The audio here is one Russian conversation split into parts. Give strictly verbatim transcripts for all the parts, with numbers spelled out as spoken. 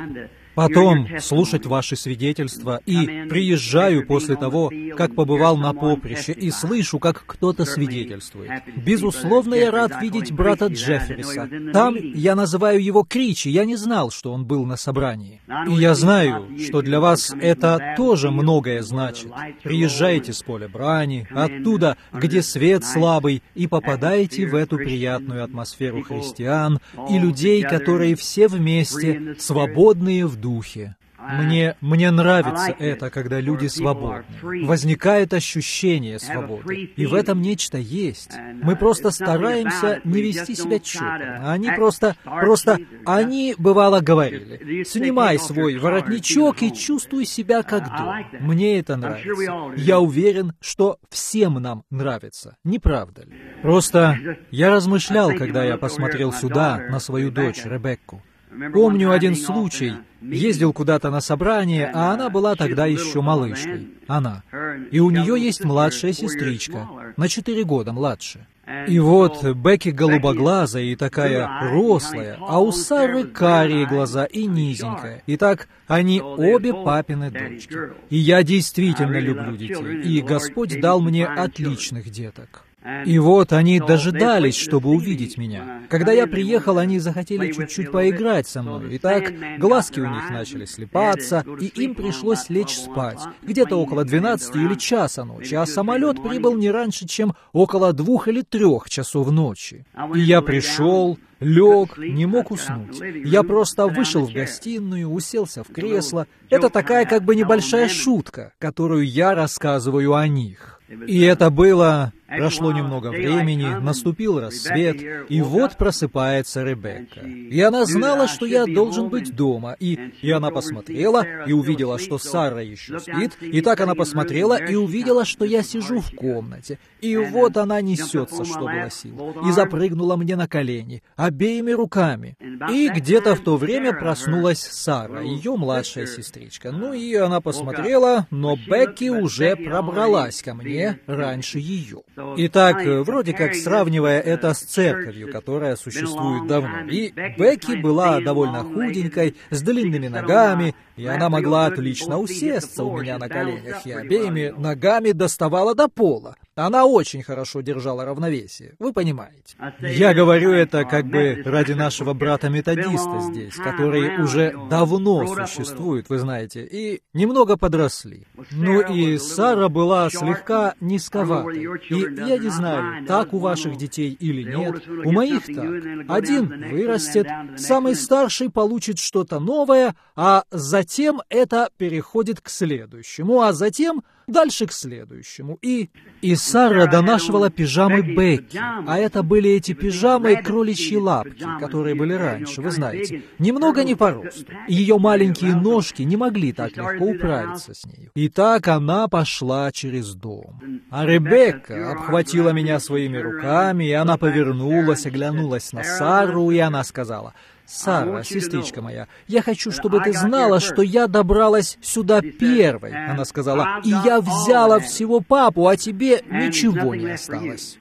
Потом слушать ваши свидетельства, и приезжаю после того, как побывал на поприще, и слышу, как кто-то свидетельствует. Безусловно, я рад видеть брата Джеффериса. Там я называю его Кричи, я не знал, что он был на собрании. И я знаю, что для вас это тоже многое значит. Приезжаете с поля брани, оттуда, где свет слабый, и попадаете в эту приятную атмосферу христиан и людей, которые все вместе, свободные в духе. Мне, мне нравится это, когда люди свободны. Возникает ощущение свободы. И в этом нечто есть. Мы просто стараемся не вести себя чопорно. Они просто, просто, они, бывало, говорили: «Снимай свой воротничок и чувствуй себя как дома». Мне это нравится. Я уверен, что всем нам нравится. Не правда ли? Просто я размышлял, когда я посмотрел сюда, на свою дочь Ребекку. Помню один случай. Ездил куда-то на собрание, а она была тогда еще малышкой. Она. И у нее есть младшая сестричка, на четыре года младше. И вот Бекки голубоглазая и такая рослая, а у Сары карие глаза и низенькая. Итак, они обе папины дочки. И я действительно люблю детей, и Господь дал мне отличных деток. И вот они дожидались, чтобы увидеть меня. Когда я приехал, они захотели чуть-чуть поиграть со мной. Итак, глазки у них начали слипаться, и им пришлось лечь спать. Где-то около двенадцати или часа ночи, а самолет прибыл не раньше, чем около двух или трех часов ночи. И я пришел, лег, не мог уснуть. Я просто вышел в гостиную, уселся в кресло. Это такая как бы небольшая шутка, которую я рассказываю о них. И это было... Прошло немного времени, наступил рассвет, и вот просыпается Ребекка. И она знала, что я должен быть дома, и, и она посмотрела и увидела, что Сара еще спит, и так она посмотрела и увидела, что я сижу в комнате. И вот она несется, что было сил, и запрыгнула мне на колени, обеими руками. И где-то в то время проснулась Сара, ее младшая сестричка. Ну и она посмотрела, но Бекки уже пробралась ко мне раньше ее. Итак, вроде как сравнивая это с церковью, которая существует давно. И Бекки была довольно худенькой, с длинными ногами, и она могла отлично усесться у меня на коленях, и обеими ногами доставала до пола. Она очень хорошо держала равновесие, вы понимаете. Я говорю это как бы ради нашего брата-методиста здесь, который уже давно существует, вы знаете, и немного подросли. Ну и Сара была слегка низковатой. И я не знаю, так у ваших детей или нет. У моих так. Один вырастет, самый старший получит что-то новое, а затем это переходит к следующему, а затем дальше к следующему. И, и Сара донашивала пижамы Бекки, а это были эти пижамы кроличьи лапки, которые были раньше, вы знаете, немного не по росту. Ее маленькие ножки не могли так легко управиться с нею. И так она пошла через дом. А Ребекка обхватила меня своими руками, и она повернулась, оглянулась на Сару, и она сказала: «Сара, сестричка моя, я хочу, чтобы ты знала, что я добралась сюда первой», — она сказала, «и я взяла всего папу, а тебе ничего не осталось».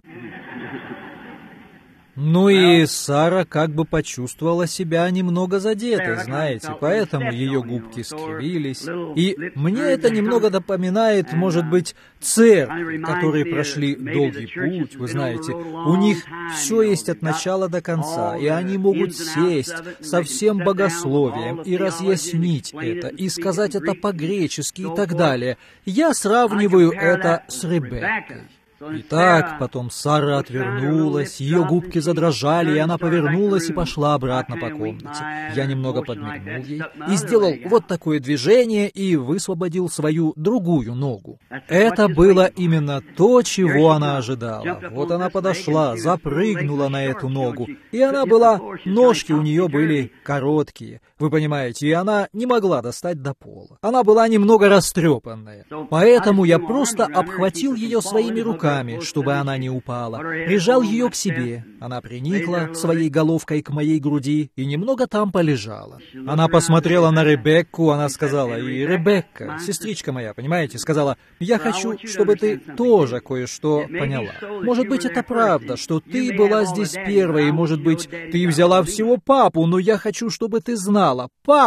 Ну и Сара как бы почувствовала себя немного задетой, знаете, поэтому ее губки скривились. И мне это немного напоминает, может быть, церкви, которые прошли долгий путь, вы знаете. У них все есть от начала до конца, и они могут сесть со всем богословием и разъяснить это, и сказать это по-гречески и так далее. Я сравниваю это с Ребеккой. Итак, потом Сара отвернулась, ее губки задрожали, и она повернулась и пошла обратно по комнате. Я немного подмигнул ей и сделал вот такое движение и высвободил свою другую ногу. Это было именно то, чего она ожидала. Вот она подошла, запрыгнула на эту ногу, и она была... Ножки у нее были короткие, вы понимаете, и она не могла достать до пола. Она была немного растрепанная. Поэтому я просто обхватил ее своими руками, чтобы она не упала, прижал ее к себе. Она приникла своей головкой к моей груди и немного там полежала. Она посмотрела на Ребекку, она сказала: «И Ребекка, сестричка моя, понимаете, сказала, я хочу, чтобы ты тоже кое-что поняла. Может быть, это правда, что ты была здесь первой, и, может быть, ты взяла всего папу, но я хочу, чтобы ты знала, папа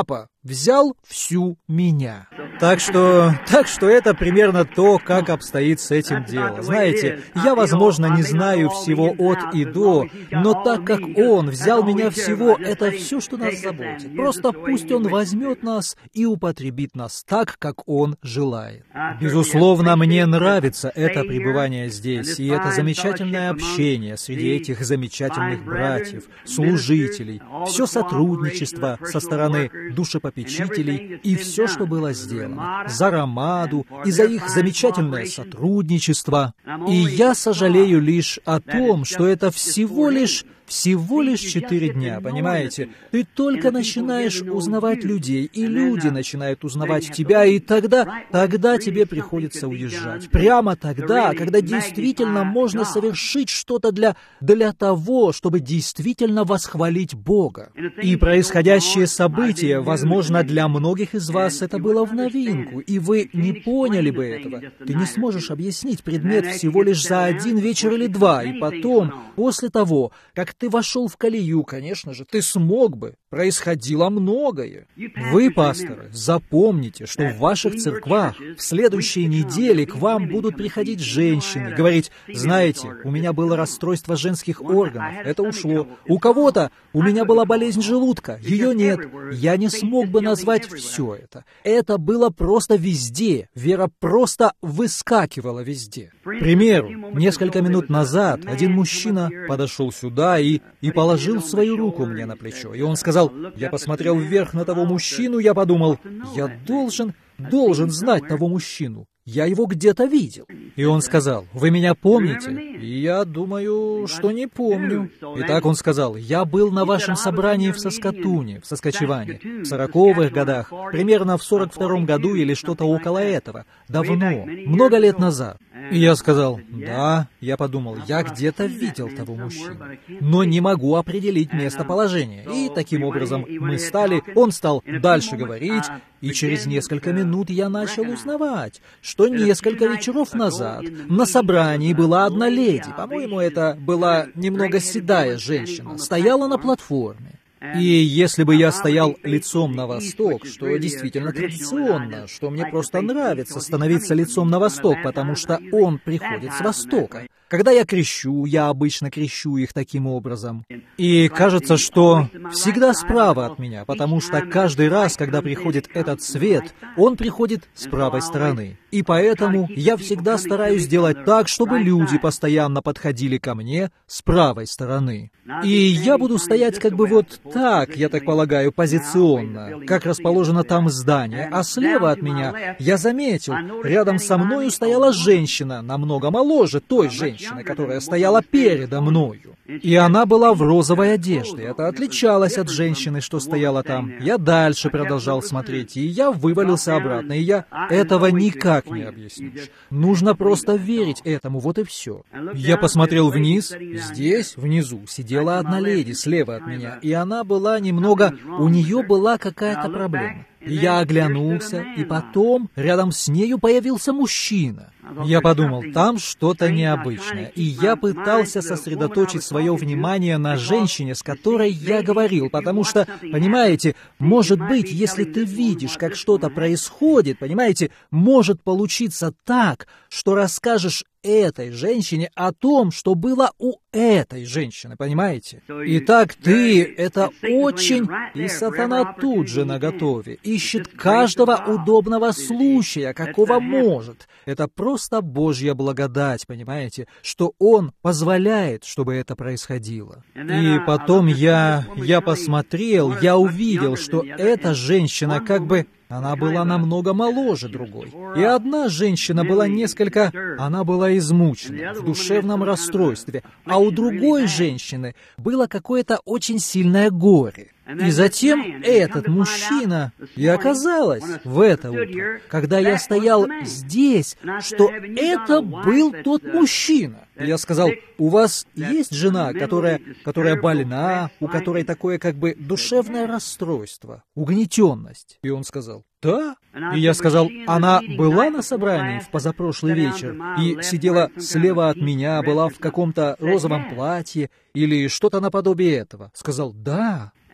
взял всю меня. Так что, так что это примерно то, как обстоит с этим дело. Знаете, я, возможно, не знаю всего от и до, но так как Он взял меня всего, это все, что нас заботит. Просто пусть Он возьмет нас и употребит нас так, как Он желает. Безусловно, мне нравится это пребывание здесь, и это замечательное общение среди этих замечательных братьев, служителей, все сотрудничество со стороны душепопечителей и все, что было сделано, за Рамаду и за их замечательное сотрудничество. И я сожалею лишь о том, что это всего лишь Всего лишь четыре дня, понимаете? Ты только начинаешь узнавать людей, и люди начинают узнавать тебя, и тогда, тогда тебе приходится уезжать. Прямо тогда, когда действительно можно совершить что-то для, для того, чтобы действительно восхвалить Бога. И происходящие события, возможно, для многих из вас это было в новинку, и вы не поняли бы этого. Ты не сможешь объяснить предмет всего лишь за один вечер или два, и потом, после того, как ты вошел в колею, конечно же, ты смог бы. Происходило многое. Вы, пасторы, запомните, что в ваших церквах в следующей неделе к вам будут приходить женщины, говорить: знаете, у меня было расстройство женских органов, это ушло. У кого-то у меня была болезнь желудка, ее нет. Я не смог бы назвать все это. Это было просто везде. Вера просто выскакивала везде. К примеру, несколько минут назад один мужчина подошел сюда и, и положил свою руку мне на плечо, и он сказал: я посмотрел вверх на того мужчину, я подумал, я должен, должен знать того мужчину. Я его где-то видел. И он сказал: вы меня помните? И я думаю, что не помню. Итак, он сказал: я был на вашем собрании в Саскатуне, в Саскачеване, в сороковых годах, примерно в сорок втором году или что-то около этого. Давно, много лет назад. И я сказал: да, я подумал, я где-то видел того мужчину, но не могу определить местоположение. И таким образом мы стали, он стал дальше говорить, и через несколько минут я начал узнавать, что несколько вечеров назад на собрании была одна леди, по-моему, это была немного седая женщина, стояла на платформе. И если бы я стоял лицом на восток, что действительно традиционно, что мне просто нравится становиться лицом на восток, потому что он приходит с востока. Когда я крещу, я обычно крещу их таким образом. И кажется, что всегда справа от меня, потому что каждый раз, когда приходит этот свет, он приходит с правой стороны. И поэтому я всегда стараюсь сделать так, чтобы люди постоянно подходили ко мне с правой стороны. И я буду стоять как бы вот так, я так полагаю, позиционно, как расположено там здание, а слева от меня, я заметил, рядом со мною стояла женщина, намного моложе той женщины, которая стояла передо мною. И она была в розовой одежде. Это отличалось от женщины, что стояла там. Я дальше продолжал смотреть, и я вывалился обратно, и я этого никак не объяснишь. Нужно просто верить этому, вот и все. Я посмотрел вниз, здесь, внизу, сидела одна леди слева от меня, и она была немного... У нее была какая-то проблема. И я оглянулся, и потом рядом с нею появился мужчина. Я подумал, там что-то необычное, и я пытался сосредоточить свое внимание на женщине, с которой я говорил, потому что, понимаете, может быть, если ты видишь, как что-то происходит, понимаете, может получиться так, что расскажешь этой женщине о том, что было у этой женщины, понимаете? Итак, ты — это очень... И сатана тут же наготове, ищет каждого удобного случая, какого может. Это просто Божья благодать, понимаете, что Он позволяет, чтобы это происходило. И потом я... я посмотрел, я увидел, что эта женщина как бы... Она была намного моложе другой. И одна женщина была несколько... Она была измучена, в душевном расстройстве, а у другой женщины было какое-то очень сильное горе. И затем этот мужчина, и оказалось в это утро, когда я стоял здесь, что это был тот мужчина. И я сказал: у вас есть жена, которая, которая больна, у которой такое как бы душевное расстройство, угнетенность? И он сказал: да. И я сказал: она была на собрании в позапрошлый вечер и сидела слева от меня, была в каком-то розовом платье или что-то наподобие этого? Сказал: да.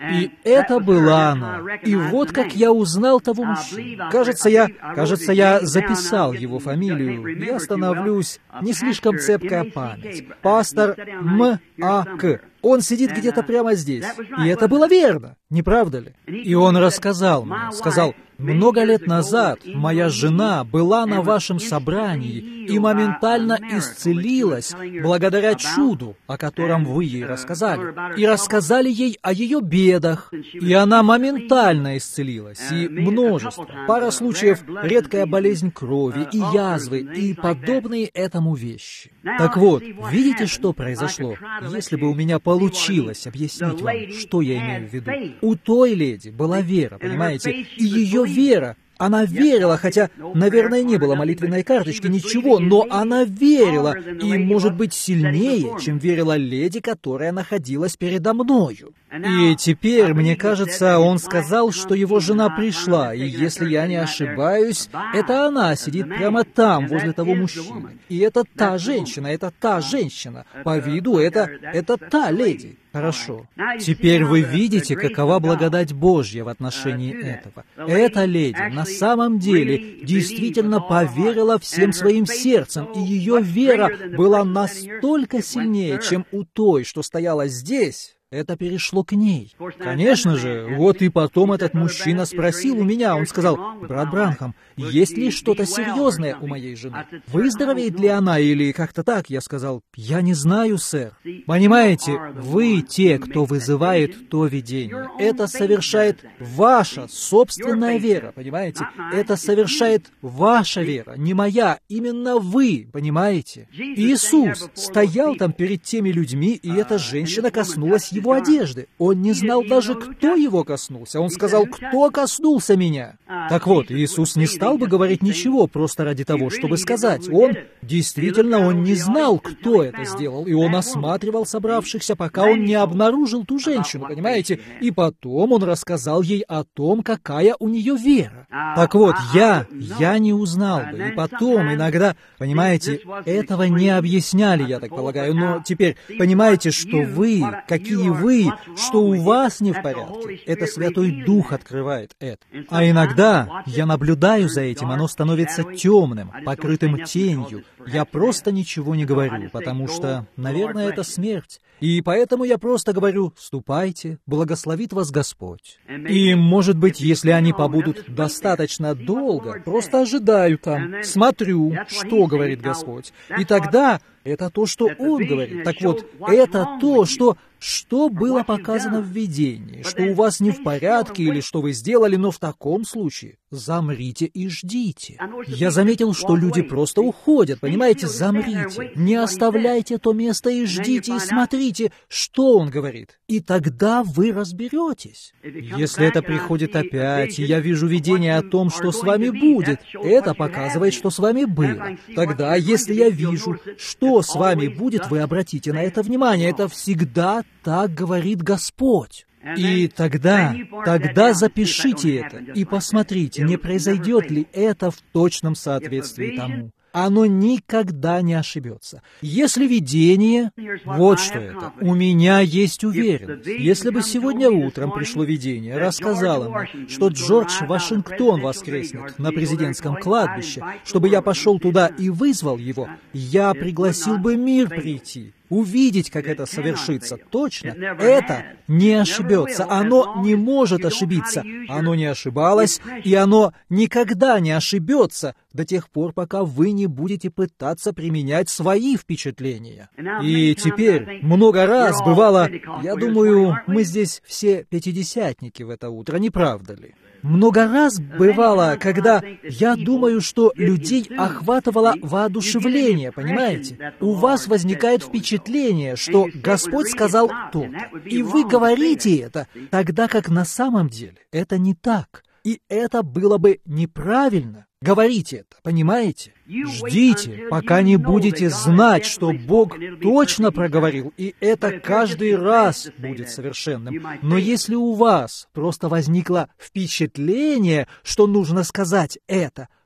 И это была она. И вот как я узнал того мужчину. Кажется, я, кажется, я записал его фамилию. Я становлюсь не слишком цепкая память. Пастор М А К. Он сидит где-то прямо здесь. И это было верно, не правда ли? И он рассказал мне, сказал: много лет назад моя жена была на вашем собрании и моментально исцелилась благодаря чуду, о котором вы ей рассказали. И рассказали ей о ее бедах, и она моментально исцелилась. И множество, пара случаев, редкая болезнь крови и язвы, и подобные этому вещи. Так вот, видите, что произошло? Если бы у меня получилось объяснить вам, что я имею в виду. У той леди была вера, понимаете, и ее вера, она верила, хотя, наверное, не было молитвенной карточки, ничего, но она верила, и, может быть, сильнее, чем верила леди, которая находилась передо мною. И теперь, мне кажется, он сказал, что его жена пришла, и, если я не ошибаюсь, это она сидит прямо там, возле того мужчины. И это та женщина, это та женщина. По виду это, это та леди. Хорошо. Теперь вы видите, какова благодать Божья в отношении этого. Эта леди на самом деле действительно поверила всем своим сердцем, и ее вера была настолько сильнее, чем у той, что стояла здесь. Это перешло к ней. Конечно же, вот и потом этот мужчина спросил у меня, он сказал: «Брат Бранхам, есть ли что-то серьезное у моей жены? Выздоровеет ли она или как-то так?» Я сказал: «Я не знаю, сэр». Понимаете, вы те, кто вызывает то видение. Это совершает ваша собственная вера, понимаете? Это совершает ваша вера, не моя, именно вы, понимаете? Иисус стоял там перед теми людьми, и эта женщина коснулась его его одежды. Он не знал даже, кто его коснулся. Он сказал: «Кто коснулся меня?» Так вот, Иисус не стал бы говорить ничего просто ради того, чтобы сказать. Он, действительно, он не знал, кто это сделал, и он осматривал собравшихся, пока он не обнаружил ту женщину, понимаете? И потом он рассказал ей о том, какая у нее вера. Так вот, я, я не узнал бы. И потом, иногда, понимаете, этого не объясняли, я так полагаю, но теперь, понимаете, что вы, какие вы, что у вас не в порядке. Это Святой Дух открывает это. А иногда я наблюдаю за этим, оно становится темным, покрытым тенью. Я просто ничего не говорю, потому что, наверное, это смерть. И поэтому я просто говорю: «Ступайте, благословит вас Господь». И, может быть, если они побудут достаточно долго, просто ожидаю там, смотрю, что говорит Господь. И тогда это то, что Он говорит. Так вот, это то, что, что было показано в видении, что у вас не в порядке или что вы сделали, но в таком случае замрите и ждите. Я заметил, что люди просто уходят, понимаете, замрите. Не оставляйте то место и ждите, и смотрите, что Он говорит. И тогда вы разберетесь. Если это приходит опять, и я вижу видение о том, что с вами будет, это показывает, что с вами было. Тогда, если я вижу, что с вами будет, вы обратите на это внимание. Это всегда так говорит Господь. И тогда, тогда запишите это и посмотрите, не произойдет ли это в точном соответствии тому. Оно никогда не ошибется. Если видение, вот что это. У меня есть уверенность. Если бы сегодня утром пришло видение, рассказало мне, что Джордж Вашингтон воскреснет на президентском кладбище, чтобы я пошел туда и вызвал его, я пригласил бы мир прийти. Увидеть, как это совершится точно, это не ошибется. Оно не может ошибиться. Оно не ошибалось, и оно никогда не ошибется до тех пор, пока вы не будете пытаться применять свои впечатления. И теперь много раз бывало, я думаю, мы здесь все пятидесятники в это утро, не правда ли? Много раз бывало, когда я думаю, что людей охватывало воодушевление, понимаете? У вас возникает впечатление, что Господь сказал то-то, и вы говорите это, тогда как на самом деле это не так. И это было бы неправильно. Говорите это, понимаете? Ждите, пока не будете знать, что Бог точно проговорил, и это каждый раз будет совершенным. Но если у вас просто возникло впечатление, что нужно сказать это,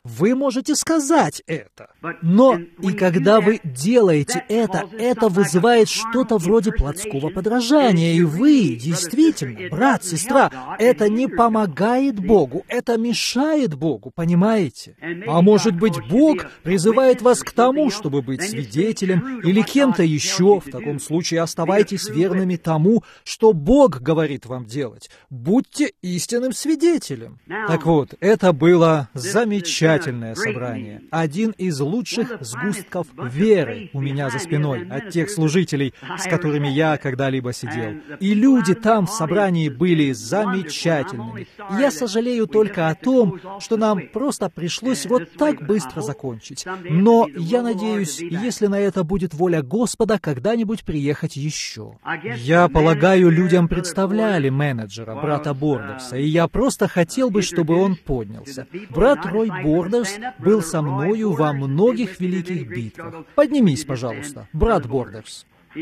Вы можете сказать это. Но и когда вы делаете это, это вызывает что-то вроде плотского подражания. И вы, действительно, брат, сестра, это не помогает Богу, это мешает Богу, понимаете? А может быть, Бог призывает вас к тому, чтобы быть свидетелем или кем-то еще. В таком случае оставайтесь верными тому, что Бог говорит вам делать. Будьте истинным свидетелем. Так вот, это было замечательное собрание. Один из лучших сгустков веры у меня за спиной от тех служителей, с которыми я когда-либо сидел. И люди там в собрании были замечательными. Я сожалею только о том, что нам просто пришлось вот так быстро закончить. Но я надеюсь, если на это будет воля Господа, когда-нибудь приехать еще. Я полагаю, людям представляли менеджера, брата Бордерса, и я просто хотел бы, чтобы он поднялся. Брат Рой Бордерс был со мною во многих великих битвах. Поднимись, пожалуйста, брат Бордерс.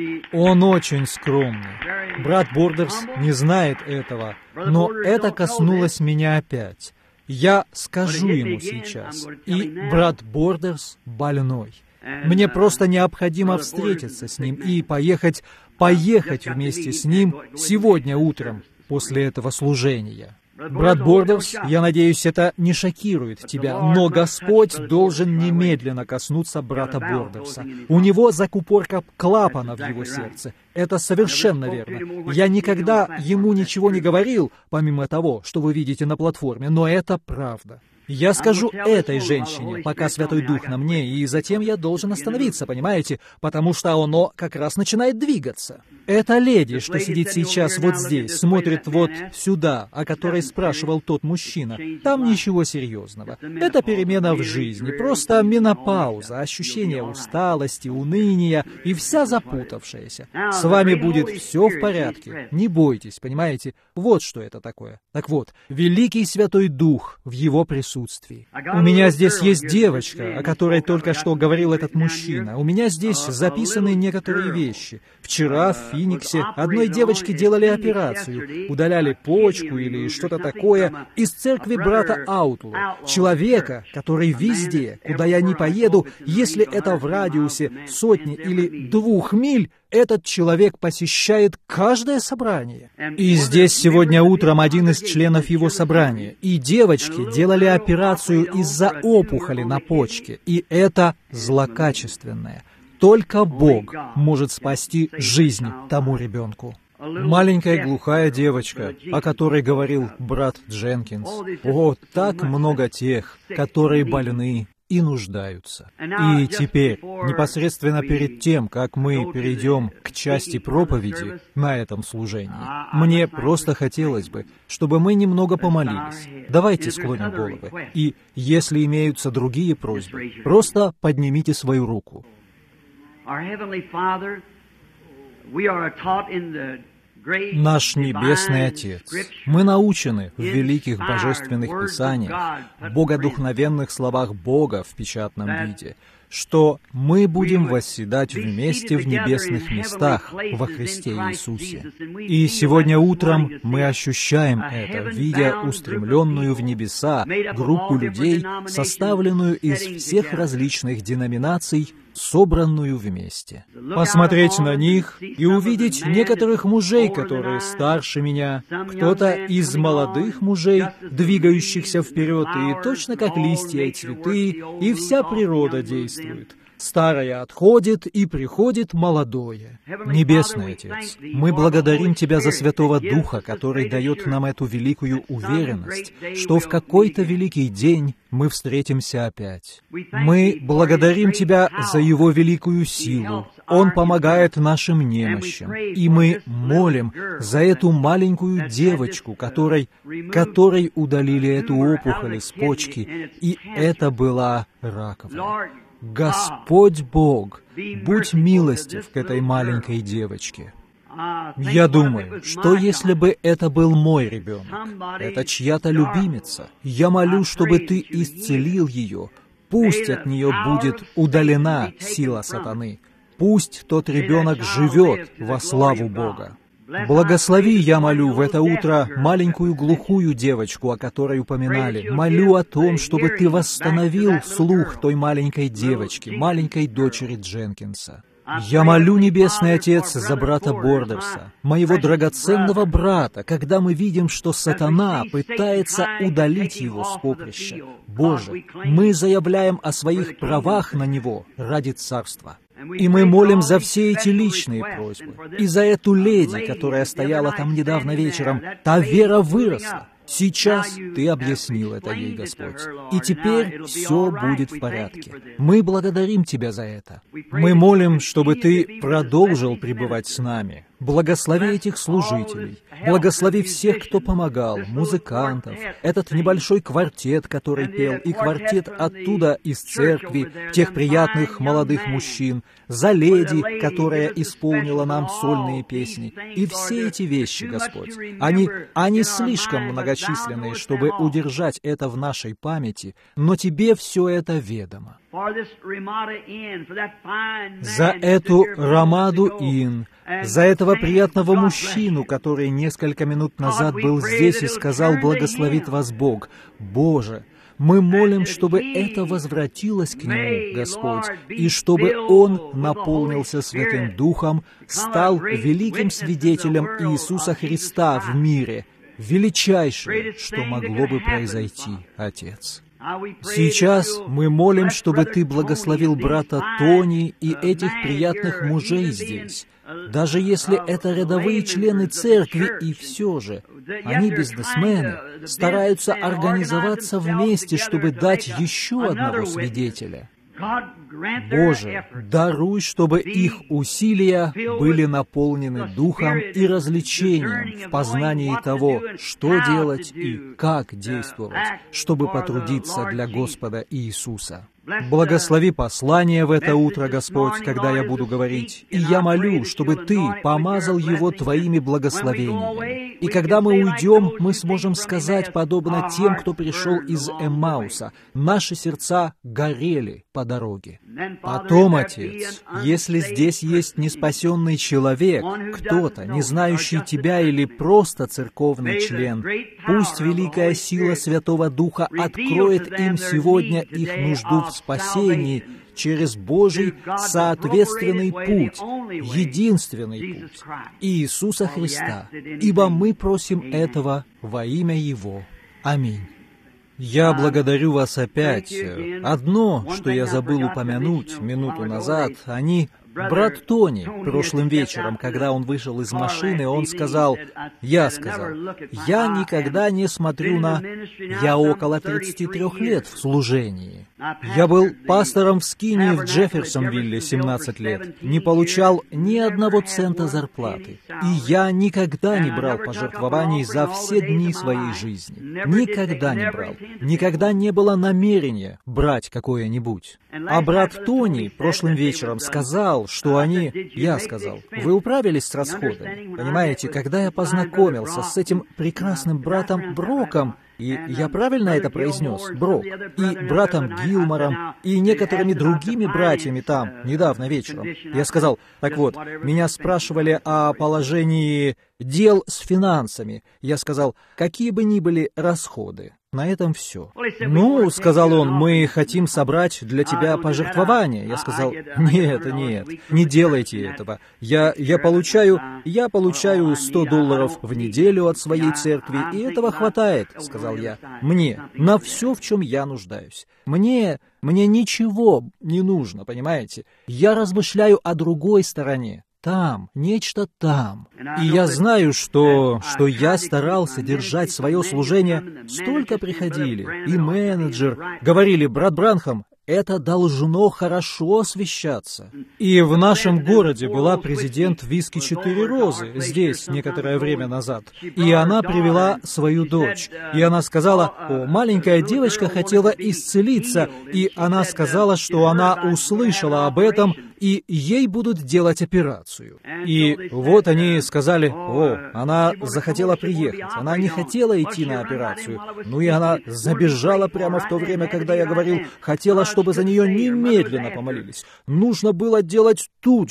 Он очень скромный. Брат Бордерс не знает этого, но это коснулось меня опять. Я скажу ему сейчас. И брат Бордерс больной. Мне просто необходимо встретиться с ним и поехать, поехать вместе с ним сегодня утром после этого служения. Брат Бордерс, я надеюсь, это не шокирует тебя, но Господь должен немедленно коснуться брата Бордерса. У него закупорка клапана в его сердце. Это совершенно верно. Я никогда ему ничего не говорил, помимо того, что вы видите на платформе, но это правда. Я скажу этой женщине, пока Святой Дух на мне, и затем я должен остановиться, понимаете, потому что оно как раз начинает двигаться. Эта леди, что сидит сейчас вот здесь, смотрит вот сюда, о которой спрашивал тот мужчина. Там ничего серьезного. Это перемена в жизни, просто менопауза, ощущение усталости, уныния и вся запутавшаяся. С вами будет все в порядке. Не бойтесь, понимаете? Вот что это такое. Так вот, великий Святой Дух в его присутствии. У меня здесь есть девочка, о которой только что говорил этот мужчина. У меня здесь записаны некоторые вещи. Вчера в Финиксе одной девочке делали операцию, удаляли почку или что-то такое из церкви брата Аутлу, человека, который везде, куда я ни поеду, если это в радиусе сотни или двух миль, этот человек посещает каждое собрание. И здесь сегодня утром один из членов его собрания. И девочки делали операцию из-за опухоли на почке. И это злокачественное. Только Бог может спасти жизнь тому ребенку. Маленькая глухая девочка, о которой говорил брат Дженкинс. О, так много тех, которые больны и нуждаются. И теперь, непосредственно перед тем, как мы перейдем к части проповеди на этом служении, мне просто хотелось бы, чтобы мы немного помолились. Давайте склоним головы. И если имеются другие просьбы, просто поднимите свою руку. Наш Небесный Отец, мы научены в великих божественных писаниях, в богодухновенных словах Бога в печатном виде, что мы будем восседать вместе в небесных местах во Христе Иисусе. И сегодня утром мы ощущаем это, видя устремленную в небеса группу людей, составленную из всех различных деноминаций, собранную вместе. Посмотреть на них и увидеть некоторых мужей, которые старше меня, кто-то из молодых мужей, двигающихся вперед, и точно как листья и цветы, и вся природа действует. Старое отходит, и приходит молодое. Небесный Отец, мы благодарим Тебя за Святого Духа, который дает нам эту великую уверенность, что в какой-то великий день мы встретимся опять. Мы благодарим Тебя за Его великую силу. Он помогает нашим немощам. И мы молим за эту маленькую девочку, которой, которой удалили эту опухоль из почки, и это была раковая. Господь Бог, будь милостив к этой маленькой девочке. Я думаю, что если бы это был мой ребенок, это чья-то любимица, я молю, чтобы Ты исцелил ее, пусть от нее будет удалена сила сатаны, пусть тот ребенок живет во славу Бога. Благослови, я молю, в это утро маленькую глухую девочку, о которой упоминали. Молю о том, чтобы Ты восстановил слух той маленькой девочки, маленькой дочери Дженкинса. Я молю, Небесный Отец, за брата Бордерса, моего драгоценного брата, когда мы видим, что сатана пытается удалить его с поприща. Боже, мы заявляем о своих правах на него ради царства. И мы молим за все эти личные просьбы, и за эту леди, которая стояла там недавно вечером. Та вера выросла. Сейчас Ты объяснил это ей, Господь. И теперь все будет в порядке. Мы благодарим Тебя за это. Мы молим, чтобы Ты продолжил пребывать с нами. Благослови этих служителей. Благослови всех, кто помогал, музыкантов, этот небольшой квартет, который пел, и квартет оттуда из церкви, тех приятных молодых мужчин, за леди, которая исполнила нам сольные песни. И все эти вещи, Господь, они, они слишком многочисленные, чтобы удержать это в нашей памяти, но Тебе все это ведомо. За эту Рамаду Ин, за этого приятного мужчину, который несколько минут назад был здесь и сказал: «Благословит вас Бог». Боже, мы молим, чтобы это возвратилось к Нему, Господь, и чтобы Он наполнился Святым Духом, стал великим свидетелем Иисуса Христа в мире, величайшее, что могло бы произойти, Отец. Сейчас мы молим, чтобы Ты благословил брата Тони и этих приятных мужей здесь. Даже если это рядовые члены церкви, и все же они, бизнесмены, стараются организоваться вместе, чтобы дать еще одного свидетеля. Боже, даруй, чтобы их усилия были наполнены духом и развлечением в познании того, что делать и как действовать, чтобы потрудиться для Господа Иисуса. Благослови послание в это утро, Господь, когда я буду говорить, и я молю, чтобы Ты помазал его Твоими благословениями. И когда мы уйдем, мы сможем сказать, подобно тем, кто пришел из Эммауса, наши сердца горели по дороге. Потом, Отец, если здесь есть неспасенный человек, кто-то, не знающий Тебя или просто церковный член, пусть великая сила Святого Духа откроет им сегодня их нужду в спасении через Божий соответственный путь, единственный путь, Иисуса Христа, ибо мы просим этого во имя Его. Аминь. Я благодарю вас опять. Одно, что я забыл упомянуть минуту назад, они... Брат Тони, прошлым вечером, когда он вышел из машины, он сказал, я сказал, я никогда не смотрю на... Я около тридцати трёх лет в служении. Я был пастором в Скине в Джефферсонвилле семнадцать лет, не получал ни одного цента зарплаты. И я никогда не брал пожертвований за все дни своей жизни. Никогда не брал. Никогда не было намерения брать какое-нибудь. А брат Тони прошлым вечером сказал, что они... Я сказал, вы управились с расходами. Понимаете, когда я познакомился с этим прекрасным братом Броком, и я правильно это произнес, Брок, и братом Гилмором, и некоторыми другими братьями там, недавно вечером. Я сказал, так вот, меня спрашивали о положении дел с финансами. Я сказал, какие бы ни были расходы. На этом все. «Ну, — сказал он, — мы хотим собрать для тебя пожертвования». Я сказал, «Нет, нет, не делайте этого. Я, я получаю, я получаю сто долларов в неделю от своей церкви, и этого хватает», — сказал я, — «мне, на все, в чем я нуждаюсь. Мне, мне ничего не нужно, понимаете? Я размышляю о другой стороне. Там, нечто там. И я знаю, что, что я старался держать свое служение. Столько приходили, и менеджер. Говорили, брат Бранхам, это должно хорошо освещаться. И в нашем городе была президент «Виски Четыре Розы» здесь некоторое время назад. И она привела свою дочь. И она сказала, о, маленькая девочка хотела исцелиться. И она сказала, что она услышала об этом, и ей будут делать операцию. И вот они сказали, о, она захотела приехать. Она не хотела идти на операцию. Ну и она забежала прямо в то время, когда я говорил, хотела, чтобы за нее немедленно помолились. Нужно было делать тут же.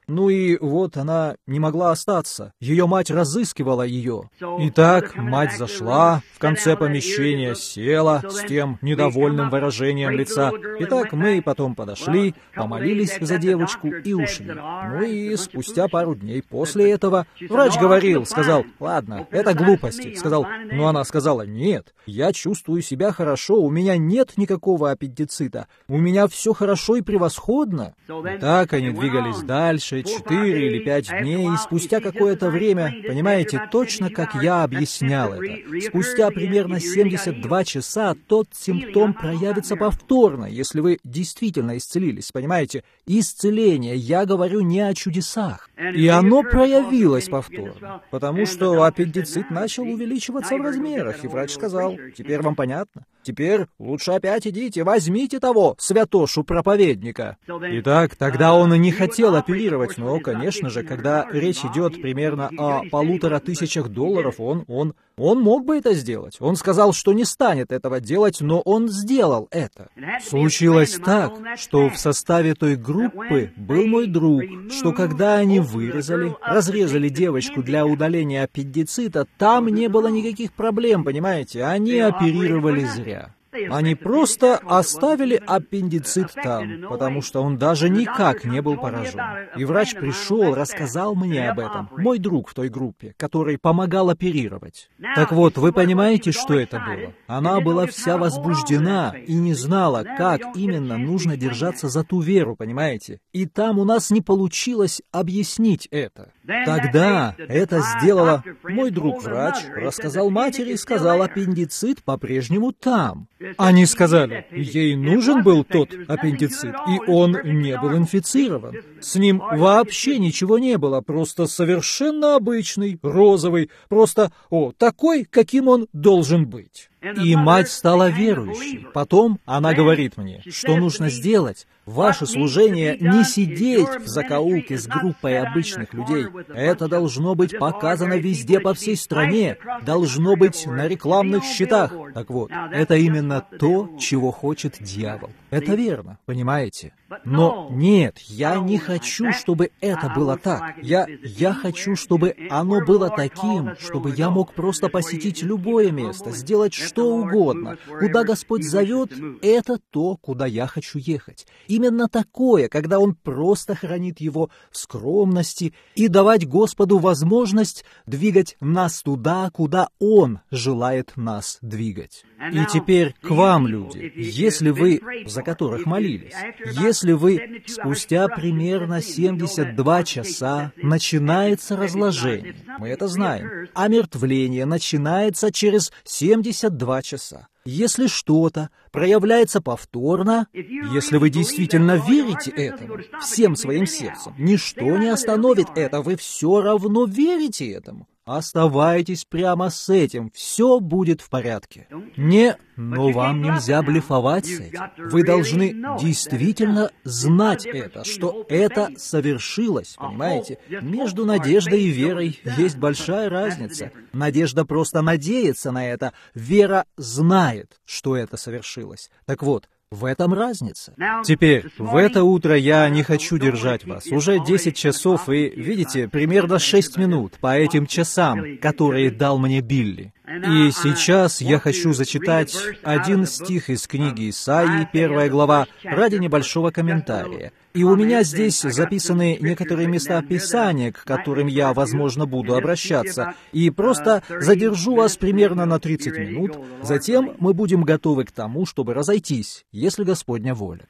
Ну и вот она не могла остаться. Ее мать разыскивала ее. Итак, мать зашла, в конце помещения села с тем недовольным выражением лица. Итак, мы потом подошли, помолились за девочку и ушли. Ну и спустя пару дней после этого врач говорил, сказал, ладно, это глупости. Сказал, но она сказала, нет, я чувствую себя хорошо, у меня нет никакого аппендицита, у меня все хорошо и превосходно. И так они двигались дальше, четыре или пять дней, и спустя какое-то время, понимаете, точно как я объяснял это, спустя примерно семьдесят два часа тот симптом проявится повторно, если вы действительно исцелились, понимаете? Исцеление, я говорю не о чудесах. И оно проявилось повторно, потому что аппендицит начал увеличиваться в размерах, и врач сказал, теперь вам понятно? Теперь лучше опять идите, возьмите того святошу-проповедника. Итак, тогда он и не хотел оперировать, но, конечно же, когда речь идет примерно о полутора тысячах долларов, он, он, он мог бы это сделать. Он сказал, что не станет этого делать, но он сделал это. Случилось так, что в составе той группы был мой друг, что когда они вырезали, разрезали девочку для удаления аппендицита, там не было никаких проблем, понимаете? Они оперировали зря. Они просто оставили аппендицит там, потому что он даже никак не был поражен. И врач пришел, рассказал мне об этом, мой друг в той группе, который помогал оперировать. Так вот, вы понимаете, что это было? Она была вся возбуждена и не знала, как именно нужно держаться за ту веру, понимаете? И там у нас не получилось объяснить это. Тогда это сделала мой друг-врач, рассказал матери и сказал, аппендицит по-прежнему там. Они сказали, ей нужен был тот аппендицит, и он не был инфицирован. С ним вообще ничего не было, просто совершенно обычный, розовый, просто, о, такой, каким он должен быть. И мать стала верующей. Потом она говорит мне, что нужно сделать. Ваше служение не сидеть в закоулке с группой обычных людей. Это должно быть показано везде по всей стране. Должно быть на рекламных щитах. Так вот, это именно то, чего хочет дьявол. Это верно, понимаете? Но нет, я не хочу, чтобы это было так. Я, я хочу, чтобы оно было таким, чтобы я мог просто посетить любое место, сделать что угодно. Куда Господь зовет, это то, куда я хочу ехать. Именно такое, когда Он просто хранит его в скромности и давать Господу возможность двигать нас туда, куда Он желает нас двигать. И теперь к вам, люди, если вы, за которых молились, если вы спустя примерно семьдесят два часа начинается разложение, мы это знаем, омертвление начинается через семьдесят два часа. Если что-то проявляется повторно, если вы действительно верите этому всем своим сердцем, ничто не остановит это, вы все равно верите этому. Оставайтесь прямо с этим, все будет в порядке. Не, но вам нельзя блефовать с этим. Вы должны действительно знать это, что это совершилось, понимаете? Между надеждой и верой есть большая разница. Надежда просто надеется на это, вера знает, что это совершилось. Так вот, в этом разница. Теперь, в это утро я не хочу держать вас. Уже десять часов и, видите, примерно шесть минут по этим часам, которые дал мне Билли. И сейчас я хочу зачитать один стих из книги Исаии, первая глава, ради небольшого комментария. И у меня здесь записаны некоторые места Писания, к которым я, возможно, буду обращаться, и просто задержу вас примерно на тридцать минут, затем мы будем готовы к тому, чтобы разойтись, если Господня воля.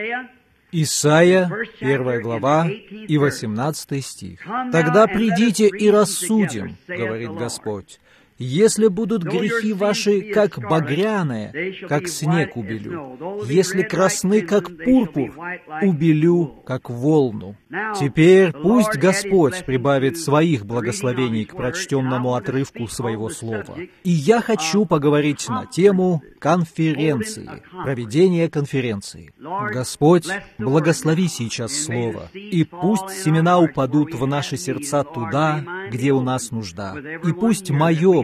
Исайя, первая глава и восемнадцатый стих. «Тогда придите и рассудим, — говорит Господь, — если будут грехи ваши, как багряные, как снег убелю. Если красны, как пурпур, убелю, как волну». Теперь пусть Господь прибавит своих благословений к прочтенному отрывку своего слова. И я хочу поговорить на тему конференции, проведения конференции. Господь, благослови сейчас слово, и пусть семена упадут в наши сердца туда, где у нас нужда. И пусть мое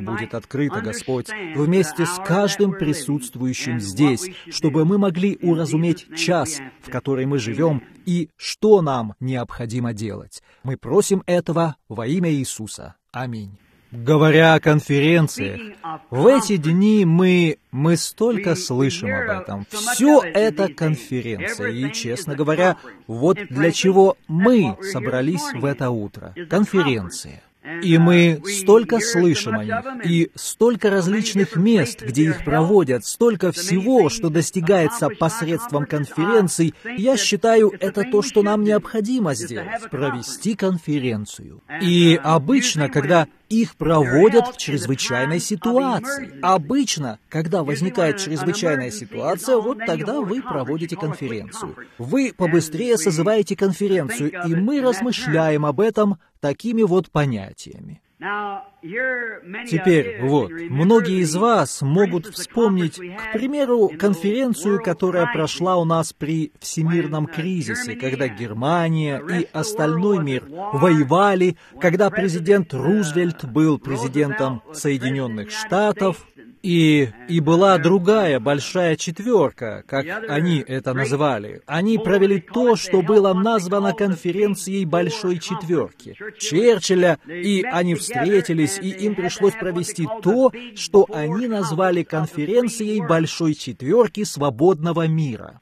будет открыто, Господь, вместе с каждым присутствующим здесь, чтобы мы могли уразуметь час, в который мы живем, и что нам необходимо делать. Мы просим этого во имя Иисуса. Аминь. Говоря о конференциях, в эти дни мы, мы столько слышим об этом. Все это конференция. И, честно говоря, вот для чего мы собрались в это утро. Конференция. И мы столько слышим о них, и столько различных мест, где их проводят, столько всего, что достигается посредством конференций. Я считаю, это то, что нам необходимо сделать — провести конференцию. И обычно, когда их проводят в чрезвычайной ситуации. Обычно, когда возникает чрезвычайная ситуация, вот тогда вы проводите конференцию. Вы побыстрее созываете конференцию, и мы размышляем об этом такими вот понятиями. Теперь, вот, многие из вас могут вспомнить, к примеру, конференцию, которая прошла у нас при всемирном кризисе, когда Германия и остальной мир воевали, когда президент Рузвельт был президентом Соединенных Штатов, И, и была другая большая четверка, как они это называли. Они провели то, что было названо конференцией Большой Четверки. Черчилля, и они встретились, и им пришлось провести то, что они назвали конференцией Большой Четверки Свободного мира.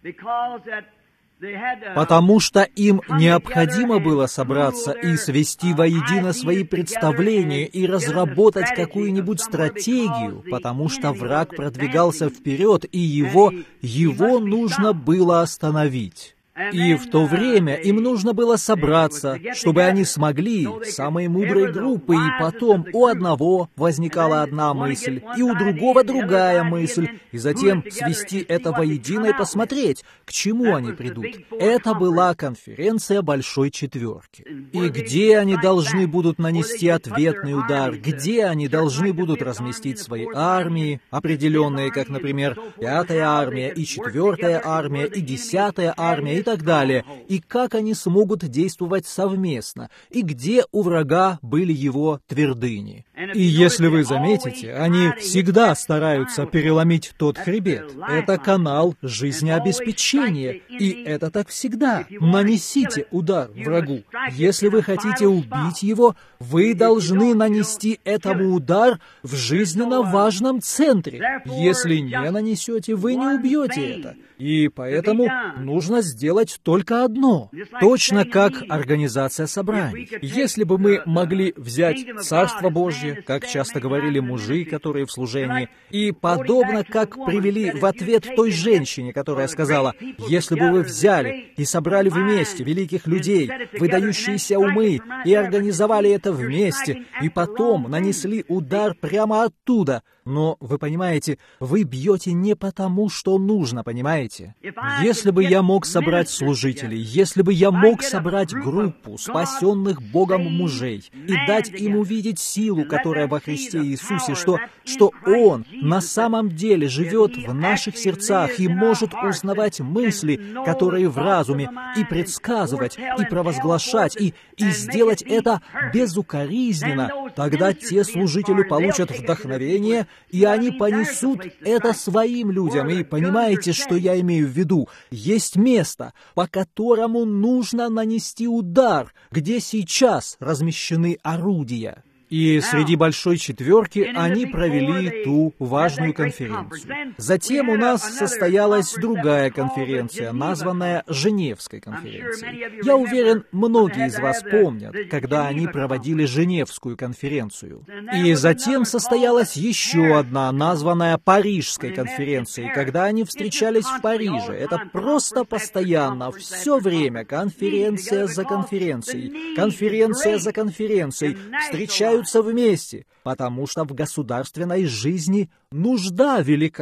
Потому что им необходимо было собраться и свести воедино свои представления и разработать какую-нибудь стратегию, потому что враг продвигался вперед, и его, его нужно было остановить. И в то время им нужно было собраться, чтобы они смогли, самые мудрые группы, и потом у одного возникала одна мысль, и у другого другая мысль, и затем свести это воедино и посмотреть, к чему они придут. Это была конференция Большой Четверки. И где они должны будут нанести ответный удар, где они должны будут разместить свои армии, определенные, как, например, Пятая армия, и Четвертая армия, и Десятая армия, и так далее, и как они смогут действовать совместно, и где у врага были его твердыни. И если вы заметите, они всегда стараются переломить тот хребет. Это канал жизнеобеспечения, и это так всегда. Нанесите удар врагу. Если вы хотите убить его, вы должны нанести этому удар в жизненно важном центре. Если не нанесете, вы не убьете это. И поэтому нужно сделать только одно, точно как организация собраний. Если бы мы могли взять Царство Божье, как часто говорили мужи, которые в служении, и подобно как привели в ответ той женщине, которая сказала: «Если бы вы взяли и собрали вместе великих людей, выдающиеся умы, и организовали это вместе, и потом нанесли удар прямо оттуда». Но, вы понимаете, вы бьете не потому, что нужно, понимаете? Если бы я мог собрать служителей, если бы я мог собрать группу спасенных Богом мужей и дать им увидеть силу, которая во Христе Иисусе, что, что Он на самом деле живет в наших сердцах и может узнавать мысли, которые в разуме, и предсказывать, и провозглашать, и, и сделать это безукоризненно, тогда те служители получат вдохновение, и они понесут это своим людям. И понимаете, что я имею в виду? Есть место, по которому нужно нанести удар, где сейчас размещены орудия. И среди Большой Четверки они провели ту важную конференцию. Затем у нас состоялась другая конференция, названная Женевской конференцией. Я уверен, многие из вас помнят, когда они проводили Женевскую конференцию. И затем состоялась еще одна, названная Парижской конференцией, когда они встречались в Париже. Это просто постоянно, все время, конференция за конференцией, конференция за конференцией, встречаются вместе, потому что в государственной жизни нужда велика.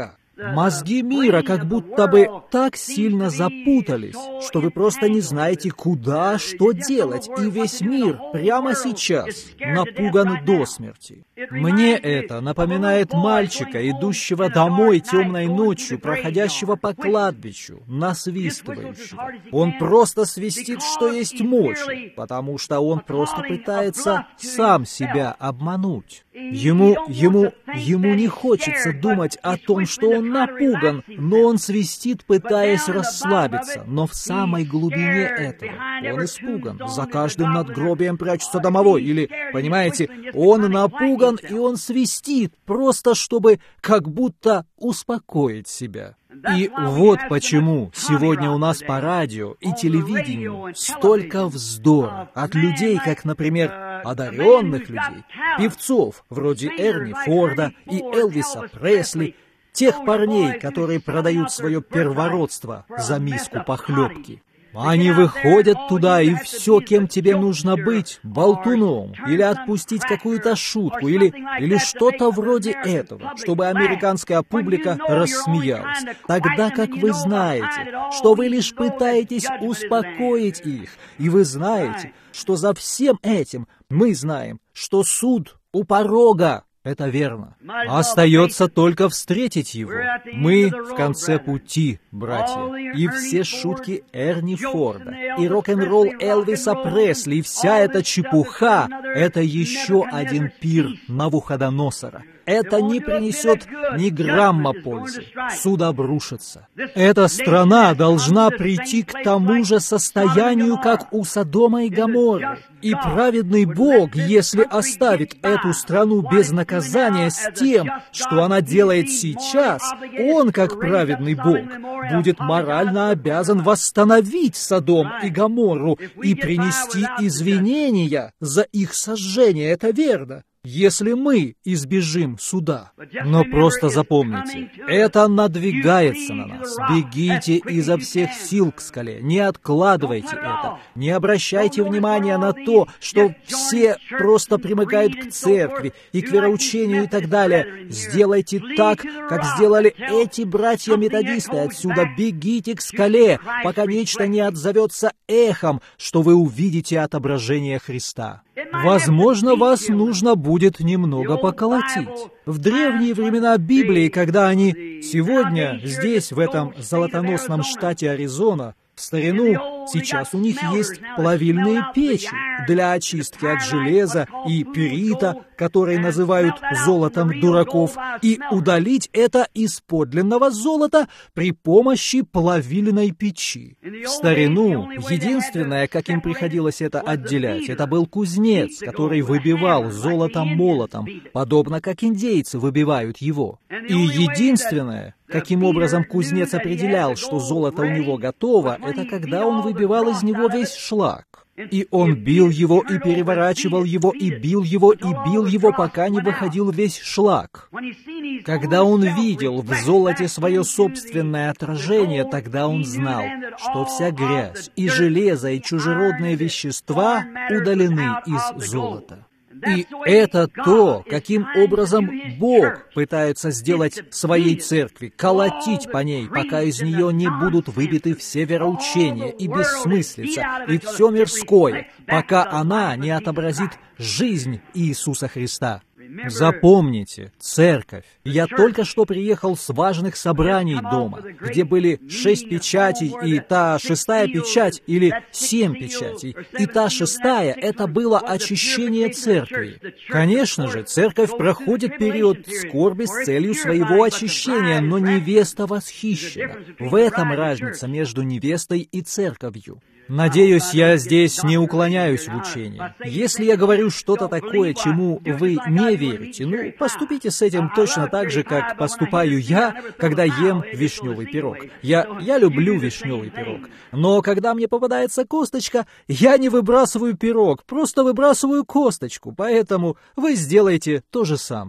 Мозги мира как будто бы так сильно запутались, что вы просто не знаете, куда, что делать, и весь мир прямо сейчас напуган до смерти. Мне это напоминает мальчика, идущего домой темной ночью, проходящего по кладбищу, насвистывающего. Он просто свистит, что есть мочи, потому что он просто пытается сам себя обмануть. Ему, ему, ему не хочется думать о том, что он напуган, но он свистит, пытаясь расслабиться, но в самой глубине этого он испуган. За каждым надгробием прячется домовой, или, понимаете, он напуган, и он свистит, просто чтобы как будто успокоить себя. И вот почему сегодня у нас по радио и телевидению столько вздора от людей, как, например, одаренных людей, певцов вроде Эрни Форда и Элвиса Пресли, тех парней, которые продают свое первородство за миску похлебки. Они выходят туда, и все, кем тебе нужно быть, болтуном, или отпустить какую-то шутку, или, или что-то вроде этого, чтобы американская публика рассмеялась. Тогда как вы знаете, что вы лишь пытаетесь успокоить их, и вы знаете, что за всем этим мы знаем, что суд у порога. Это верно. Остается только встретить его. Мы в конце пути, братья. И все шутки Эрни Форда, и рок-н-ролл Элвиса Пресли, и вся эта чепуха — это еще один пир Навуходоносора. Это не принесет ни грамма пользы. Суд обрушится. Эта страна должна прийти к тому же состоянию, как у Содома и Гоморры. И праведный Бог, если оставит эту страну без наказания с тем, что она делает сейчас, Он, как праведный Бог, будет морально обязан восстановить Содом и Гоморру и принести извинения за их сожжение. Это верно, если мы избежим суда. Но просто запомните, это надвигается на нас. Бегите изо всех сил к скале, не откладывайте это, не обращайте внимания на то, что все просто примыкают к церкви и к вероучению и так далее. Сделайте так, как сделали эти братья-методисты отсюда. Бегите к скале, пока нечто не отзовется эхом, что вы увидите отображение Христа. Возможно, вас нужно будет немного поколотить. В древние времена Библии, когда они сегодня здесь, в этом золотоносном штате Аризона, в старину, сейчас у них есть плавильные печи для очистки от железа и пирита, которые называют золотом дураков, и удалить это из подлинного золота при помощи плавильной печи. В старину единственное, как им приходилось это отделять, это был кузнец, который выбивал золото молотом, подобно как индейцы выбивают его. И единственное, каким образом кузнец определял, что золото у него готово, это когда он выбивал из него весь шлак. И он бил его, и переворачивал его, и бил его, и бил его, пока не выходил весь шлак. Когда он видел в золоте свое собственное отражение, тогда он знал, что вся грязь и железо, и чужеродные вещества удалены из золота. И это то, каким образом Бог пытается сделать своей церкви, колотить по ней, пока из нее не будут выбиты все вероучения и бессмыслица, и все мирское, пока она не отобразит жизнь Иисуса Христа. Запомните, церковь. Я только что приехал с важных собраний дома, где были шесть печатей, и та шестая печать, или семь печатей, и та шестая — это было очищение церкви. Конечно же, церковь проходит период скорби с целью своего очищения, но невеста восхищена. В этом разница между невестой и церковью. Надеюсь, я здесь не уклоняюсь в учении. Если я говорю что-то такое, чему вы не верите, ну, поступите с этим точно так же, как поступаю я, когда ем вишневый пирог. Я, я люблю вишневый пирог. Но когда мне попадается косточка, я не выбрасываю пирог, просто выбрасываю косточку. Поэтому вы сделаете то же самое.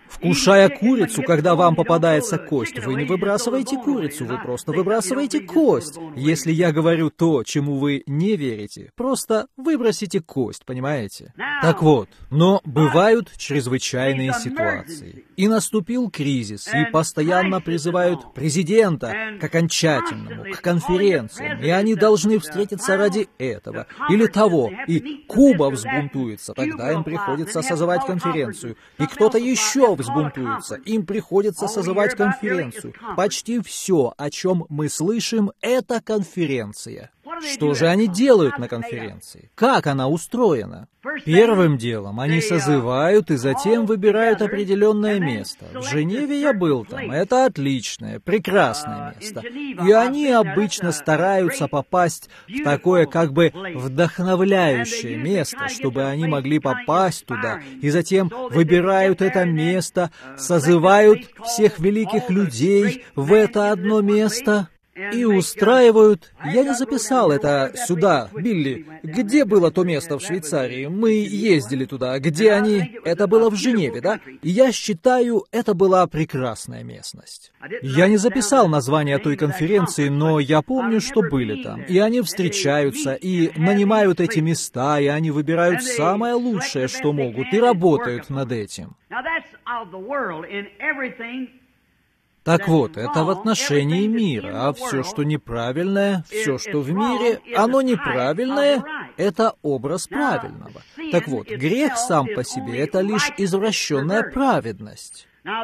Вкушая курицу, когда вам попадается кость, вы не выбрасываете курицу, вы просто выбрасываете кость. Если я говорю то, чему вы не верите, просто выбросите кость, понимаете? Так вот, но бывают чрезвычайные ситуации. И наступил кризис, и постоянно призывают президента к окончательному, к конференциям, и они должны встретиться ради этого или того, и Куба взбунтуется, тогда им приходится созывать конференцию, и кто-то еще взбунтуется, им приходится созывать конференцию. Почти все, о чем мы слышим, это конференция. Что же они делают на конференции? Как она устроена? Первым делом они созывают и затем выбирают определенное место. В Женеве я был там. Это отличное, прекрасное место. И они обычно стараются попасть в такое как бы вдохновляющее место, чтобы они могли попасть туда. И затем выбирают это место, созывают всех великих людей в это одно место и устраивают... Я не записал это сюда, Билли. Где было то место в Швейцарии? Мы ездили туда. Где они? Это было в Женеве, да? И я считаю, это была прекрасная местность. Я не записал название той конференции, но я помню, что были там. И они встречаются, и нанимают эти места, и они выбирают самое лучшее, что могут, и работают над этим. Так вот, это в отношении мира, а все, что неправильное, все, что в мире, оно неправильное, это образ правильного. Так вот, грех сам по себе — это лишь извращенная праведность.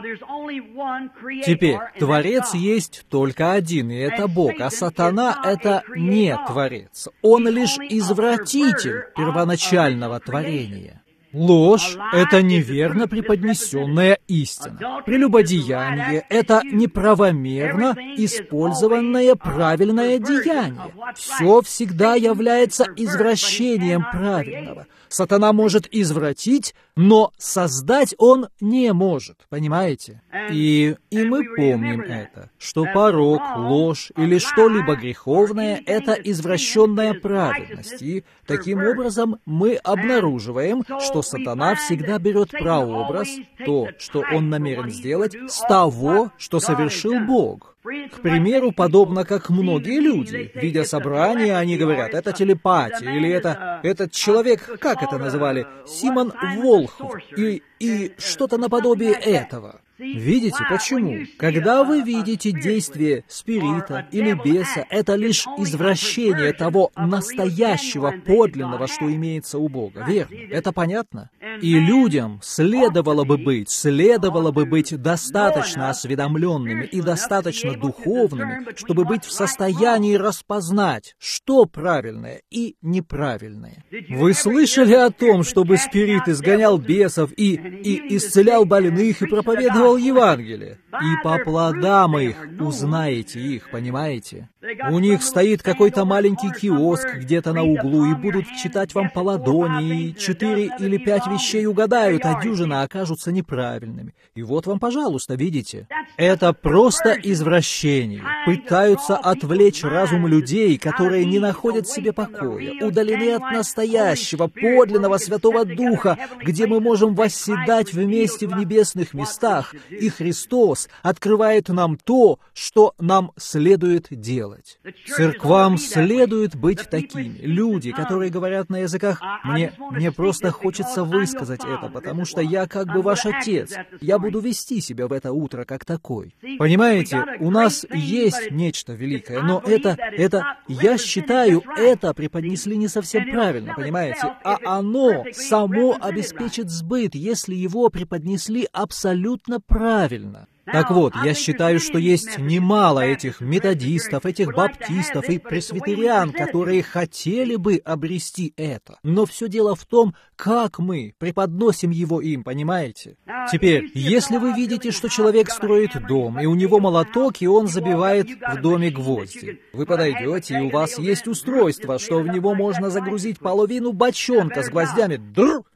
Теперь, Творец есть только один, и это Бог, а сатана — это не Творец. Он лишь извратитель первоначального творения. Ложь — это неверно преподнесенная истина. Прелюбодеяние — это неправомерно использованное правильное деяние. Все всегда является извращением правильного. Сатана может извратить, но создать он не может, понимаете? И, и мы помним это, что порок, ложь или что-либо греховное — это извращенная праведность. И таким образом мы обнаруживаем, что сатана всегда берет прообраз, то, что он намерен сделать, с того, что совершил Бог. К примеру, подобно как многие люди, видя собрание, они говорят, это телепатия, или это этот человек, как это называли, Симон Волхв, и, и что-то наподобие этого. Видите, почему? Когда вы видите действие спирита или беса, это лишь извращение того настоящего, подлинного, что имеется у Бога, верно? Это понятно? И людям следовало бы быть, следовало бы быть достаточно осведомленными и достаточно духовными, чтобы быть в состоянии распознать, что правильное и неправильное. Вы слышали о том, чтобы спирит изгонял бесов и, и исцелял больных и проповедовал Евангелие? И по плодам их узнаете их, понимаете? У них стоит какой-то маленький киоск где-то на углу, и будут читать вам по ладони, и четыре или пять вещей угадают, а дюжина окажутся неправильными. И вот вам, пожалуйста, видите? Это просто извращение. Пытаются отвлечь разум людей, которые не находят себе покоя, удалены от настоящего, подлинного Святого Духа, где мы можем восседать вместе в небесных местах, и Христос открывает нам то, что нам следует делать. Церквам следует быть такими. Люди, которые говорят на языках, мне, мне просто хочется высказать это, потому что я как бы ваш отец. Я буду вести себя в это утро как такой. Понимаете, у нас есть нечто великое, но это, это, я считаю, это преподнесли не совсем правильно, понимаете? А оно само обеспечит сбыт, если его преподнесли абсолютно правильно. Так вот, я считаю, что есть немало этих методистов, этих баптистов и пресвитериан, которые хотели бы обрести это. Но все дело в том, как мы преподносим его им, понимаете? Теперь, если вы видите, что человек строит дом, и у него молоток, и он забивает в доме гвозди, вы подойдете, и у вас есть устройство, что в него можно загрузить половину бочонка с гвоздями. Др!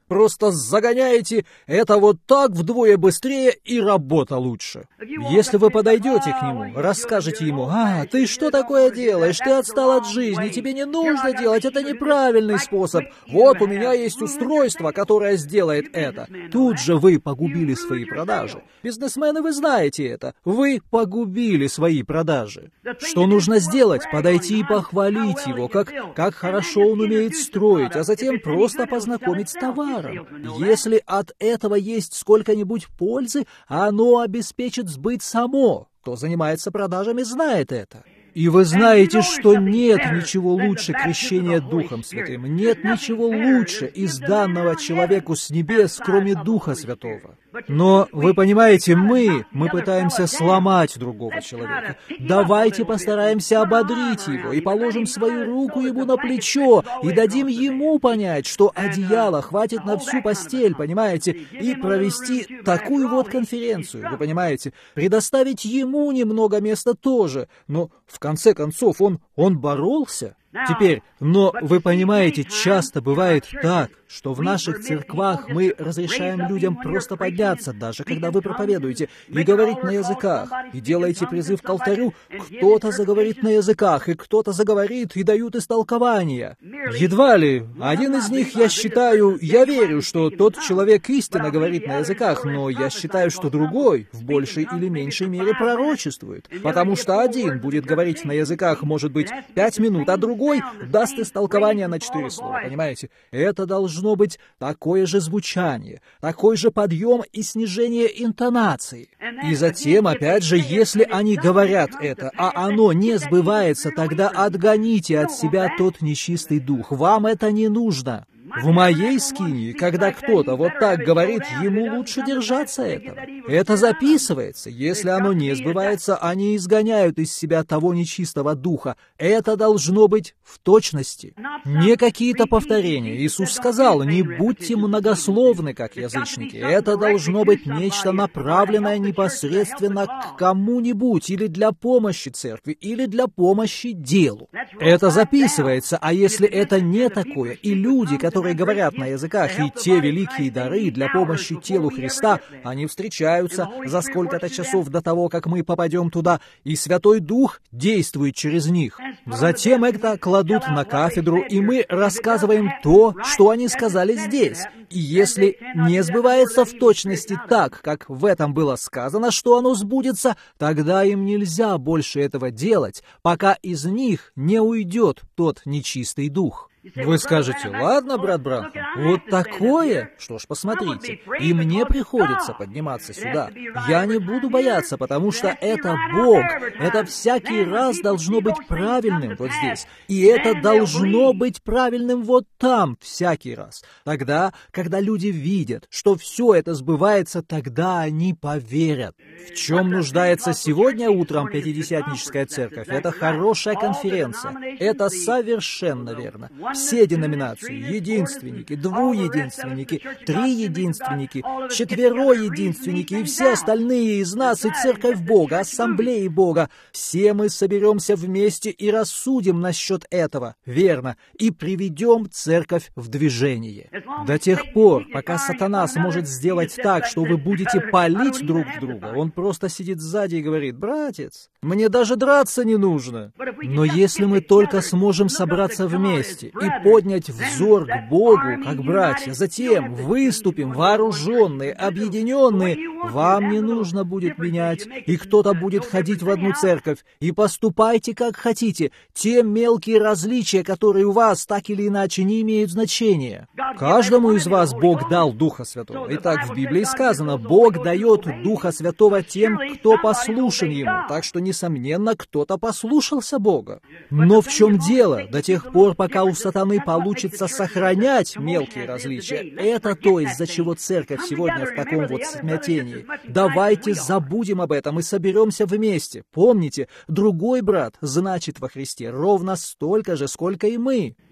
просто загоняете, это вот так вдвое быстрее и работа лучше. Если вы подойдете к нему, расскажете ему: «А, ты что такое делаешь? Ты отстал от жизни, тебе не нужно делать, это неправильный способ. Вот у меня есть устройство, которое сделает это». Тут же вы погубили свои продажи. Бизнесмены, вы знаете это. Вы погубили свои продажи. Что нужно сделать? Подойти и похвалить его, как, как хорошо он умеет строить, а затем просто познакомить с товаром. Если от этого есть сколько-нибудь пользы, оно обеспечит сбыт само. Кто занимается продажами, знает это. И вы знаете, что нет ничего лучше крещения Духом Святым. Нет ничего лучше из данного человеку с небес, кроме Духа Святого. Но, вы понимаете, мы, мы пытаемся сломать другого человека. Давайте постараемся ободрить его и положим свою руку ему на плечо и дадим ему понять, что одеяла хватит на всю постель, понимаете, и провести такую вот конференцию, вы понимаете, предоставить ему немного места тоже, но в конце концов он, он боролся. Теперь, но вы понимаете, часто бывает так, что в наших церквах мы разрешаем людям просто подняться, даже когда вы проповедуете, и говорить на языках, и делаете призыв к алтарю, кто-то заговорит на языках, и кто-то заговорит, и дают истолкования. Едва ли, один из них, я считаю, я верю, что тот человек истинно говорит на языках, но я считаю, что другой в большей или меньшей мере пророчествует, потому что один будет говорить на языках, может быть, пять минут, а другой даст истолкование на четыре слова, понимаете? Это должно быть такое же звучание, такой же подъем и снижение интонации. И затем, опять же, если они говорят это, а оно не сбывается, тогда отгоните от себя тот нечистый дух. Вам это не нужно. В моей скинии, когда кто-то вот так говорит, ему лучше держаться этого. Это записывается. Если оно не сбывается, они изгоняют из себя того нечистого духа. Это должно быть в точности. Не какие-то повторения. Иисус сказал: «Не будьте многословны, как язычники». Это должно быть нечто направленное непосредственно к кому-нибудь, или для помощи церкви, или для помощи делу. Это записывается, а если это не такое, и люди, которые которые говорят на языках, и те великие дары для помощи телу Христа, они встречаются за сколько-то часов до того, как мы попадем туда, и Святой Дух действует через них. Затем это кладут на кафедру, и мы рассказываем то, что они сказали здесь. И если не сбывается в точности так, как в этом было сказано, что оно сбудется, тогда им нельзя больше этого делать, пока из них не уйдет тот нечистый дух. Вы скажете: «Ладно, брат Бранхам, вот такое?» Что ж, посмотрите, и мне приходится подниматься сюда. Я не буду бояться, потому что это Бог. Это всякий раз должно быть правильным вот здесь. И это должно быть правильным вот там всякий раз. Тогда, когда люди видят, что все это сбывается, тогда они поверят. В чем нуждается сегодня утром Пятидесятническая церковь? Это хорошая конференция. Это совершенно верно. Все деноминации, единственники, двуединственники, триединственники, четвероединственники и все остальные из нас, и Церковь Бога, Ассамблеи Бога, все мы соберемся вместе и рассудим насчет этого, верно, и приведем Церковь в движение. До тех пор, пока сатана сможет сделать так, что вы будете палить друг друга, он просто сидит сзади и говорит: «Братец, мне даже драться не нужно». Но если мы только сможем собраться вместе и поднять взор к Богу, как братья, затем выступим вооруженные, объединенные, вам не нужно будет менять, и кто-то будет ходить в одну церковь, и поступайте как хотите. Те мелкие различия, которые у вас так или иначе не имеют значения. Каждому из вас Бог дал Духа Святого. Итак, в Библии сказано: Бог дает Духа Святого тем, кто послушен Ему. Так что, несомненно, кто-то послушался Бога. Но в чем дело? До тех пор, пока у сатаны получится сохранять мелкие различия, это то, из-за чего церковь сегодня в таком вот смятении. Давайте забудем об этом и соберемся вместе. Помните, другой брат значит во Христе ровно столько же, сколько и мы.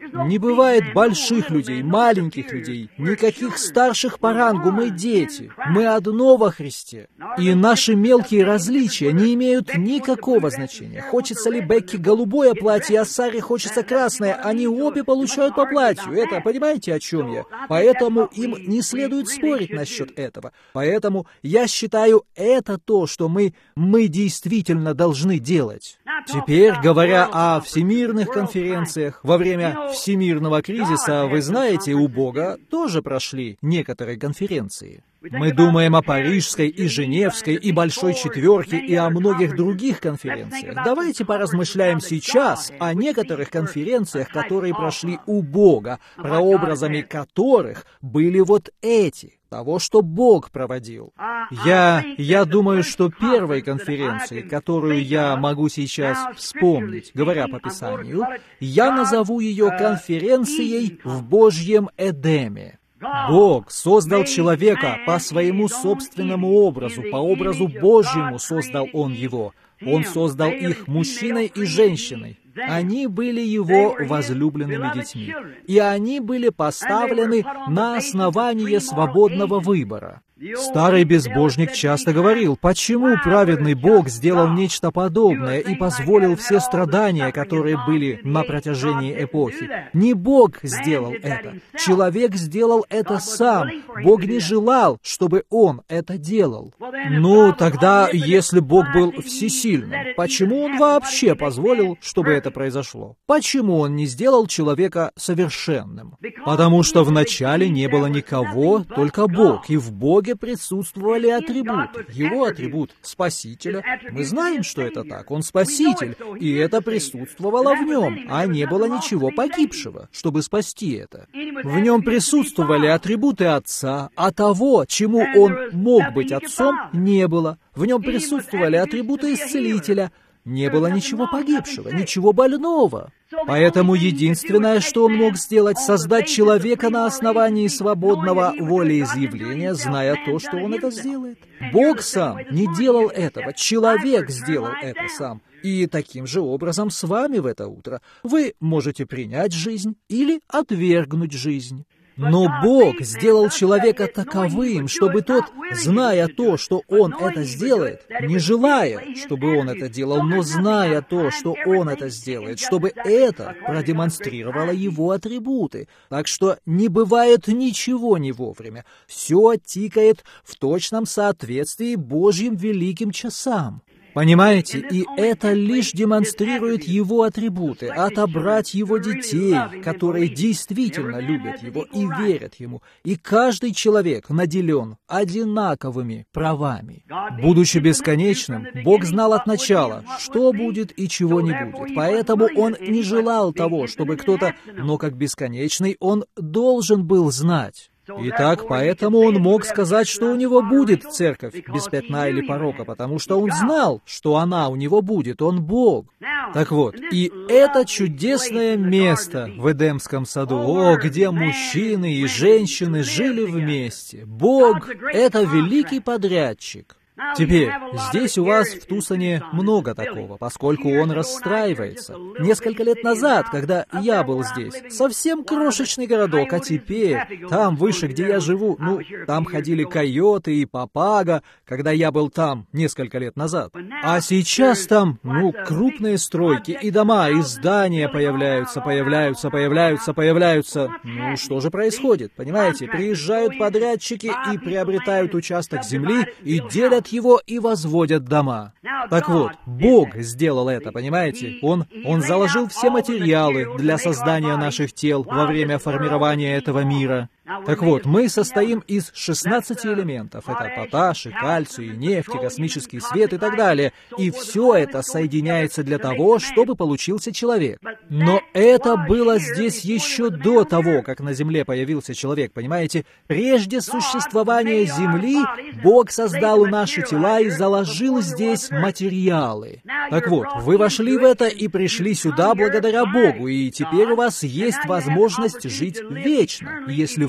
Не бывает больших людей, маленьких людей, никаких старших по рангу, мы дети, мы одно во Христе. И наши мелкие различия не имеют никакого значения. Хочется ли Бекки голубое платье, а Саре хочется красное, они обе получают по платью. Это, понимаете, о чем я? Поэтому им не следует спорить насчет этого. Поэтому я считаю, это то, что мы, мы действительно должны делать. Теперь, говоря о всемирных конференциях, во время всемирного кризиса, вы знаете, у Бога тоже прошли некоторые конференции. Мы думаем о Парижской и Женевской, и Большой Четверке, и о многих других конференциях. Давайте поразмышляем сейчас о некоторых конференциях, которые прошли у Бога, прообразами которых были вот эти, того, что Бог проводил. Я, я думаю, что первой конференцией, которую я могу сейчас вспомнить, говоря по Писанию, я назову ее конференцией в Божьем Эдеме. Бог создал человека по своему собственному образу, по образу Божьему создал Он его. Он создал их мужчиной и женщиной. Они были его возлюбленными детьми, и они были поставлены на основании свободного выбора. Старый безбожник часто говорил, почему праведный Бог сделал нечто подобное и позволил все страдания, которые были на протяжении эпохи. Не Бог сделал это. Человек сделал это сам. Бог не желал, чтобы он это делал. Ну, тогда, если Бог был всесильным, почему Он вообще позволил, чтобы это произошло? Почему Он не сделал человека совершенным? Потому что вначале не было никого, только Бог, и в Боге присутствовали атрибуты. Его атрибут Спасителя. Мы знаем, что это так. Он Спаситель, и это присутствовало в Нем, а не было ничего погибшего, чтобы спасти это. В Нем присутствовали атрибуты Отца, а того, чему Он мог быть Отцом, не было. В Нем присутствовали атрибуты Исцелителя. Не было ничего погибшего, ничего больного. Поэтому единственное, что Он мог сделать, создать человека на основании свободного волеизъявления, зная то, что Он это сделает. Бог сам не делал этого, человек сделал это сам. И таким же образом с вами в это утро вы можете принять жизнь или отвергнуть жизнь. Но Бог сделал человека таковым, чтобы тот, зная то, что Он это сделает, не желая, чтобы он это делал, но зная то, что Он это сделает, чтобы это продемонстрировало Его атрибуты. Так что не бывает ничего не вовремя. Все тикает в точном соответствии Божьим великим часам. Понимаете, и это лишь демонстрирует Его атрибуты, отобрать Его детей, которые действительно любят Его и верят Ему. И каждый человек наделен одинаковыми правами. Будучи бесконечным, Бог знал от начала, что будет и чего не будет. Поэтому Он не желал того, чтобы кто-то, но как бесконечный, Он должен был знать. Итак, поэтому Он мог сказать, что у Него будет церковь без пятна или порока, потому что Он знал, что она у Него будет, Он Бог. Так вот, и это чудесное место в Эдемском саду, о, где мужчины и женщины жили вместе. Бог — это великий подрядчик. Теперь, здесь у вас в Тусоне много такого, поскольку он расстраивается. Несколько лет назад, когда я был здесь, совсем крошечный городок, а теперь, там выше, где я живу, ну, там ходили койоты и папага, когда я был там несколько лет назад. А сейчас там, ну, крупные стройки, и дома, и здания появляются, появляются, появляются, появляются. Ну, что же происходит, понимаете? Приезжают подрядчики и приобретают участок земли, и делят его и возводят дома. Так вот, Бог сделал это, понимаете? Он, Он заложил все материалы для создания наших тел во время формирования этого мира. Так вот, мы состоим из шестнадцати элементов. Это поташ, и кальций, и нефть, и космический свет и так далее. И все это соединяется для того, чтобы получился человек. Но это было здесь еще до того, как на Земле появился человек, понимаете? Прежде существования Земли Бог создал наши тела и заложил здесь материалы. Так вот, вы вошли в это и пришли сюда благодаря Богу, и теперь у вас есть возможность жить вечно, если вы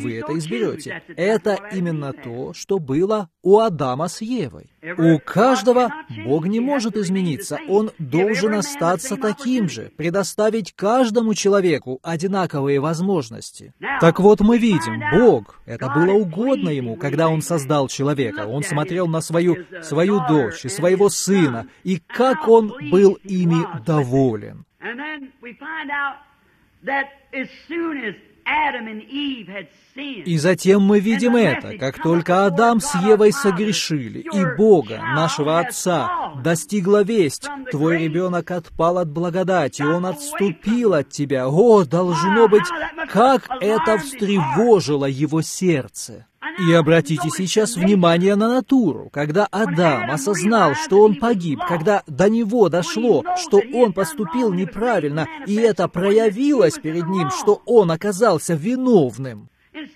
вы это изберете. Это именно то, что было у Адама с Евой. У каждого Бог не может измениться. Он должен остаться таким же, предоставить каждому человеку одинаковые возможности. Так вот, мы видим, Бог, это было угодно Ему, когда Он создал человека. Он смотрел на свою, свою дочь и своего сына, и как Он был ими доволен. И затем мы видим это, как только Адам с Евой согрешили, и Бога, нашего Отца, достигла весть: твой ребенок отпал от благодати, он отступил от тебя. О, должно быть, как это встревожило его сердце! И обратите сейчас внимание на натуру. Когда Адам осознал, что он погиб, когда до него дошло, что он поступил неправильно, и это проявилось перед ним, что он оказался виновным,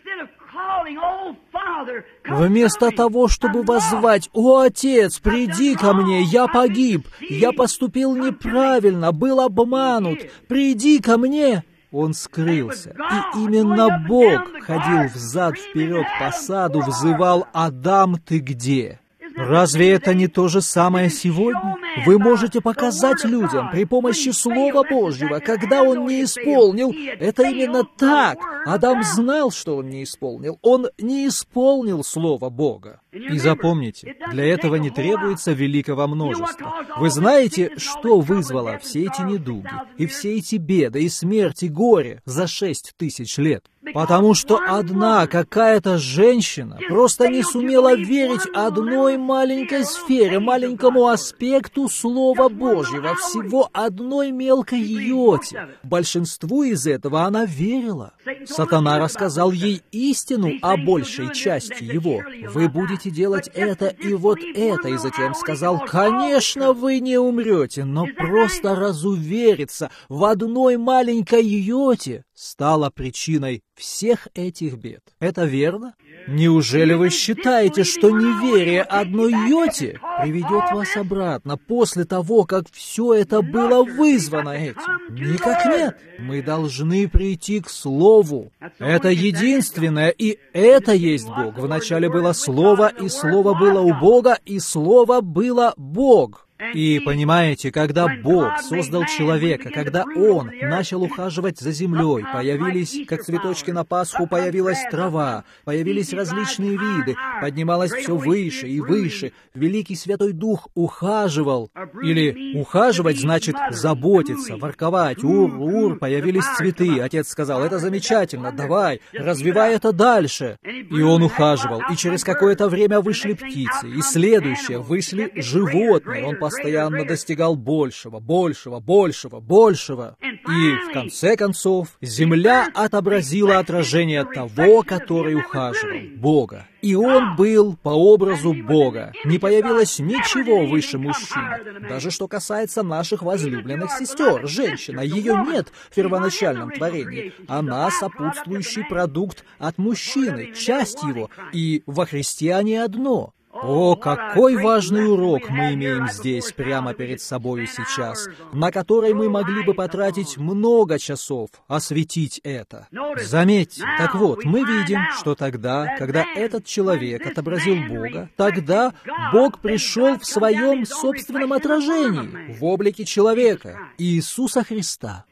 вместо того, чтобы воззвать: «О, Отец, приди ко мне, я погиб, я поступил неправильно, был обманут, приди ко мне», он скрылся. И именно Бог ходил взад-вперед по саду, взывал: «Адам, ты где?» Разве это не то же самое сегодня? Вы можете показать людям при помощи Слова Божьего, когда он не исполнил. Это именно так. Адам знал, что он не исполнил. Он не исполнил Слово Бога. И запомните, для этого не требуется великого множества. Вы знаете, что вызвало все эти недуги, и все эти беды, и смерть, и горе за шесть тысяч лет? Потому что одна какая-то женщина просто не сумела верить одной маленькой сфере, маленькому аспекту Слова Божьего, всего одной мелкой йоте. Большинству из этого она верила. Сатана рассказал ей истину о большей части его. Вы будете делать это и вот это, и затем сказал: конечно, вы не умрете, но просто разувериться в одной маленькой йоте стало причиной всех этих бед. Это верно? Неужели вы считаете, что неверие одной йоте приведет вас обратно после того, как все это было вызвано этим? Никак нет. Мы должны прийти к Слову. Это единственное, и это есть Бог. Вначале было Слово, и Слово было у Бога, и Слово было Бог. И понимаете, когда Бог создал человека, когда Он начал ухаживать за землей, появились, как цветочки на Пасху, появилась трава, появились различные виды, поднималось все выше и выше, Великий Святой Дух ухаживал. Или ухаживать значит заботиться, ворковать, ур-ур, появились цветы. Отец сказал: это замечательно, давай, развивай это дальше. И Он ухаживал, и через какое-то время вышли птицы, и следующее, вышли животные. Он постоянно достигал большего, большего, большего, большего. И, в конце концов, земля отобразила отражение того, который ухаживал, Бога. И он был по образу Бога. Не появилось ничего выше мужчины. Даже что касается наших возлюбленных сестер, женщина, ее нет в первоначальном творении. Она сопутствующий продукт от мужчины, часть его, и во Христе они одно. О, какой важный урок мы имеем здесь, прямо перед собою сейчас, на который мы могли бы потратить много часов, осветить это. Заметьте, так вот, мы видим, что тогда, когда этот человек отобразил Бога, тогда Бог пришел в своем собственном отражении, в облике человека, Иисуса Христа.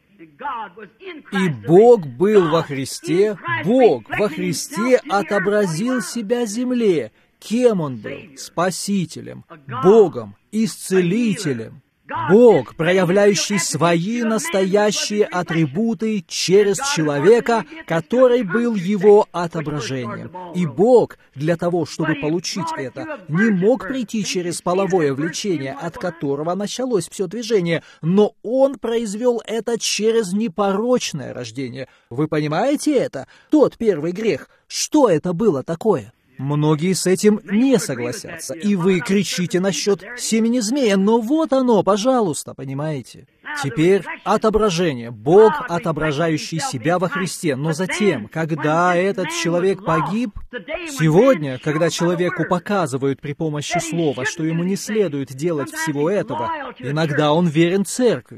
И Бог был во Христе, Бог во Христе отобразил себя земле. Кем Он был? Спасителем, Богом, Исцелителем. Бог, проявляющий свои настоящие атрибуты через человека, который был Его отображением. И Бог, для того, чтобы получить это, не мог прийти через половое влечение, от которого началось все движение, но Он произвел это через непорочное рождение. Вы понимаете это? Тот первый грех. Что это было такое? Многие с этим не согласятся, и вы кричите насчет семени змея, но вот оно, пожалуйста, понимаете? Теперь отображение, Бог, отображающий себя во Христе, но затем, когда этот человек погиб, сегодня, когда человеку показывают при помощи слова, что ему не следует делать всего этого, иногда он верен церкви.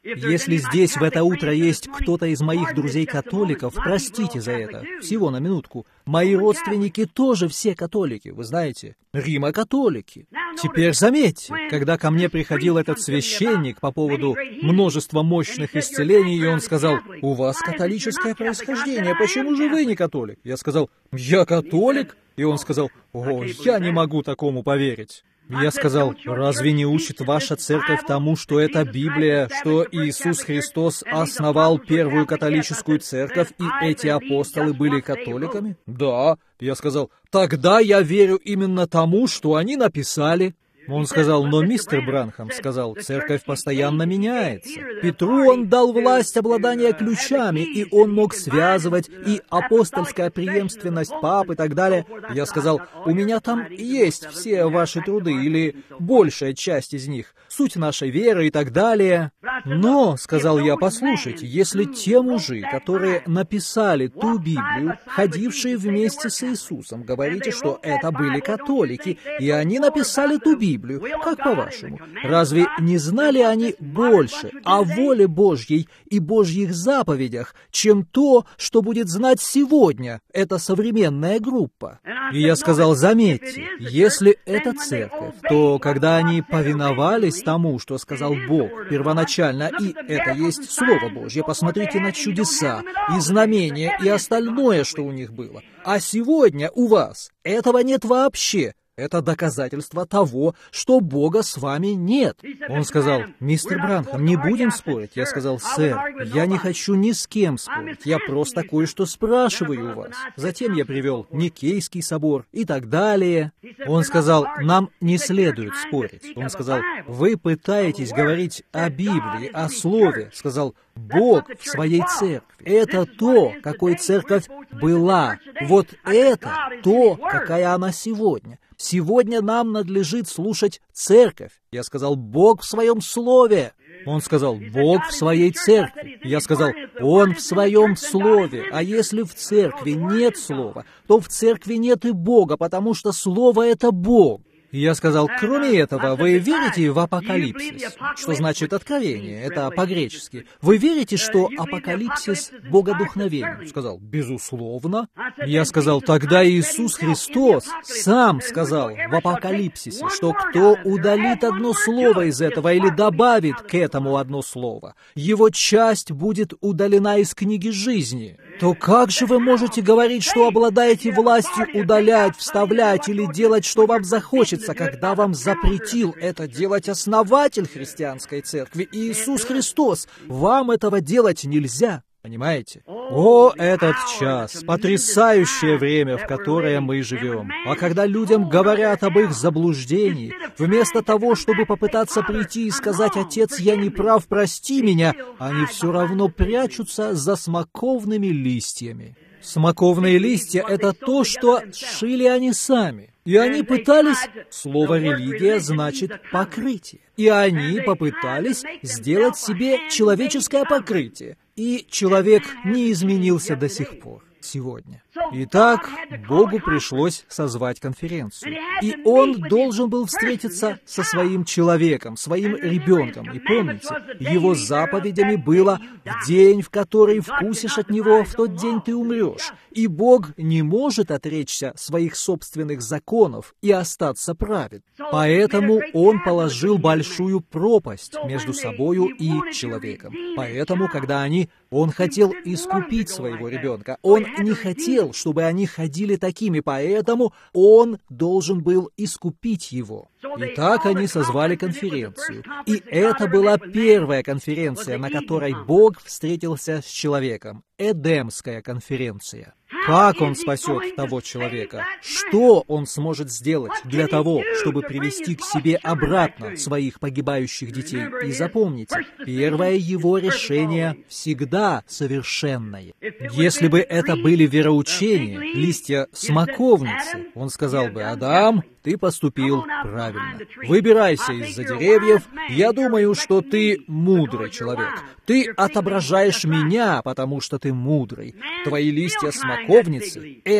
Если здесь в это утро есть кто-то из моих друзей-католиков, простите за это, всего на минутку. Мои родственники тоже все католики, вы знаете, Римо-католики. Теперь заметьте, когда ко мне приходил этот священник по поводу множества мощных исцелений, и он сказал: «У вас католическое происхождение, почему же вы не католик?» Я сказал: «Я католик?» И он сказал: «О, я не могу такому поверить». Я сказал: «Разве не учит ваша церковь тому, что это Библия, что Иисус Христос основал первую католическую церковь, и эти апостолы были католиками?» «Да». Я сказал: «Тогда я верю именно тому, что они написали». Он сказал: «Но мистер Бранхам сказал, церковь постоянно меняется. Петру он дал власть обладания ключами, и он мог связывать, и апостольская преемственность пап и так далее». Я сказал: «У меня там есть все ваши труды, или большая часть из них, суть нашей веры и так далее». «Но, — сказал я, — послушайте, если те мужи, которые написали ту Библию, ходившие вместе с Иисусом, говорите, что это были католики, и они написали ту Библию, как по-вашему, разве не знали они больше о воле Божьей и Божьих заповедях, чем то, что будет знать сегодня эта современная группа?» И я сказал: «Заметьте, если это церковь, то когда они повиновались тому, что сказал Бог первоначально, и это есть Слово Божье, посмотрите на чудеса и знамения и остальное, что у них было. А сегодня у вас этого нет вообще. Это доказательство того, что Бога с вами нет». Он сказал: «Мистер Бранхам, не будем спорить». Я сказал: «Сэр, я не хочу ни с кем спорить, я просто кое-что спрашиваю у вас». Затем я привел Никейский собор и так далее. Он сказал: «Нам не следует спорить». Он сказал: «Вы пытаетесь говорить о Библии, о Слове». Сказал: «Бог в своей церкви. Это то, какой церковь была. Вот это то, какая она сегодня. Сегодня нам надлежит слушать церковь». Я сказал: «Бог в своем слове». Он сказал: «Бог в своей церкви». Я сказал: «Он в своем слове». А если в церкви нет слова, то в церкви нет и Бога, потому что слово — это Бог. И я сказал: «Кроме этого, вы верите в апокалипсис?» Что значит откровение? Это по-гречески. «Вы верите, что апокалипсис богодухновенен?» Сказал: «Безусловно». Я сказал: «Тогда Иисус Христос сам сказал в апокалипсисе, что кто удалит одно слово из этого или добавит к этому одно слово, его часть будет удалена из книги жизни. То как же вы можете говорить, что обладаете властью удалять, вставлять или делать, что вам захочется, когда вам запретил это делать основатель христианской церкви Иисус Христос? Вам этого делать нельзя». Понимаете? О, этот час! Потрясающее время, в которое мы живем. А когда людям говорят об их заблуждении, вместо того, чтобы попытаться прийти и сказать: «Отец, я не прав, прости меня», они все равно прячутся за смоковными листьями. Смоковные листья — это то, что сшили они сами. И они пытались... Слово «религия» значит «покрытие». И они попытались сделать себе человеческое покрытие. И человек не изменился до сих пор, сегодня. Итак, Богу пришлось созвать конференцию. И Он должен был встретиться со своим человеком, своим ребенком. И помните, его заповедями было: «В день, в который вкусишь от него, в тот день ты умрешь». И Бог не может отречься своих собственных законов и остаться праведным. Поэтому Он положил большую пропасть между собою и человеком. Поэтому, когда они... Он хотел искупить своего ребенка. Он не хотел, чтобы они ходили такими, поэтому Он должен был искупить его. И так они созвали конференцию. И это была первая конференция, на которой Бог встретился с человеком. Эдемская конференция. Как Он спасет того человека? Что Он сможет сделать для того, чтобы привести к себе обратно своих погибающих детей? И запомните, первое Его решение всегда совершенное. Если бы это были вероучения, листья смоковницы, Он сказал бы: «Адам, ты поступил правильно. Выбирайся из-за деревьев. Я думаю, что ты мудрый человек. Ты отображаешь меня, потому что ты мудрый. Твои листья смоковницы — это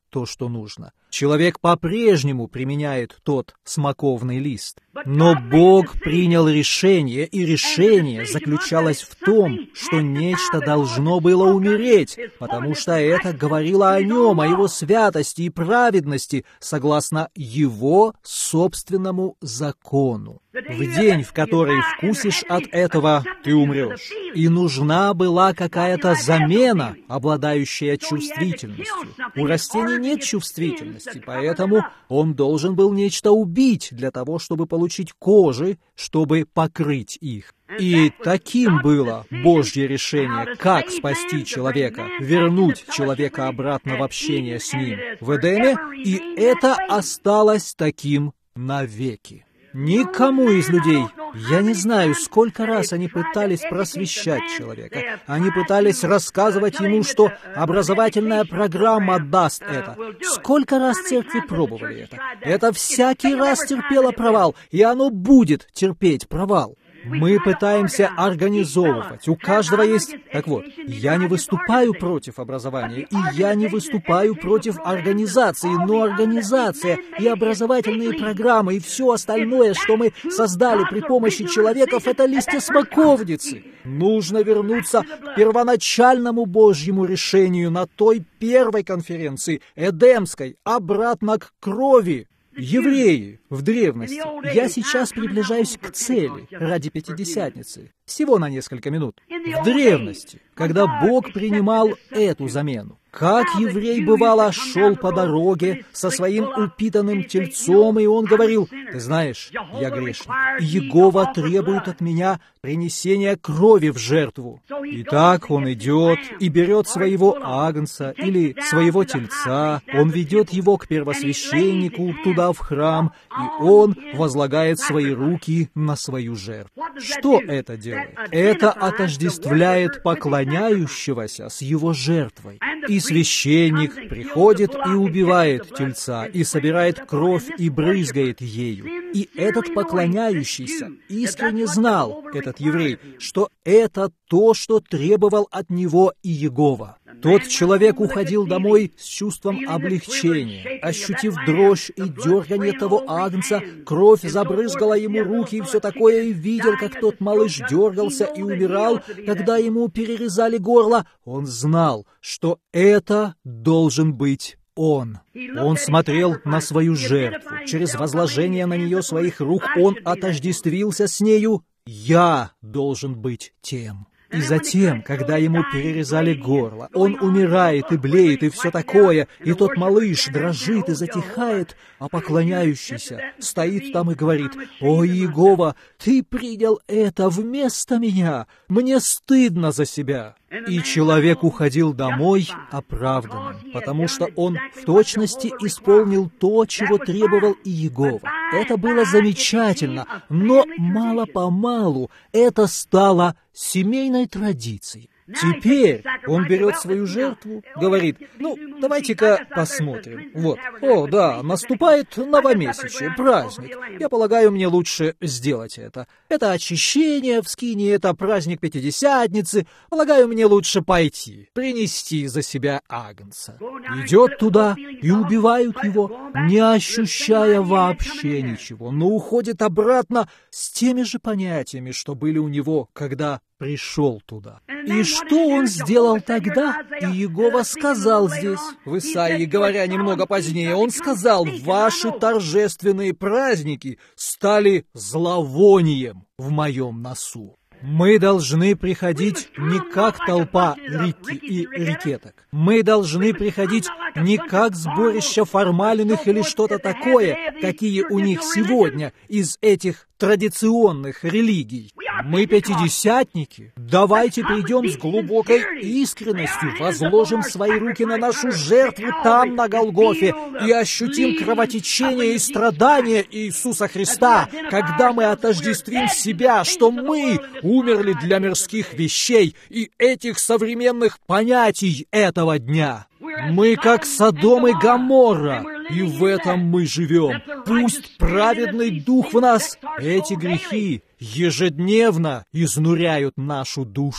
то, что нужно. Человек по-прежнему применяет тот смоковный лист. Но Бог принял решение, и решение заключалось в том, что нечто должно было умереть, потому что это говорило о нем, о его святости и праведности, согласно его собственному закону. В день, в который вкусишь от этого, ты умрешь. И нужна была какая-то замена, обладающая чувствительностью. У растений нет чувствительности, поэтому он должен был нечто убить для того, чтобы получить кожи, чтобы покрыть их. И таким было Божье решение, как спасти человека, вернуть человека обратно в общение с ним в Эдеме, и это осталось таким навеки. Никому из людей, я не знаю, сколько раз они пытались просвещать человека. Они пытались рассказывать ему, что образовательная программа даст это. Сколько раз церкви пробовали это? Это всякий раз терпело провал, и оно будет терпеть провал. Мы пытаемся организовывать. У каждого есть... Так вот, я не выступаю против образования, и я не выступаю против организации, но организация и образовательные программы, и все остальное, что мы создали при помощи человеков, это листья смоковницы. Нужно вернуться к первоначальному Божьему решению на той первой конференции, Эдемской, обратно к крови. Евреи в древности. Я сейчас приближаюсь к цели ради Пятидесятницы. Всего на несколько минут. В древности, когда Бог принимал эту замену, как еврей, бывало, шел по дороге со своим упитанным тельцом, и он говорил: «Ты знаешь, я грешник, и Иегова требует от меня принесения крови в жертву». И так он идет и берет своего агнца или своего тельца, он ведет его к первосвященнику, туда в храм, и он возлагает свои руки на свою жертву. Что это делает? Это отождествляет поклоняющегося с его жертвой. И священник приходит и убивает тельца, и собирает кровь, и брызгает ею. И этот поклоняющийся искренне знал, этот еврей, что это то, что требовал от него Иегова. Тот человек уходил домой с чувством облегчения. Ощутив дрожь и дергание того агнца, кровь забрызгала ему руки и все такое, и видел, как тот малыш дергался и умирал, когда ему перерезали горло. Он знал, что это должен быть он. Он смотрел на свою жертву. Через возложение на нее своих рук он отождествился с нею. «Я должен быть тем». И затем, когда ему перерезали горло, он умирает и блеет, и все такое, и тот малыш дрожит и затихает, а поклоняющийся стоит там и говорит: «О, Иегова, ты принял это вместо меня, мне стыдно за себя». И человек уходил домой оправданным, потому что он в точности исполнил то, чего требовал Иегова. Это было замечательно, но мало-помалу это стало семейной традицией. Теперь он берет свою жертву, говорит: «Ну, давайте-ка посмотрим. Вот, о, да, наступает новомесячие, праздник. Я полагаю, мне лучше сделать это. Это очищение в скинии, это праздник Пятидесятницы. Полагаю, мне лучше пойти, принести за себя агнца». Идет туда и убивают его, не ощущая вообще ничего, но уходит обратно с теми же понятиями, что были у него, когда пришел туда. И что он сделал тогда? Иегова сказал здесь, в Исаии, говоря немного позднее, он сказал: «Ваши торжественные праздники стали зловонием в моем носу». Мы должны приходить не как толпа Рикки и рикеток. Мы должны приходить не как сборище формалиных или что-то такое, какие у них сегодня из этих традиционных религий. Мы пятидесятники. Давайте придем с глубокой искренностью, возложим свои руки на нашу жертву там, на Голгофе, и ощутим кровотечение и страдания Иисуса Христа, когда мы отождествим себя, что мы умерли для мирских вещей и этих современных понятий этого дня. Мы как Содом и Гоморра, и в этом мы живем. Пусть праведный дух в нас, эти грехи ежедневно изнуряют нашу душу.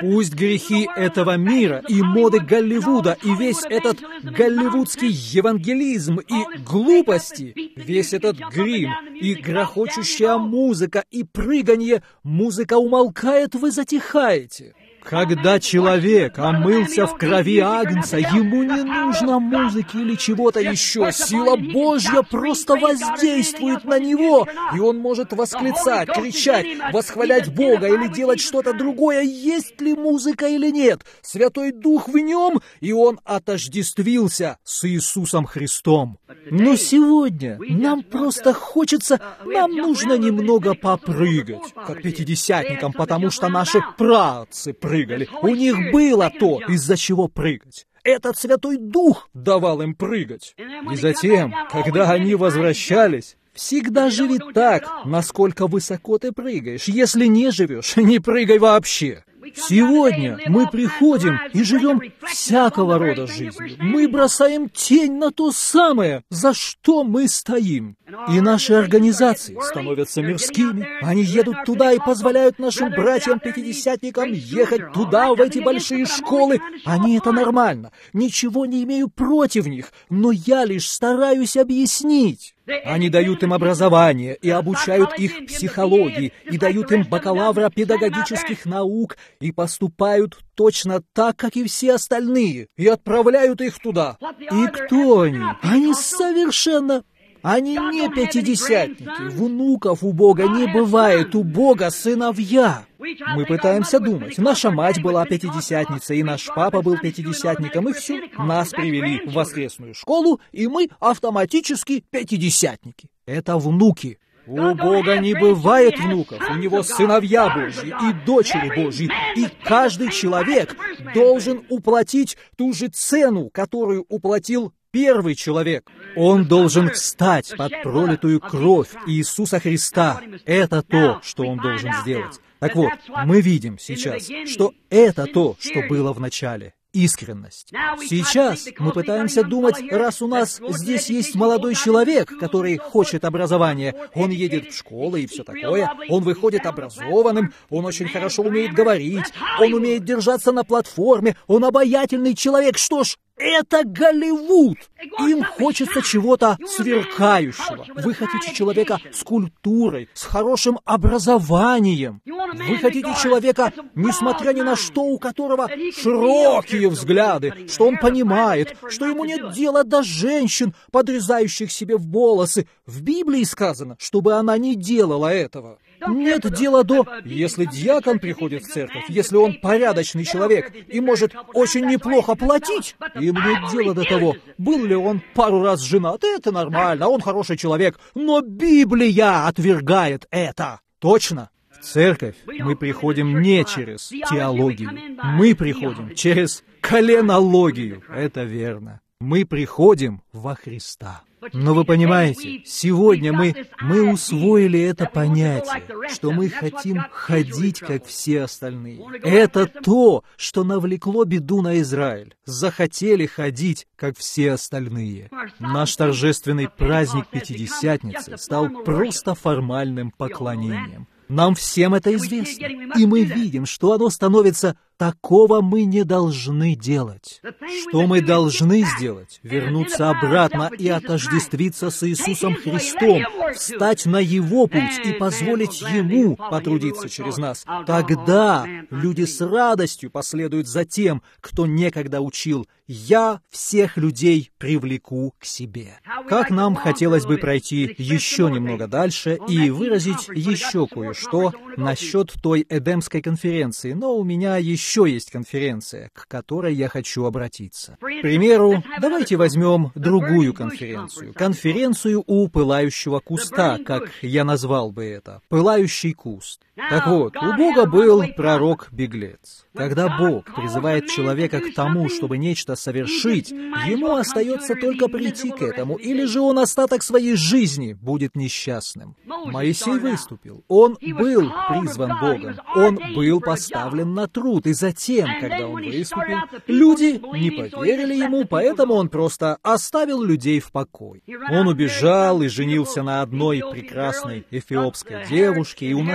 Пусть грехи этого мира и моды Голливуда, и весь этот голливудский евангелизм и глупости, весь этот грим и грохочущая музыка и прыганье, музыка умолкает, вы затихаете. Когда человек омылся в крови Агнца, ему не нужно музыки или чего-то еще. Сила Божья просто воздействует на него, и он может восклицать, кричать, восхвалять Бога или делать что-то другое, есть ли музыка или нет. Святой Дух в нем, и он отождествился с Иисусом Христом. Но сегодня нам просто хочется, нам нужно немного попрыгать, как пятидесятникам, потому что наши праотцы прыгали. У них было то, из-за чего прыгать. Этот Святой Дух давал им прыгать. И затем, когда они возвращались, всегда живи так, насколько высоко ты прыгаешь. Если не живешь, не прыгай вообще. Сегодня мы приходим и живем всякого рода жизнью. Мы бросаем тень на то самое, за что мы стоим. И наши организации становятся мирскими. Они едут туда и позволяют нашим братьям-пятидесятникам ехать туда, в эти большие школы. Они это нормально. Ничего не имею против них, но я лишь стараюсь объяснить. Они дают им образование и обучают их психологии, и дают им бакалавра педагогических наук, и поступают точно так, как и все остальные, и отправляют их туда. И кто они? Они совершенно... Они не пятидесятники. Внуков у Бога не бывает, у Бога сыновья. Мы пытаемся думать. Наша мать была пятидесятницей, и наш папа был пятидесятником, и все. Нас привели в воскресную школу, и мы автоматически пятидесятники. Это внуки. У Бога не бывает внуков, у Него сыновья Божьи и дочери Божьи, и каждый человек должен уплатить ту же цену, которую уплатил первый человек. Он должен встать под пролитую кровь Иисуса Христа. Это то, что он должен сделать. Так вот, мы видим сейчас, что это то, что было в начале. Искренность. Сейчас мы пытаемся думать, раз у нас здесь есть молодой человек, который хочет образования, он едет в школу и все такое, он выходит образованным, он очень хорошо умеет говорить, он умеет держаться на платформе, он обаятельный человек. Что ж, это Голливуд! Им хочется чего-то сверкающего. Вы хотите человека с культурой, с хорошим образованием. Вы хотите человека, несмотря ни на что, у которого широкие взгляды, что он понимает, что ему нет дела до женщин, подрезающих себе волосы. В Библии сказано, чтобы она не делала этого. Нет дела до... Если диакон приходит в церковь, если он порядочный человек и может очень неплохо платить, им нет дела до того, был ли он пару раз женат, это нормально, он хороший человек, но Библия отвергает это. Точно? В церковь мы приходим не через теологию, мы приходим через коленологию, это верно. Мы приходим во Христа. Но вы понимаете, сегодня мы, мы усвоили это понятие, что мы хотим ходить, как все остальные. Это то, что навлекло беду на Израиль. Захотели ходить, как все остальные. Наш торжественный праздник Пятидесятницы стал просто формальным поклонением. Нам всем это известно, и мы видим, что оно становится такого мы не должны делать. Что мы должны сделать? Вернуться обратно и отождествиться с Иисусом Христом, встать на Его путь и позволить Ему потрудиться через нас. Тогда люди с радостью последуют за тем, кто некогда учил: «Я всех людей привлеку к себе». Как нам хотелось бы пройти еще немного дальше и выразить еще кое-что насчет той Эдемской конференции, но у меня еще есть конференция, к которой я хочу обратиться. К примеру, давайте возьмем другую конференцию. Конференцию у пылающего куста, как я назвал бы это. Пылающий куст. Так вот, у Бога был пророк-беглец. Когда Бог призывает человека к тому, чтобы нечто совершить, ему остается только прийти к этому, или же он остаток своей жизни будет несчастным. Моисей выступил. Он был призван Богом. Он был поставлен на труд. И затем, когда он выступил, люди не поверили ему, поэтому он просто оставил людей в покое. Он убежал и женился на одной прекрасной эфиопской девушке и унаследовал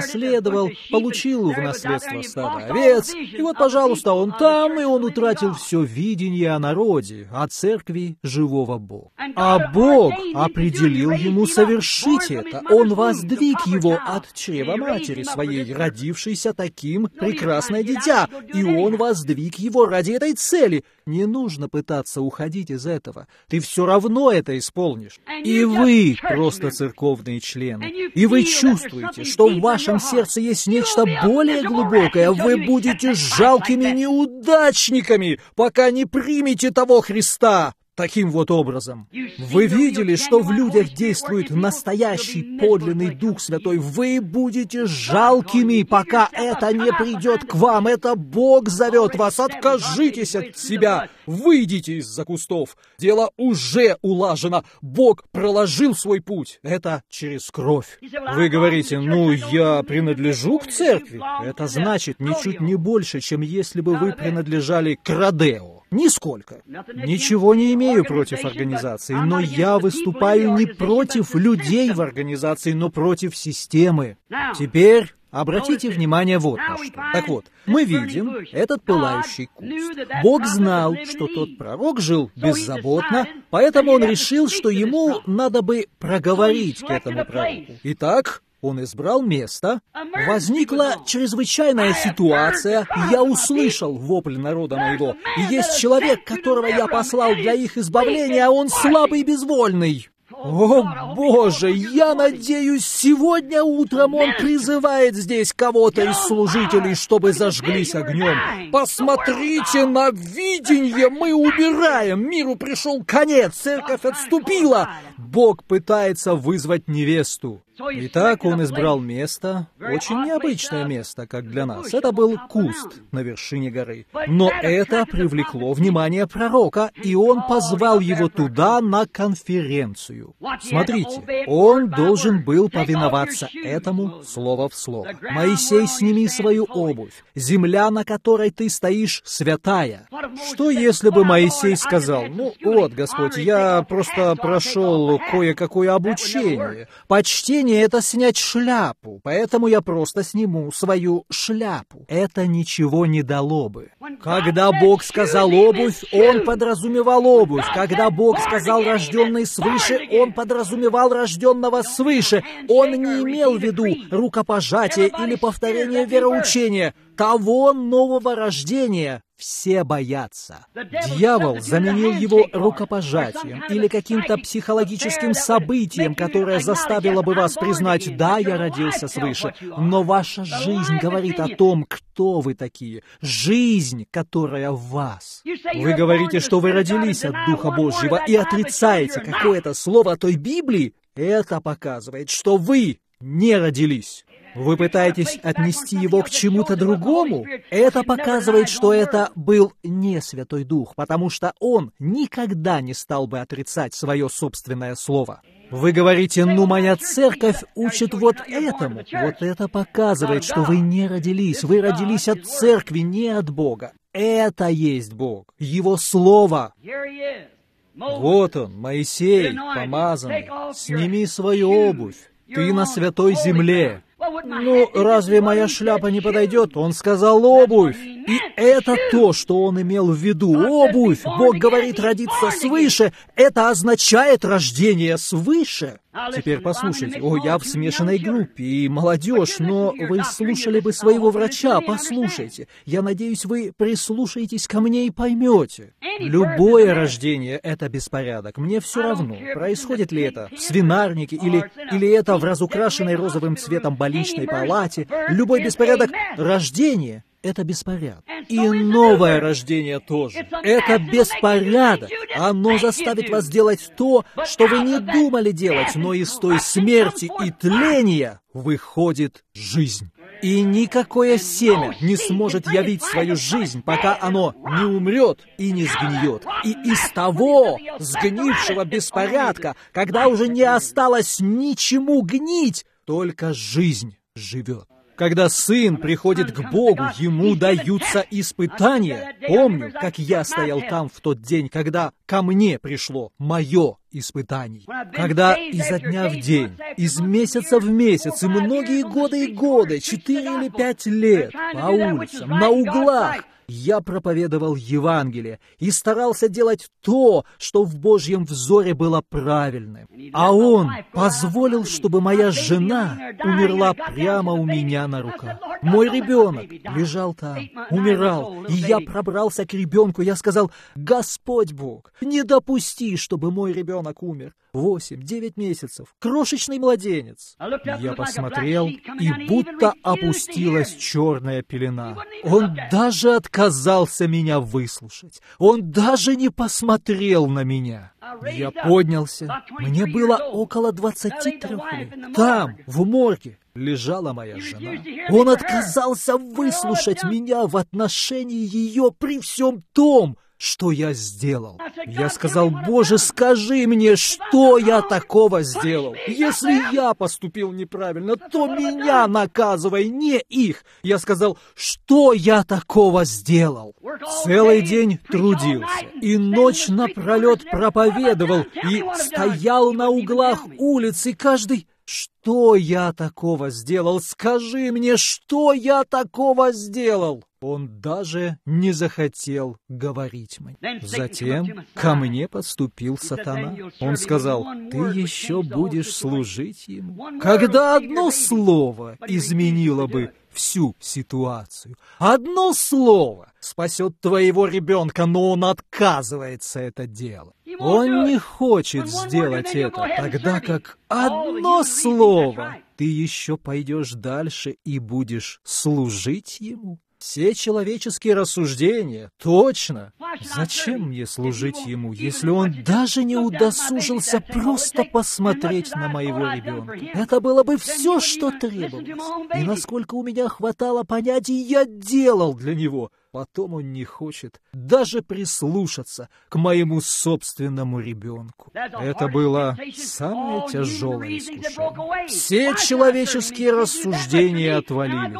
унаследовал, получил в наследство стадо овец, и вот, пожалуйста, он там, и он утратил все видение о народе, о церкви живого Бога. А Бог определил ему совершить это. Он воздвиг его от чрева матери своей, родившейся таким прекрасное дитя, и он воздвиг его ради этой цели. Не нужно пытаться уходить из этого. Ты все равно это исполнишь. И вы просто церковные члены. И вы чувствуете, что в вашем сердце есть нечто более глубокое. Вы будете жалкими неудачниками, пока не примете того Христа. Таким вот образом. Вы видели, что в людях действует настоящий подлинный Дух Святой. Вы будете жалкими, пока это не придет к вам. Это Бог зовет вас. Откажитесь от себя. Выйдите из-за кустов. Дело уже улажено. Бог проложил свой путь. Это через кровь. Вы говорите, ну, я принадлежу к церкви. Это значит ничуть не больше, чем если бы вы принадлежали к Родео. Нисколько. Ничего не имею против организации, но я выступаю не против людей в организации, но против системы. Теперь обратите внимание вот на что. Так вот, мы видим этот пылающий куст. Бог знал, что тот пророк жил беззаботно, поэтому он решил, что ему надо бы проговорить к этому пророку. Итак, он избрал место, возникла чрезвычайная ситуация, я услышал вопль народа моего, и есть человек, которого я послал для их избавления, а он слабый и безвольный. О, Боже, я надеюсь, сегодня утром он призывает здесь кого-то из служителей, чтобы зажглись огнем. Посмотрите на видение, мы умираем, миру пришел конец, церковь отступила. Бог пытается вызвать невесту. Итак, он избрал место, очень необычное место, как для нас. Это был куст на вершине горы. Но это привлекло внимание пророка, и он позвал его туда на конференцию. Смотрите, он должен был повиноваться этому слово в слово. «Моисей, сними свою обувь. Земля, на которой ты стоишь, святая». Что если бы Моисей сказал, ну вот, Господь, я просто прошел кое-какое обучение, почтение — это снять шляпу, поэтому я просто сниму свою шляпу. Это ничего не дало бы. Когда Бог сказал обувь, Он подразумевал обувь. Когда Бог сказал рожденный свыше, Он подразумевал рожденного свыше. Он не имел в виду рукопожатие или повторение вероучения. Того нового рождения все боятся. Дьявол заменил его рукопожатием или каким-то психологическим событием, которое заставило бы вас признать, да, я родился свыше, но ваша жизнь говорит о том, кто вы такие. Жизнь, которая в вас. Вы говорите, что вы родились от Духа Божьего и отрицаете какое-то слово той Библии. Это показывает, что вы не родились. Вы пытаетесь отнести его к чему-то другому? Это показывает, что это был не Святой Дух, потому что он никогда не стал бы отрицать свое собственное слово. Вы говорите, ну, моя церковь учит вот этому. Вот это показывает, что вы не родились. Вы родились от церкви, не от Бога. Это есть Бог, Его Слово. Вот он, Моисей, помазанный. Сними свою обувь. Ты на святой земле. Ну, разве моя шляпа не подойдет? Он сказал обувь. И это то, что он имел в виду. Обувь. Бог говорит родиться свыше. Это означает рождение свыше. Теперь послушайте. О, я в смешанной группе и молодежь, но вы слушали бы своего врача. Послушайте. Я надеюсь, вы прислушаетесь ко мне и поймете. Любое рождение — это беспорядок. Мне все равно, происходит ли это в свинарнике или, или это в разукрашенной розовым цветом больничной палате. Любой беспорядок — рождение. Это беспорядок. И новое рождение тоже. Это беспорядок. Оно заставит вас делать то, что вы не думали делать, но из той смерти и тления выходит жизнь. И никакое семя не сможет явить свою жизнь, пока оно не умрет и не сгниет. И из того сгнившего беспорядка, когда уже не осталось ничему гнить, только жизнь живет. Когда сын приходит к Богу, ему даются испытания. Помню, как я стоял там в тот день, когда ко мне пришло мое испытаний. Когда изо дня в день, из месяца в месяц, и многие годы и годы, четыре или пять лет, по улицам, на углах, я проповедовал Евангелие и старался делать то, что в Божьем взоре было правильным. А Он позволил, чтобы моя жена умерла прямо у меня на руках. Мой ребенок лежал там, умирал, и я пробрался к ребенку. Я сказал: «Господь Бог, не допусти, чтобы мой ребенок умер». Восемь, девять месяцев, крошечный младенец. Я посмотрел, и будто опустилась черная пелена. Он даже отказался меня выслушать. Он даже не посмотрел на меня. Я поднялся. Мне было около двадцати трех лет. Там, в морге, лежала моя жена. Он отказался выслушать меня в отношении ее при всем том, что я сделал. Я сказал: «Боже, скажи мне, что я такого сделал? Если я поступил неправильно, то меня наказывай, не их». Я сказал: «Что я такого сделал?» Целый день трудился, и ночь напролет проповедовал, и стоял на углах улиц, и каждый: «Что я такого сделал? Скажи мне, что я такого сделал?» Он даже не захотел говорить мне. Затем ко мне подступил сатана. Он сказал: «Ты еще будешь служить ему». Когда одно слово изменило бы всю ситуацию, одно слово спасет твоего ребенка, но он отказывается это делать. Он не хочет сделать это, тогда как одно слово ты еще пойдешь дальше и будешь служить ему. Все человеческие рассуждения, точно. Зачем мне служить ему, если он даже не удосужился просто посмотреть на моего ребенка? Это было бы все, что требовалось. И насколько у меня хватало понятий, я делал для него. Потом он не хочет даже прислушаться к моему собственному ребенку. Это было самое тяжелое искушение. Все человеческие рассуждения отвалились.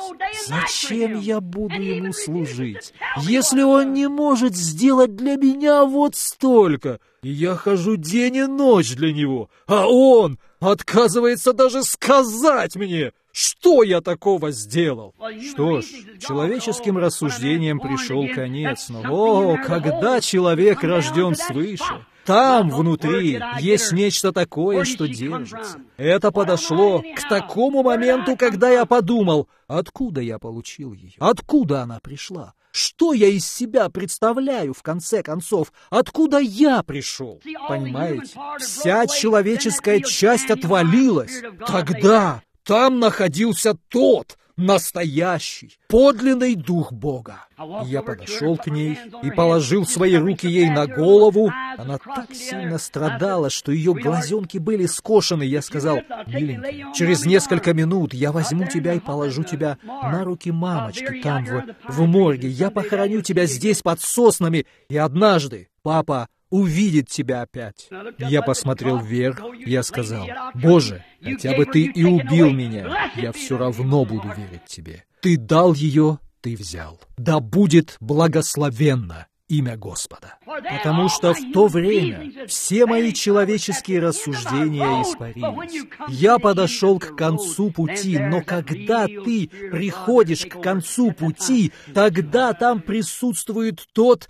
Зачем я буду ему служить, если он не может сделать для меня вот столько? И я хожу день и ночь для него, а он отказывается даже сказать мне, что я такого сделал. Что ж, человеческим рассуждениям пришел конец, но, о, когда человек рожден свыше, там, внутри, есть нечто такое, что держится. Это подошло к такому моменту, когда я подумал: откуда я получил ее? Откуда она пришла? Что я из себя представляю, в конце концов? Откуда я пришел? Понимаете? Вся человеческая часть отвалилась. Тогда там находился тот настоящий, подлинный Дух Бога. И я подошел к ней и положил свои руки ей на голову. Она так сильно страдала, что ее глазенки были скошены. Я сказал: «Миленькая, через несколько минут я возьму тебя и положу тебя на руки мамочки там, в, в морге. Я похороню тебя здесь под соснами, и однажды папа увидит тебя опять». Я посмотрел вверх, я сказал: «Боже, хотя бы ты и убил меня, я все равно буду верить тебе. Ты дал ее, ты взял. Да будет благословенно имя Господа». Потому что в то время все мои человеческие рассуждения испарились. Я подошел к концу пути, но когда ты приходишь к концу пути, тогда там присутствует тот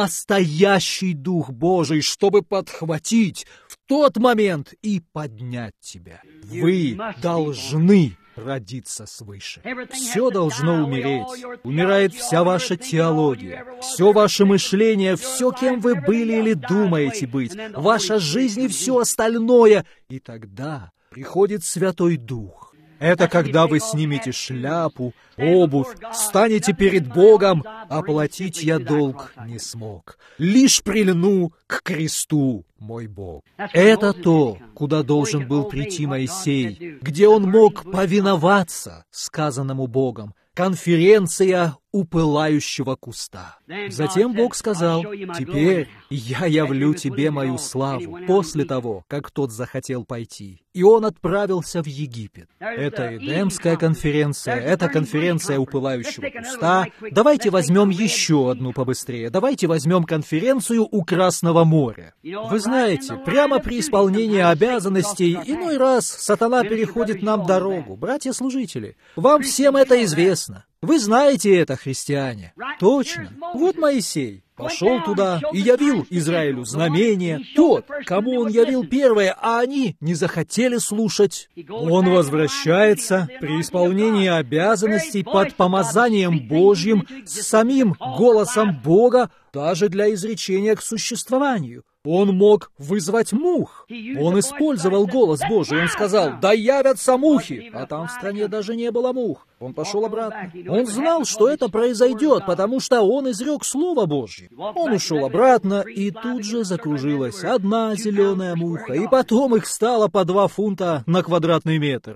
настоящий Дух Божий, чтобы подхватить в тот момент и поднять тебя. Вы должны родиться свыше. Все должно умереть. Умирает вся ваша теология, все ваше мышление, все, кем вы были или думаете быть, ваша жизнь и все остальное. И тогда приходит Святой Дух. Это когда вы снимете шляпу, обувь, станете перед Богом, оплатить я долг не смог. Лишь прильну к кресту, мой Бог. Это то, куда должен был прийти Моисей, где он мог повиноваться сказанному Богом. Конференция у пылающего куста. Затем Бог сказал: «Теперь я явлю тебе мою славу», после того, как тот захотел пойти. И он отправился в Египет. Это Эдемская конференция, это конференция у пылающего куста. Давайте возьмем еще одну побыстрее. Давайте возьмем конференцию у Красного моря. Вы знаете, прямо при исполнении обязанностей иной раз сатана переходит нам дорогу. Братья-служители, вам всем это известно. Вы знаете это, христиане. Точно. Вот Моисей пошел туда и явил Израилю знамение. Тот, кому он явил первое, а они не захотели слушать. Он возвращается при исполнении обязанностей под помазанием Божьим с самим голосом Бога, даже для изречения к существованию. Он мог вызвать мух. Он использовал голос Божий. Он сказал: «Да явятся мухи!» А там в стране даже не было мух. Он пошел обратно. Он знал, что это произойдет, потому что он изрек Слово Божье. Он ушел обратно, и тут же закружилась одна зеленая муха, и потом их стало по два фунта на квадратный метр.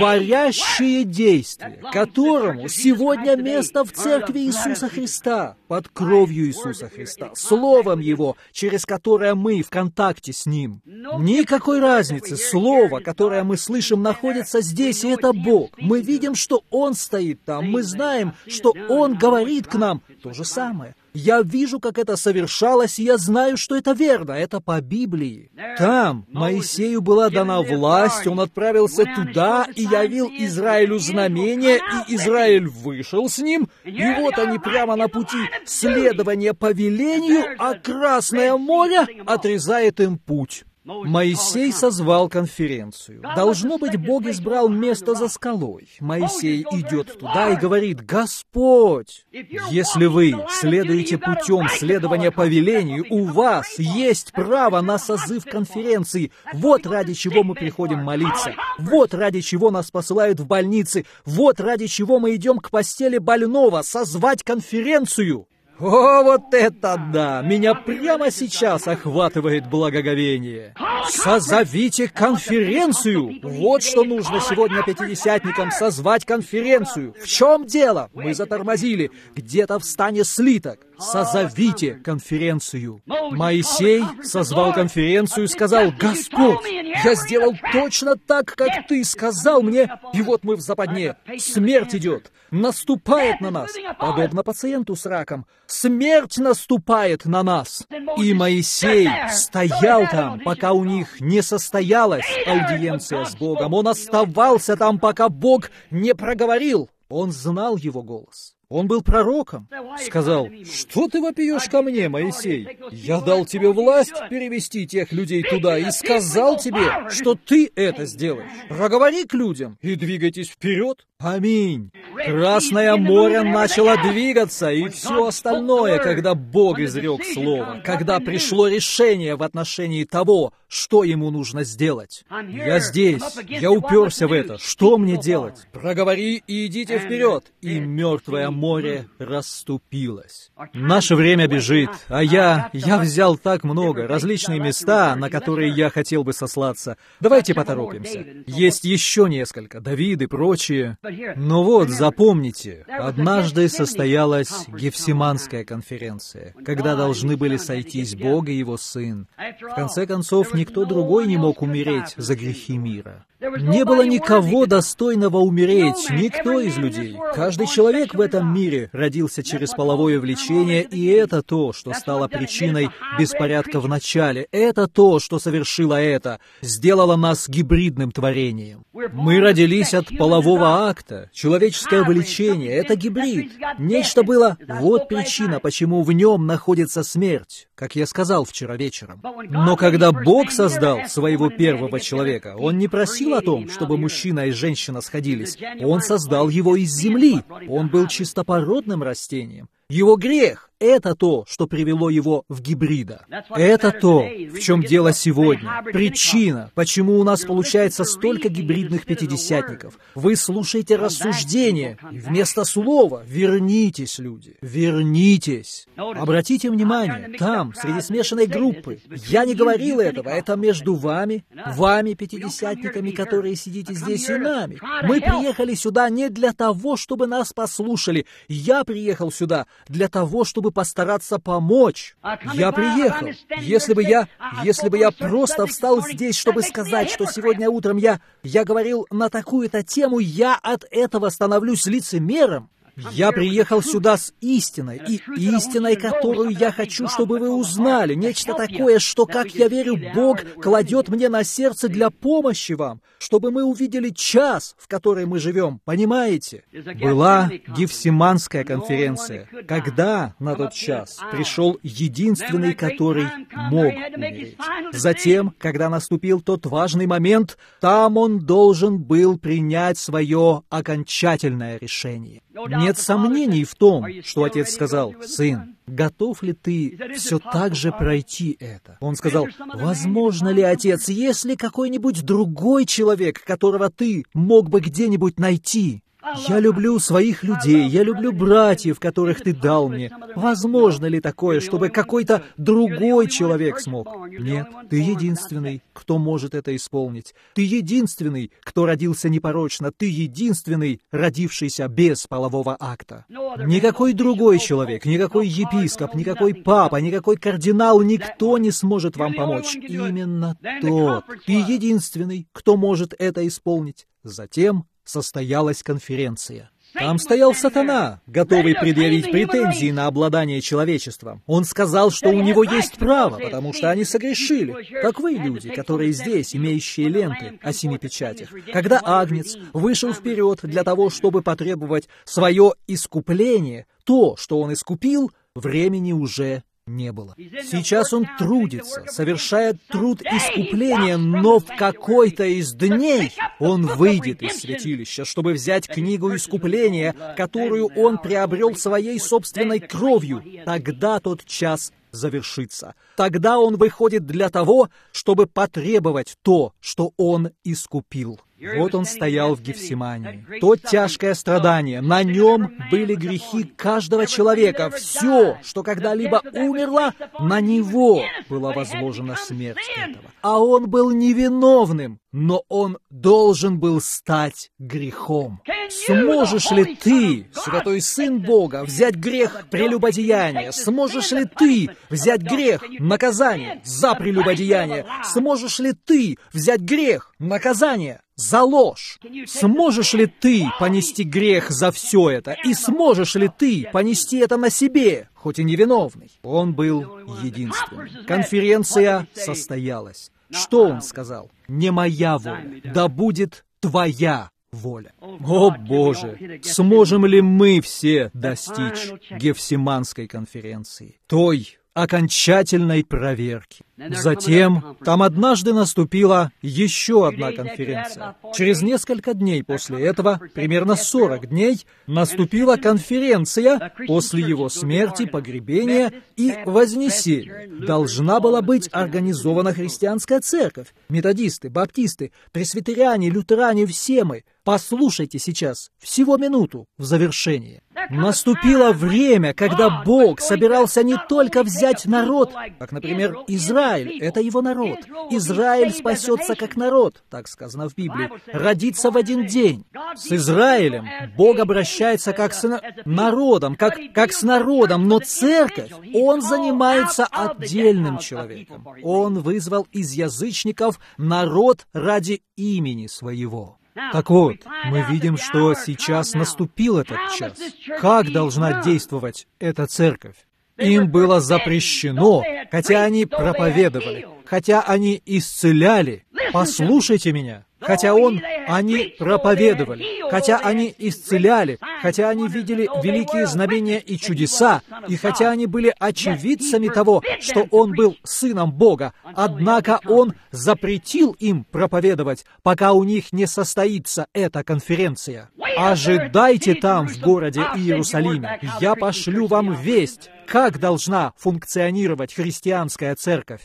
Творящее действие, которому сегодня место в церкви Иисуса Христа, под кровью Иисуса Христа, Словом Его, через которое мы в контакте с Ним. Никакой разницы. Слово, которое мы слышим, находится здесь, и это Бог. Мы видим, что Он стоит там. Мы знаем, что Он говорит к нам. То же самое. Я вижу, как это совершалось, и я знаю, что это верно. Это по Библии. Там Моисею была дана власть, он отправился туда и явил Израилю знамение, и Израиль вышел с ним, и вот они прямо на пути следования повелению, а Красное море отрезает им путь. Моисей созвал конференцию. Должно быть, Бог избрал место за скалой. Моисей идет туда и говорит: «Господь, если вы следуете путем следования повелению, у вас есть право на созыв конференции. Вот ради чего мы приходим молиться. Вот ради чего нас посылают в больницы. Вот ради чего мы идем к постели больного, созвать конференцию». О, вот это да! Меня прямо сейчас охватывает благоговение. Созовите конференцию! Вот что нужно сегодня пятидесятникам — созвать конференцию. В чем дело? Мы затормозили. Где-то в стане слиток. Созовите конференцию. Моисей созвал конференцию и сказал: «Господь, я сделал точно так, как Ты сказал мне, и вот мы в западне. Смерть идет, наступает на нас, подобно пациенту с раком. Смерть наступает на нас». И Моисей стоял там, пока у них не состоялась аудиенция с Богом. Он оставался там, пока Бог не проговорил. Он знал его голос. Он был пророком. Сказал: «Что ты вопиешь ко мне, Моисей? Я дал тебе власть перевести тех людей туда и сказал тебе, что ты это сделаешь. Проговори к людям и двигайтесь вперед». Аминь. Красное море начало двигаться, и все остальное, когда Бог изрек Слово, когда пришло решение в отношении того, что ему нужно сделать. Я здесь, я уперся в это. Что мне делать? Проговори и идите вперед. И мертвое море расступилось. Наше время бежит, а я, я взял так много, различные места, на которые я хотел бы сослаться. Давайте поторопимся. Есть еще несколько, Давид и прочие. Но вот, запомните, однажды состоялась Гефсиманская конференция, когда должны были сойтись Бог и Его Сын. В конце концов, никто другой не мог умереть за грехи мира. Не было никого достойного умереть, никто из людей. Каждый человек в этом мире родился через половое влечение, и это то, что стало причиной беспорядка в начале. Это то, что совершило это, сделало нас гибридным творением. Мы родились от полового акта. Человеческое влечение — это гибрид. Нечто было... Вот причина, почему в нем находится смерть, как я сказал вчера вечером. Но когда Бог создал своего первого человека, Он не просил о том, чтобы мужчина и женщина сходились. Он создал его из земли. Он был чистопородным растением. Его грех — это то, что привело его в гибрида. Это то, в чем дело сегодня. Причина, почему у нас получается столько гибридных пятидесятников. Вы слушаете рассуждения, и вместо слова «вернитесь, люди, вернитесь». Обратите внимание, там, среди смешанной группы, я не говорил этого, это между вами, вами, пятидесятниками, которые сидите здесь, и нами. Мы приехали сюда не для того, чтобы нас послушали. Я приехал сюда для того, чтобы постараться помочь. Я приехал. Если бы я, если бы я просто встал здесь, чтобы сказать, что сегодня утром я, я говорил на такую-то тему, я от этого становлюсь лицемером. Я приехал сюда с истиной, и истиной, которую я хочу, чтобы вы узнали, нечто такое, что, как я верю, Бог кладет мне на сердце для помощи вам, чтобы мы увидели час, в который мы живем, понимаете? Была Гефсиманская конференция, когда на тот час пришел единственный, который мог умереть. Затем, когда наступил тот важный момент, там он должен был принять свое окончательное решение. Нет сомнений в том, что отец сказал: «Сын, готов ли ты все так же пройти это?» Он сказал: «Возможно ли, отец, если какой-нибудь другой человек, которого ты мог бы где-нибудь найти? Я люблю своих людей, я люблю братьев, которых ты дал мне. Возможно ли такое, чтобы какой-то другой человек смог?» Нет, ты единственный, кто может это исполнить. Ты единственный, кто родился непорочно. Ты единственный, родившийся без полового акта. Никакой другой человек, никакой епископ, никакой папа, никакой кардинал, никто не сможет вам помочь. Именно тот. Ты единственный, кто может это исполнить. Затем состоялась конференция. Там стоял сатана, готовый предъявить претензии на обладание человечеством. Он сказал, что у него есть право, потому что они согрешили. Как вы, люди, которые здесь, имеющие ленты о семи печатях. Когда Агнец вышел вперед для того, чтобы потребовать свое искупление, то, что он искупил, времени уже не было. Сейчас он трудится, совершает труд искупления, но в какой-то из дней он выйдет из святилища, чтобы взять книгу искупления, которую он приобрел своей собственной кровью. Тогда тот час завершится. Тогда он выходит для того, чтобы потребовать то, что он искупил. Вот он стоял в Гефсимании. То тяжкое страдание, на нем были грехи каждого человека. Все, что когда-либо умерло, на него была возложена смерть этого. А он был невиновным, но он должен был стать грехом. Сможешь ли ты, святой Сын Бога, взять грех прелюбодеяния? Сможешь ли ты взять грех наказания за прелюбодеяние? Сможешь ли ты взять грех наказания за ложь? Сможешь ли ты понести грех за все это? И сможешь ли ты понести это на себе, хоть и невиновный? Он был единственным. Конференция состоялась. Что он сказал? «Не моя воля, да будет твоя воля». О, Боже! Сможем ли мы все достичь Гефсиманской конференции? Той окончательной проверки. Затем там однажды наступила еще одна конференция. Через несколько дней после этого, примерно сорок дней, наступила конференция после его смерти, погребения и вознесения. Должна была быть организована христианская церковь. Методисты, баптисты, пресвитериане, лютеране, все мы. Послушайте сейчас, всего минуту в завершение. Наступило время, когда Бог собирался не только взять народ, как, например, Израиль, это его народ. Израиль спасется как народ, так сказано в Библии, родится в один день. С Израилем Бог обращается как с народом, как, как с народом, но церковь, Он занимается отдельным человеком. Он вызвал из язычников народ ради имени своего. Так вот, мы видим, что сейчас наступил этот час. Как должна действовать эта церковь? Им было запрещено, хотя они проповедовали, хотя они исцеляли, Послушайте меня. Хотя он, они проповедовали, хотя они исцеляли, хотя они видели великие знамения и чудеса, и хотя они были очевидцами того, что он был Сыном Бога, однако он запретил им проповедовать, пока у них не состоится эта конференция. Ожидайте там, в городе Иерусалиме. Я пошлю вам весть, как должна функционировать христианская церковь.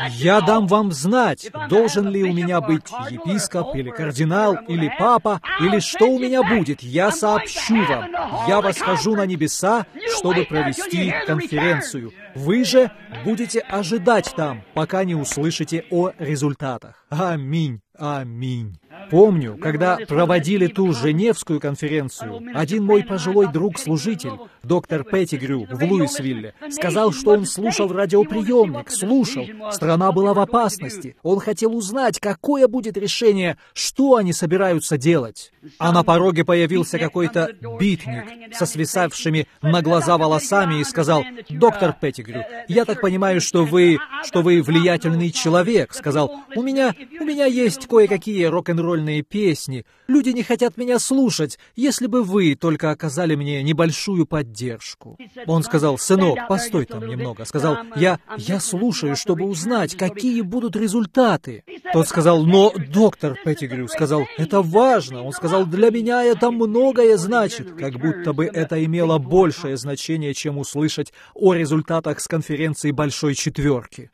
Я дам вам знать, должен ли у меня быть епископ, или кардинал, или папа, или что у меня будет. Я сообщу вам. Я восхожу на небеса, чтобы провести конференцию. Вы же будете ожидать там, пока не услышите о результатах. Аминь. Аминь. Помню, когда проводили ту Женевскую конференцию, один мой пожилой друг-служитель, доктор Петтигрю в Луисвилле, сказал, что он слушал радиоприемник, слушал. Страна была в опасности. Он хотел узнать, какое будет решение, что они собираются делать. А на пороге появился какой-то битник со свисавшими на глаза волосами и сказал: «Доктор Петтигрю, я так понимаю, что вы, что вы влиятельный человек», — сказал. «У меня, у меня есть кое-какие рок-н-ролльные песни. Люди не хотят меня слушать, если бы вы только оказали мне небольшую поддержку». Он сказал: «Сынок, постой там немного». Сказал: «Я, я слушаю, чтобы узнать, какие будут результаты». Тот сказал: «Но, доктор Петтигрю, сказал, это важно». Он сказал: «Для меня это многое значит», как будто бы это имело большее значение, чем услышать о результатах с конференции Большой Четверки.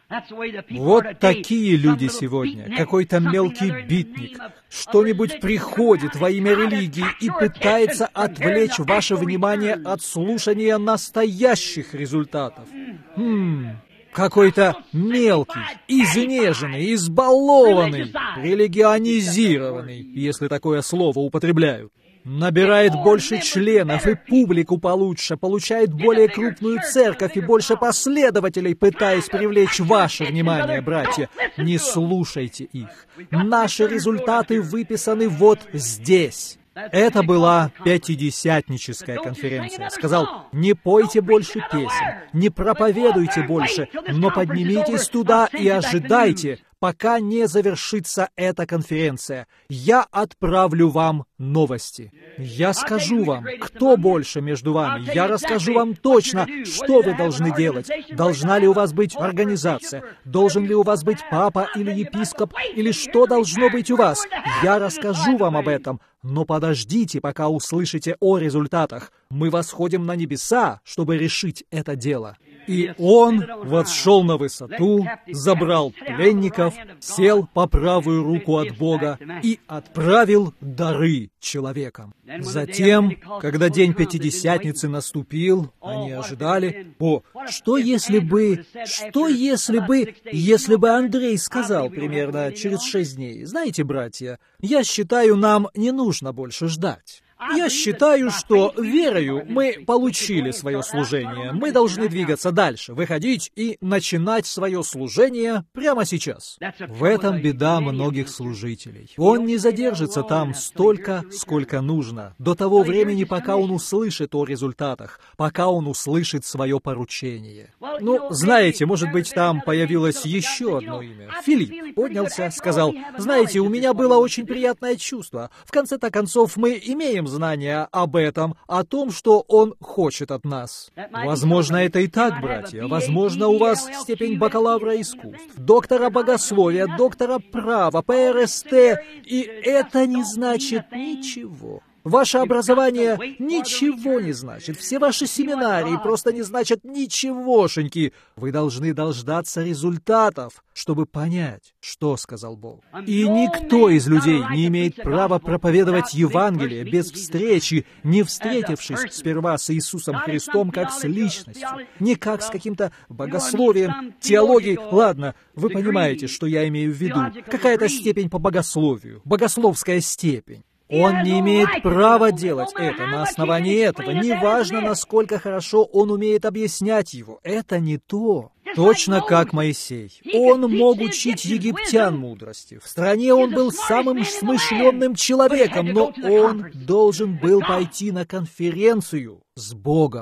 Вот такие люди сегодня. Какой-то мелкий битник, что-нибудь приходит во имя религии и пытается отвлечь ваше внимание от слушания настоящих результатов. Хм... Какой-то мелкий, изнеженный, избалованный, религионизированный, если такое слово употребляют. Набирает больше членов и публику получше, получает более крупную церковь и больше последователей, пытаясь привлечь ваше внимание, братья. Не слушайте их. Наши результаты выписаны вот здесь. Это была пятидесятническая конференция. Сказал: не пойте больше песен, не проповедуйте больше, но поднимитесь туда и ожидайте, пока не завершится эта конференция. Я отправлю вам новости. Я скажу вам, кто больше между вами. Я расскажу вам точно, что вы должны делать. Должна ли у вас быть организация? Должен ли у вас быть папа или епископ? Или что должно быть у вас? Я расскажу вам об этом. Но подождите, пока услышите о результатах. Мы восходим на небеса, чтобы решить это дело. И он восшел на высоту, забрал пленников, сел по правую руку от Бога и отправил дары человекам. Затем, когда день Пятидесятницы наступил, они ожидали: «О, что если бы, что если бы, если бы Андрей сказал примерно через шесть дней? Знаете, братья, я считаю, нам не нужно больше ждать». Я считаю, что верою мы получили свое служение. Мы должны двигаться дальше, выходить и начинать свое служение прямо сейчас. В этом беда многих служителей. Он не задержится там столько, сколько нужно, до того времени, пока он услышит о результатах, пока он услышит свое поручение. Ну, знаете, может быть, там появилось еще одно имя. Филипп поднялся, сказал: «Знаете, у меня было очень приятное чувство. В конце-то концов, мы имеем знания об этом, о том, что Он хочет от нас». Возможно, это и так, братья. Возможно, у вас степень бакалавра искусств, доктора богословия, доктора права, П Р С Т, и это не значит ничего. Ваше образование ничего не значит. Все ваши семинарии просто не значат ничегошеньки. Вы должны дождаться результатов, чтобы понять, что сказал Бог. И никто из людей не имеет права проповедовать Евангелие без встречи, не встретившись сперва с Иисусом Христом как с личностью, не как с каким-то богословием, теологией. Ладно, вы понимаете, что я имею в виду. Какая-то степень по богословию, богословская степень. Он не имеет права делать это на основании этого. Неважно, насколько хорошо он умеет объяснять его. Это не то. Точно как Моисей. Он мог учить египтян мудрости. В стране он был самым смышленным человеком, но он должен был пойти на конференцию с Богом.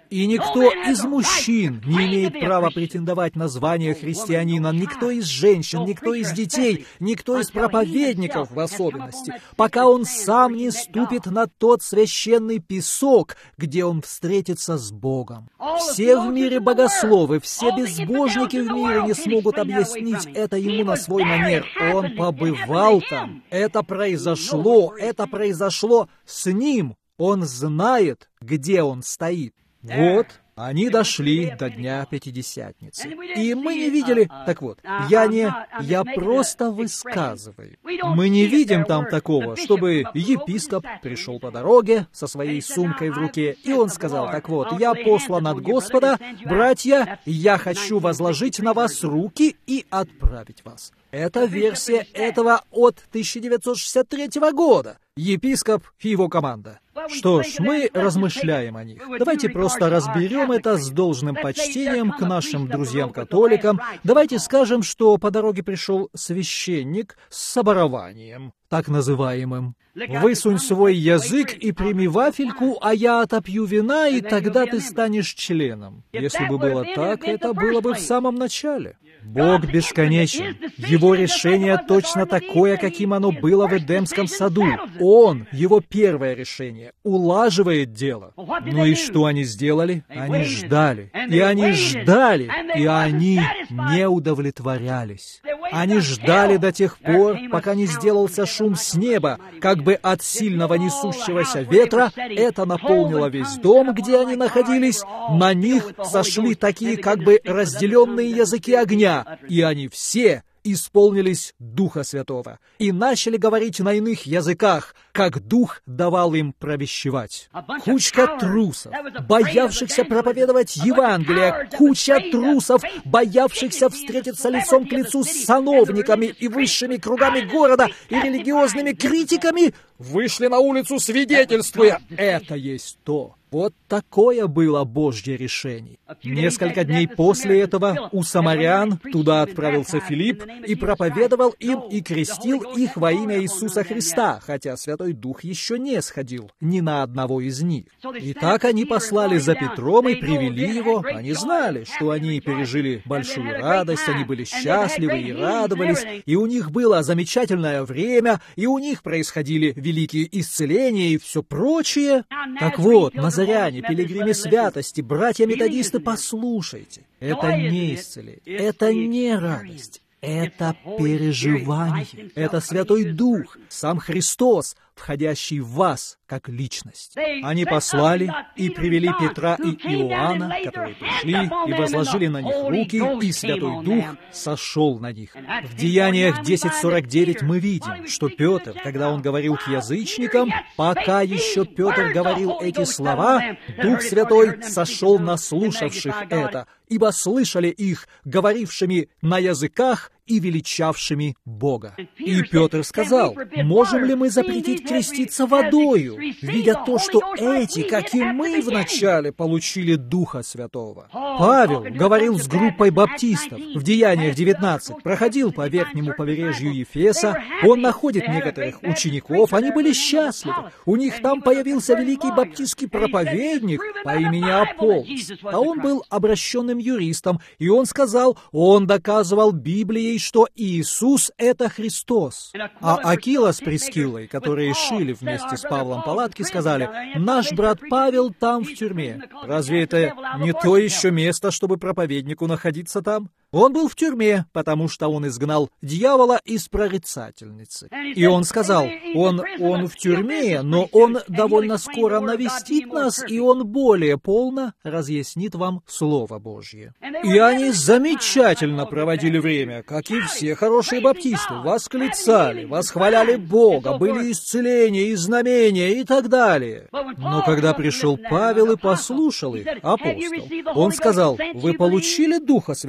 И никто из мужчин не имеет права претендовать на звание христианина, никто из женщин, никто из детей, никто из проповедников в особенности, пока он сам не ступит на тот священный песок, где он встретится с Богом. Все в мире богословы, все безбожники в мире не смогут объяснить это ему на свой манер. Он побывал там. Это произошло, это произошло с ним. Он знает, где он стоит. Вот, они дошли до Дня Пятидесятницы. И мы не видели... Так вот, я не... Я просто высказываю. Мы не видим там такого, чтобы епископ пришел по дороге со своей сумкой в руке, и он сказал: так вот, я послан от Господа, братья, я хочу возложить на вас руки и отправить вас. Это версия этого от тысяча девятьсот шестьдесят третьего года. Епископ и его команда. Что ж, мы размышляем о них. Давайте просто разберем это с должным почтением к нашим друзьям-католикам. Давайте скажем, что по дороге пришел священник с соборованием, так называемым. «Высунь свой язык и прими вафельку, а я отопью вина, и тогда ты станешь членом». Если бы было так, это было бы в самом начале. Бог бесконечен. Его решение точно такое, каким оно было в Эдемском саду. Он, его первое решение, улаживает дело. Ну и что они сделали? Они ждали. И они ждали. И они не удовлетворялись. Они ждали до тех пор, пока не сделался шум с неба, как бы от сильного несущегося ветра. Это наполнило весь дом, где они находились. На них сошли такие как бы разделенные языки огня. И они все исполнились Духа Святого и начали говорить на иных языках, как Дух давал им провещевать. Кучка трусов, боявшихся проповедовать Евангелие, куча трусов, боявшихся встретиться лицом к лицу с сановниками и высшими кругами города и религиозными критиками, вышли на улицу, свидетельствуя: это есть то. Вот такое было Божье решение. Несколько дней после этого у самарян туда отправился Филипп и проповедовал им и крестил их во имя Иисуса Христа, хотя Святой Дух еще не сходил ни на одного из них. И так они послали за Петром и привели его. Они знали, что они пережили большую радость, они были счастливы и радовались, и у них было замечательное время, и у них происходили великие исцеления и все прочее. Так вот, назаряне, пилигримы святости, братья-методисты, послушайте. Это не исцеление, это не радость, это переживание, это Святой Дух, сам Христос, входящий в вас как личность. Они послали и привели Петра и Иоанна, которые пришли и возложили на них руки, и Святой Дух сошел на них. В Деяниях десять сорок девять мы видим, что Петр, когда он говорил к язычникам, пока еще Петр говорил эти слова, Дух Святой сошел на слушавших это, ибо слышали их, говорившими на языках и величавшими Бога. И Петр сказал: можем ли мы запретить креститься водою, видя то, что эти, как и мы вначале, получили Духа Святого? Павел говорил с группой баптистов в Деяниях девятнадцать, проходил по верхнему побережью Ефеса, он находит некоторых учеников, они были счастливы, у них там появился великий баптистский проповедник по имени Аполлос, а он был обращенным юристом, и он сказал, он доказывал Библией, что Иисус — это Христос. А Акила с Прискиллой, которые шили вместе с Павлом палатки, сказали: наш брат Павел там в тюрьме. Разве это не то еще место, чтобы проповеднику находиться там? Он был в тюрьме, потому что он изгнал дьявола из прорицательницы. И он сказал: он, он в тюрьме, но он довольно скоро навестит нас, и он более полно разъяснит вам Слово Божье. И они замечательно проводили время, как и все хорошие баптисты, восклицали, восхваляли Бога, были исцеления и знамения и так далее. Но когда пришел Павел и послушал их, апостол, он сказал: вы получили Духа Святого?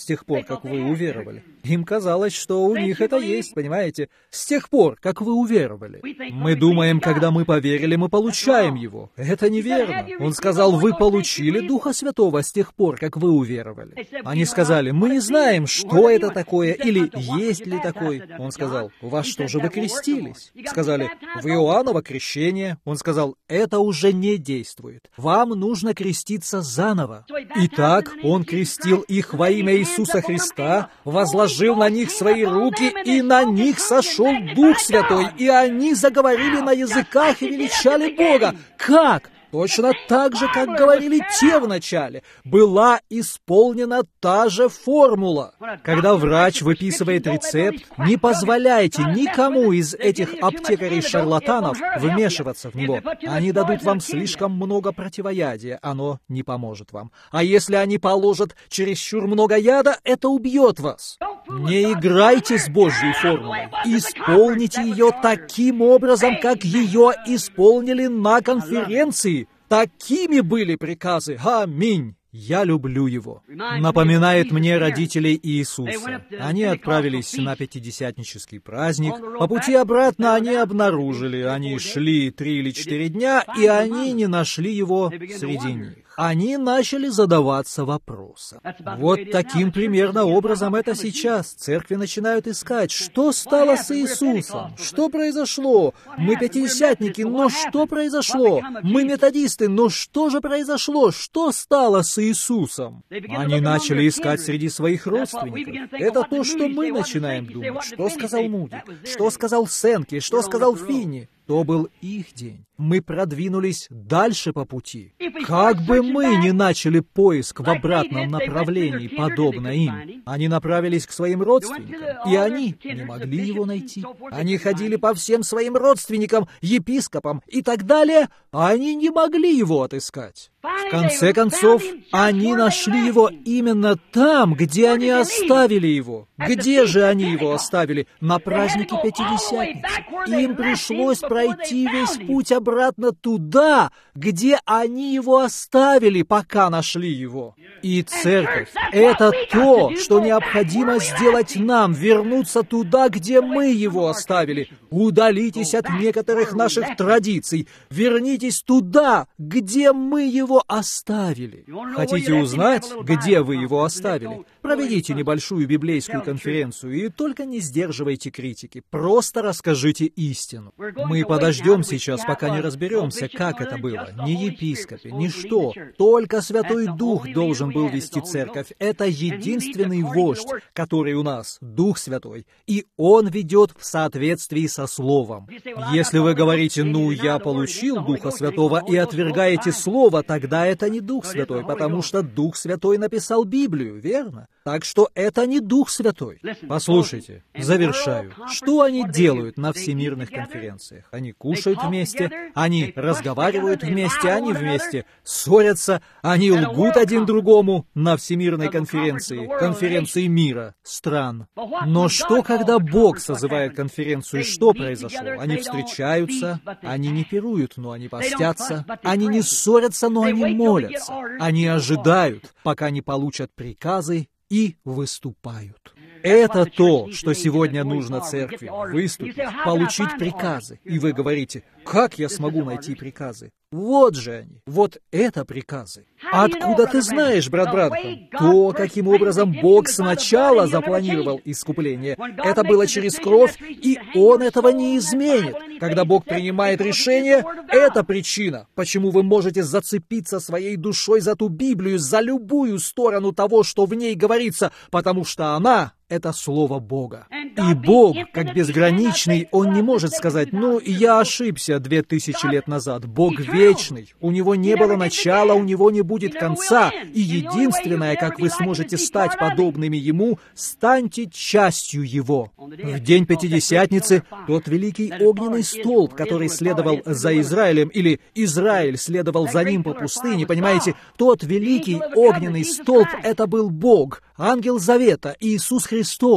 с тех пор, как вы уверовали. Им казалось, что у них это есть, понимаете? С тех пор, как вы уверовали. Мы думаем, когда мы поверили, мы получаем его. Это неверно. Он сказал, вы получили Духа Святого с тех пор, как вы уверовали. Они сказали, мы не знаем, что это такое, или есть ли такой. Он сказал, во что же вы крестились? Сказали, в Иоанново крещение. Он сказал, это уже не действует. Вам нужно креститься заново. Итак, он крестил их во имя Иисуса Христа, возложил на них свои руки, и на них сошел Дух Святой, и они заговорили на языках и величали Бога. Как? Точно так же, как говорили те в начале. Была исполнена та же формула. Когда врач выписывает рецепт, не позволяйте никому из этих аптекарей-шарлатанов вмешиваться в него. Они дадут вам слишком много противоядия, оно не поможет вам. А если они положат чересчур много яда, это убьет вас. Не играйте с Божьей формулой. Исполните ее таким образом, как ее исполнили на конференции. Такими были приказы. Аминь. Я люблю его. Напоминает мне родителей Иисуса. Они отправились на пятидесятнический праздник. По пути обратно они обнаружили, они шли три или четыре дня, и они не нашли его среди них. Они начали задаваться вопросом. Вот таким примерно образом это сейчас. Церкви начинают искать, что стало с Иисусом, что произошло. Мы пятидесятники, но что произошло? Мы методисты, но что же произошло? Что стало с Иисусом? Они начали искать среди своих родственников. Это то, что мы начинаем думать. Что сказал Муди? Что сказал Сенки? Что сказал Финни? То был их день. Мы продвинулись дальше по пути. Как бы мы ни начали поиск в обратном направлении, подобно им, они направились к своим родственникам, и они не могли его найти. Они ходили по всем своим родственникам, епископам и так далее, а они не могли его отыскать. В конце концов, они нашли его именно там, где они оставили его. Где же они его оставили? На празднике Пятидесятницы. Им пришлось пройти весь путь обратно туда, где они его оставили, пока нашли его. И церковь — это то, что необходимо сделать нам, вернуться туда, где мы его оставили. Удалитесь от некоторых наших традиций, вернитесь туда, где мы его оставили. Хотите узнать, где вы его оставили? Проведите небольшую библейскую конференцию и только не сдерживайте критики. Просто расскажите истину. Мы подождем сейчас, пока не разберемся, как это было. Ни епископы, ни что. Только Святой Дух должен был вести церковь. Это единственный вождь, который у нас, Дух Святой. И Он ведет в соответствии со Словом. Если вы говорите, ну, я получил Духа Святого, и отвергаете Слово, тогда это не Дух Святой, потому что Дух Святой написал Библию, верно? Так что это не Дух Святой. Послушайте, завершаю. Что они делают на всемирных конференциях? Они кушают вместе, они разговаривают вместе, они вместе ссорятся, они лгут один другому на всемирной конференции, конференции мира, стран. Но что, когда Бог созывает конференцию, что произошло? Они встречаются, они не пируют, но они постятся, они не ссорятся, но они молятся, они ожидают, пока не получат приказы, и выступают. Это то, что сегодня нужно церкви. Выступить, получить приказы. И вы говорите, как я смогу найти приказы? Вот же они, вот это приказы. Откуда ты знаешь, брат Бранхам? То, каким образом Бог сначала запланировал искупление. Это было через кровь, и Он этого не изменит. Когда Бог принимает решение, это причина, почему вы можете зацепиться своей душой за ту Библию, за любую сторону того, что в ней говорится, потому что она — это Слово Бога. И Бог, как безграничный, Он не может сказать, ну, я ошибся две тысячи лет назад. Бог вечный, у Него не было начала, у Него не будет конца. И единственное, как вы сможете стать подобными Ему, станьте частью Его. В день Пятидесятницы тот великий огненный столб, который следовал за Израилем, или Израиль следовал за ним по пустыне, понимаете, тот великий огненный столб — это был Бог, ангел завета, Иисус Христос.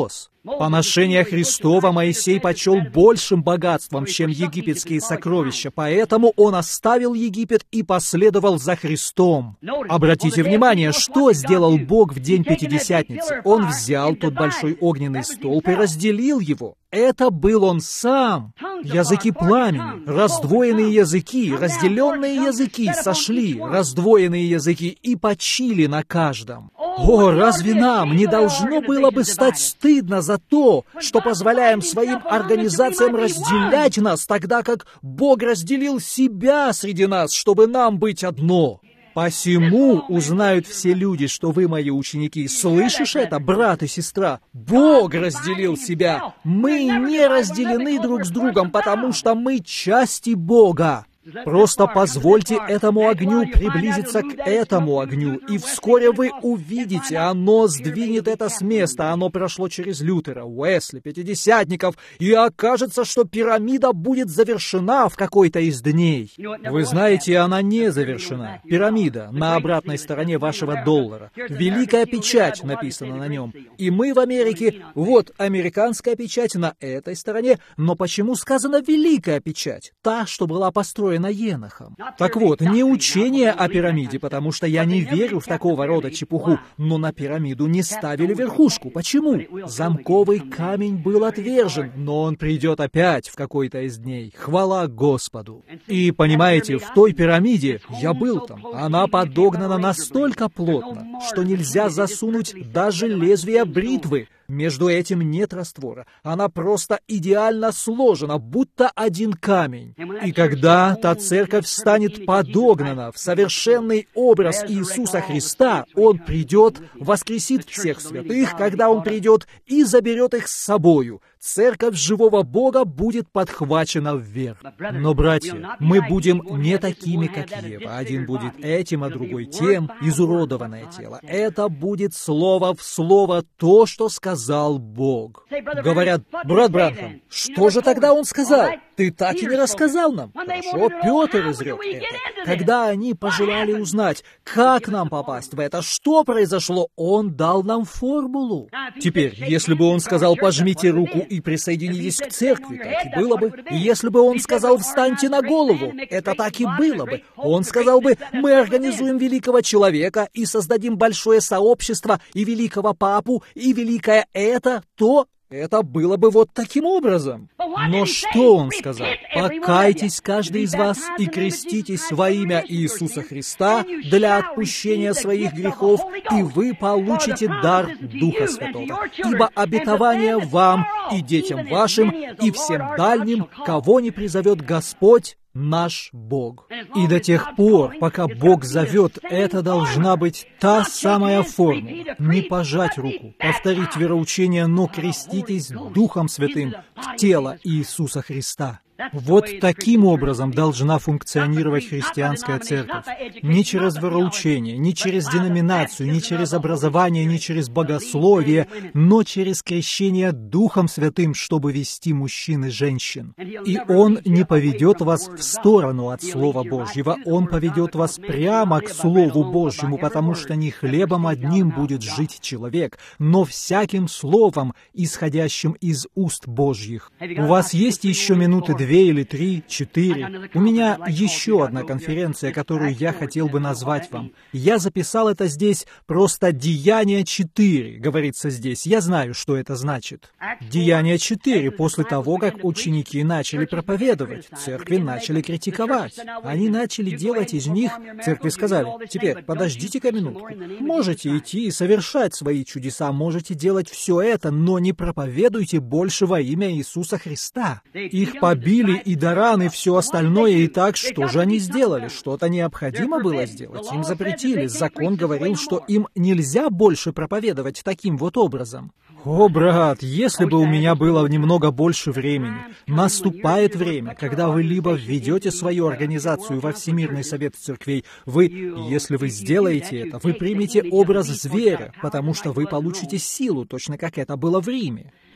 Поношение Христова Моисей почел большим богатством, чем египетские сокровища, поэтому он оставил Египет и последовал за Христом. Обратите внимание, что сделал Бог в день Пятидесятницы. Он взял тот большой огненный столб и разделил его. Это был Он Сам. Языки пламени, раздвоенные языки, разделенные языки сошли, раздвоенные языки и почили на каждом. О, разве нам не должно было бы стать стыдно за то, что позволяем своим организациям разделять нас, тогда как Бог разделил себя среди нас, чтобы нам быть одно? «Посему узнают все люди, что вы мои ученики». Слышишь это, брат и сестра? Бог разделил себя. Мы не разделены друг с другом, потому что мы части Бога. Просто позвольте этому огню приблизиться к этому огню, и вскоре вы увидите, оно сдвинет это с места. Оно прошло через Лютера, Уэсли, Пятидесятников, и окажется, что пирамида будет завершена в какой-то из дней. Вы знаете, она не завершена. Пирамида на обратной стороне вашего доллара. Великая печать написана на нем. И мы в Америке, вот американская печать на этой стороне, но почему сказано «великая печать»? Та, что была построена Енохом. Так вот, не учение о пирамиде, потому что я не верю в такого рода чепуху, но на пирамиду не ставили верхушку. Почему? Замковый камень был отвержен, но он придет опять в какой-то из дней. Хвала Господу. И понимаете, в той пирамиде, я был там, она подогнана настолько плотно, что нельзя засунуть даже лезвие бритвы. Между этим нет раствора. Она просто идеально сложена, будто один камень. И когда та церковь станет подогнана в совершенный образ Иисуса Христа, Он придет, воскресит всех святых, когда Он придет, и заберет их с собою. Церковь живого Бога будет подхвачена вверх. Но, братья, мы будем не такими, как Ева. Один будет этим, а другой тем, изуродованное тело. Это будет слово в слово то, что сказал Бог. Говорят: брат Бранхам, что же тогда он сказал? Ты так и не рассказал нам. Хорошо, Петр изрек это. Когда они пожелали узнать, как нам попасть в это, что произошло, он дал нам формулу. Теперь, если бы он сказал: пожмите руку и присоединитесь к церкви, так и было бы. И если бы он сказал: встаньте на голову, это так и было бы. Он сказал бы: мы организуем великого человека и создадим большое сообщество, и великого папу, и великое это, то... Это было бы вот таким образом. Но что он сказал? «Покайтесь, каждый из вас, и креститесь во имя Иисуса Христа для отпущения своих грехов, и вы получите дар Духа Святого. Ибо обетование вам и детям вашим, и всем дальним, кого не призовет Господь, наш Бог». И до тех пор, пока Бог зовет, это должна быть та самая формула. Не пожать руку, повторить вероучение, но креститесь Духом Святым в тело Иисуса Христа. Вот таким образом должна функционировать христианская церковь. Не через вероучение, не через деноминацию, не через образование, не через богословие, но через крещение Духом Святым, чтобы вести мужчин и женщин. И Он не поведет вас в сторону от Слова Божьего, Он поведет вас прямо к Слову Божьему, потому что не хлебом одним будет жить человек, но всяким словом, исходящим из уст Божьих. У вас есть еще минуты две, Две или три, четыре. У меня еще одна конференция, которую я хотел бы назвать вам. Я записал это здесь просто «Деяние четыре», говорится здесь. Я знаю, что это значит. «Деяние четыре», после того, как ученики начали проповедовать, церкви начали критиковать. Они начали делать из них... Церкви сказали: теперь, подождите-ка минутку. Можете идти и совершать свои чудеса, можете делать все это, но не проповедуйте больше во имя Иисуса Христа. Их побили и Даран, и все остальное, и так, что же они сделали? Что-то необходимо было сделать. Им запретили. Закон говорил, что им нельзя больше проповедовать таким вот образом. О, брат, если бы у меня было немного больше времени. Наступает время, когда вы либо введете свою организацию во Всемирный Совет Церквей, вы, если вы сделаете это, вы примете образ зверя, потому что вы получите силу, точно как это было в Риме.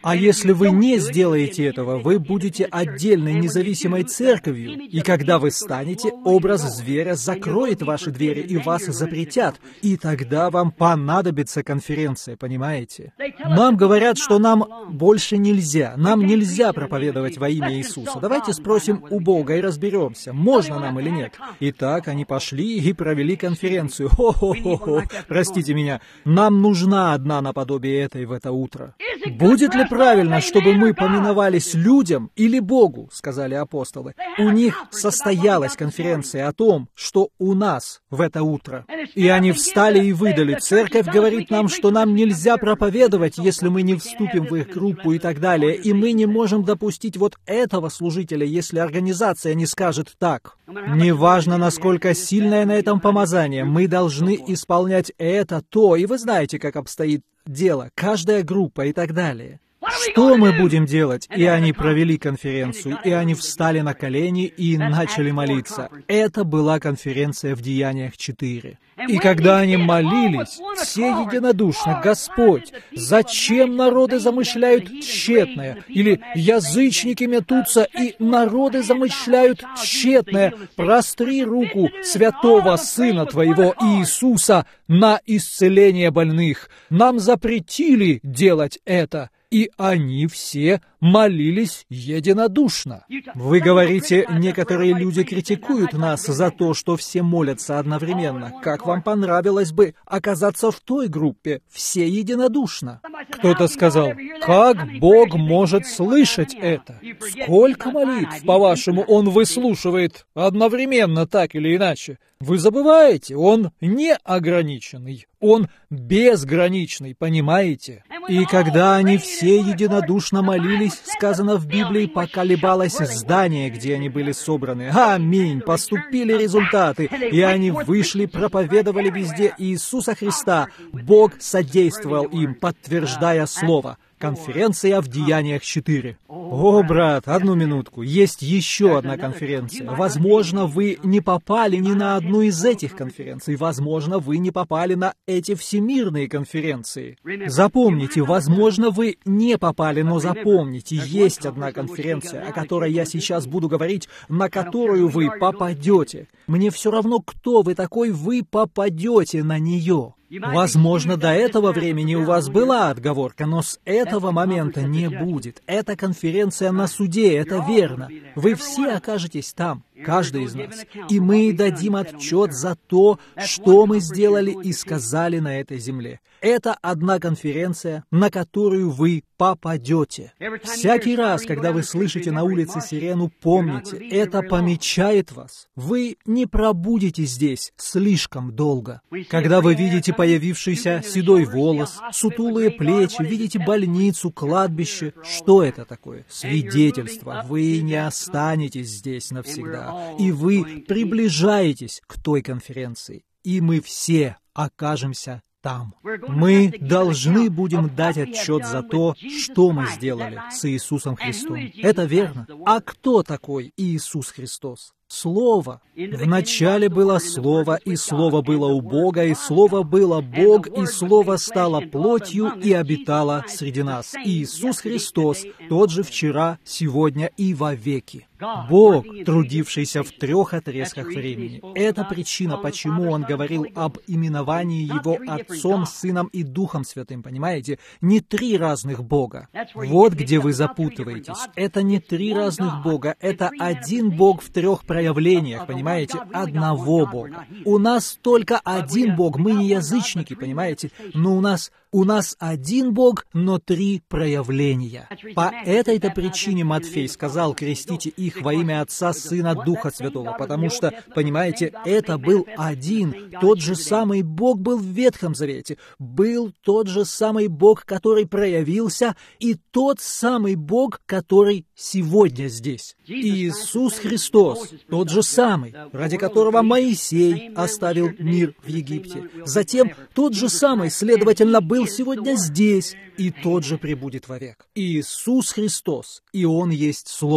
А если вы не сделаете этого, вы будете отдельной независимой церковью, и когда вы станете, образ зверя закроет ваши двери и вас запретят, и тогда вам понадобится конференция, понимаете? Нам говорят, что нам больше нельзя, нам нельзя проповедовать во имя Иисуса. Давайте спросим у Бога и разберемся, можно нам или нет. Итак, они пошли и провели конференцию. Хо-хо-хо-хо, простите меня, нам нужна одна наподобие этой в это утро. Будет ли правильно, чтобы мы поминовались людям или Богу, сказали апостолы. У них состоялась конференция о том, что у нас в это утро. И они встали и выдали. Церковь говорит нам, что нам нельзя проповедовать, если мы не вступим в их группу и так далее. И мы не можем допустить вот этого служителя, если организация не скажет так. Неважно, насколько сильное на этом помазание, мы должны исполнять это, то, и вы знаете, как обстоит дело, каждая группа и так далее. Что мы будем делать? И они провели конференцию, и они встали на колени и начали молиться. Это была конференция в Деяниях четыре. И когда они молились, все единодушно: «Господь, зачем народы замышляют тщетное?» Или «Язычники метутся, и народы замышляют тщетное. Простри руку святого Сына Твоего Иисуса на исцеление больных. Нам запретили делать это». И они все молились единодушно. Вы говорите, некоторые люди критикуют нас за то, что все молятся одновременно. Как вам понравилось бы оказаться в той группе, все единодушно? Кто-то сказал: как Бог может слышать это? Сколько молитв, по-вашему, Он выслушивает одновременно, так или иначе? Вы забываете, Он неограниченный, Он безграничный, понимаете? И когда они все единодушно молились, сказано в Библии, поколебалось здание, где они были собраны. Аминь! Поступили результаты, и они вышли, проповедовали везде Иисуса Христа. Бог содействовал им, подтверждая Слово. Конференция в Деяниях четыре. О, брат, одну минутку. Есть еще одна конференция. Возможно, вы не попали ни на одну из этих конференций. Возможно, вы не попали на эти всемирные конференции. Запомните, возможно, вы не попали, но запомните, есть одна конференция, о которой я сейчас буду говорить, на которую вы попадете. Мне все равно, кто вы такой, вы попадете на нее. Возможно, до этого времени у вас была отговорка, но с этого момента не будет. Это конференция на суде, это верно. Вы все окажетесь там, каждый из нас. И мы дадим отчет за то, что мы сделали и сказали на этой земле. Это одна конференция, на которую вы попадете. Всякий раз, когда вы слышите на улице сирену, помните, это помечает вас. Вы не пробудете здесь слишком долго. Когда вы видите появившийся седой волос, сутулые плечи, видите больницу, кладбище, что это такое? Свидетельство. Вы не останетесь здесь навсегда. И вы приближаетесь к той конференции. И мы все окажемся там. Мы должны будем дать отчет за то, что мы сделали с Иисусом Христом. Это верно. А кто такой Иисус Христос? Слово. Вначале было Слово, и Слово было у Бога, и Слово было Бог, и Слово стало плотью и обитало среди нас. Иисус Христос, тот же вчера, сегодня и вовеки. Бог, трудившийся в трех отрезках времени. Это причина, почему Он говорил об именовании Его Отцом, Сыном и Духом Святым, понимаете? Не три разных Бога. Вот где вы запутываетесь. Это не три разных Бога, это один Бог в трех проявлениях, понимаете? Одного Бога. У нас только один Бог, мы не язычники, понимаете? Но у нас... У нас один Бог, но три проявления. По этой-то причине Матфей сказал: крестите их во имя Отца, Сына, Духа Святого, потому что, понимаете, это был один, тот же самый Бог был в Ветхом Завете, был тот же самый Бог, который проявился, и тот самый Бог, который сегодня здесь. Иисус Христос, тот же самый, ради которого Моисей оставил мир в Египте. Затем тот же самый, следовательно, был сегодня здесь, и тот же пребудет вовек. Иисус Христос, и Он есть Слово.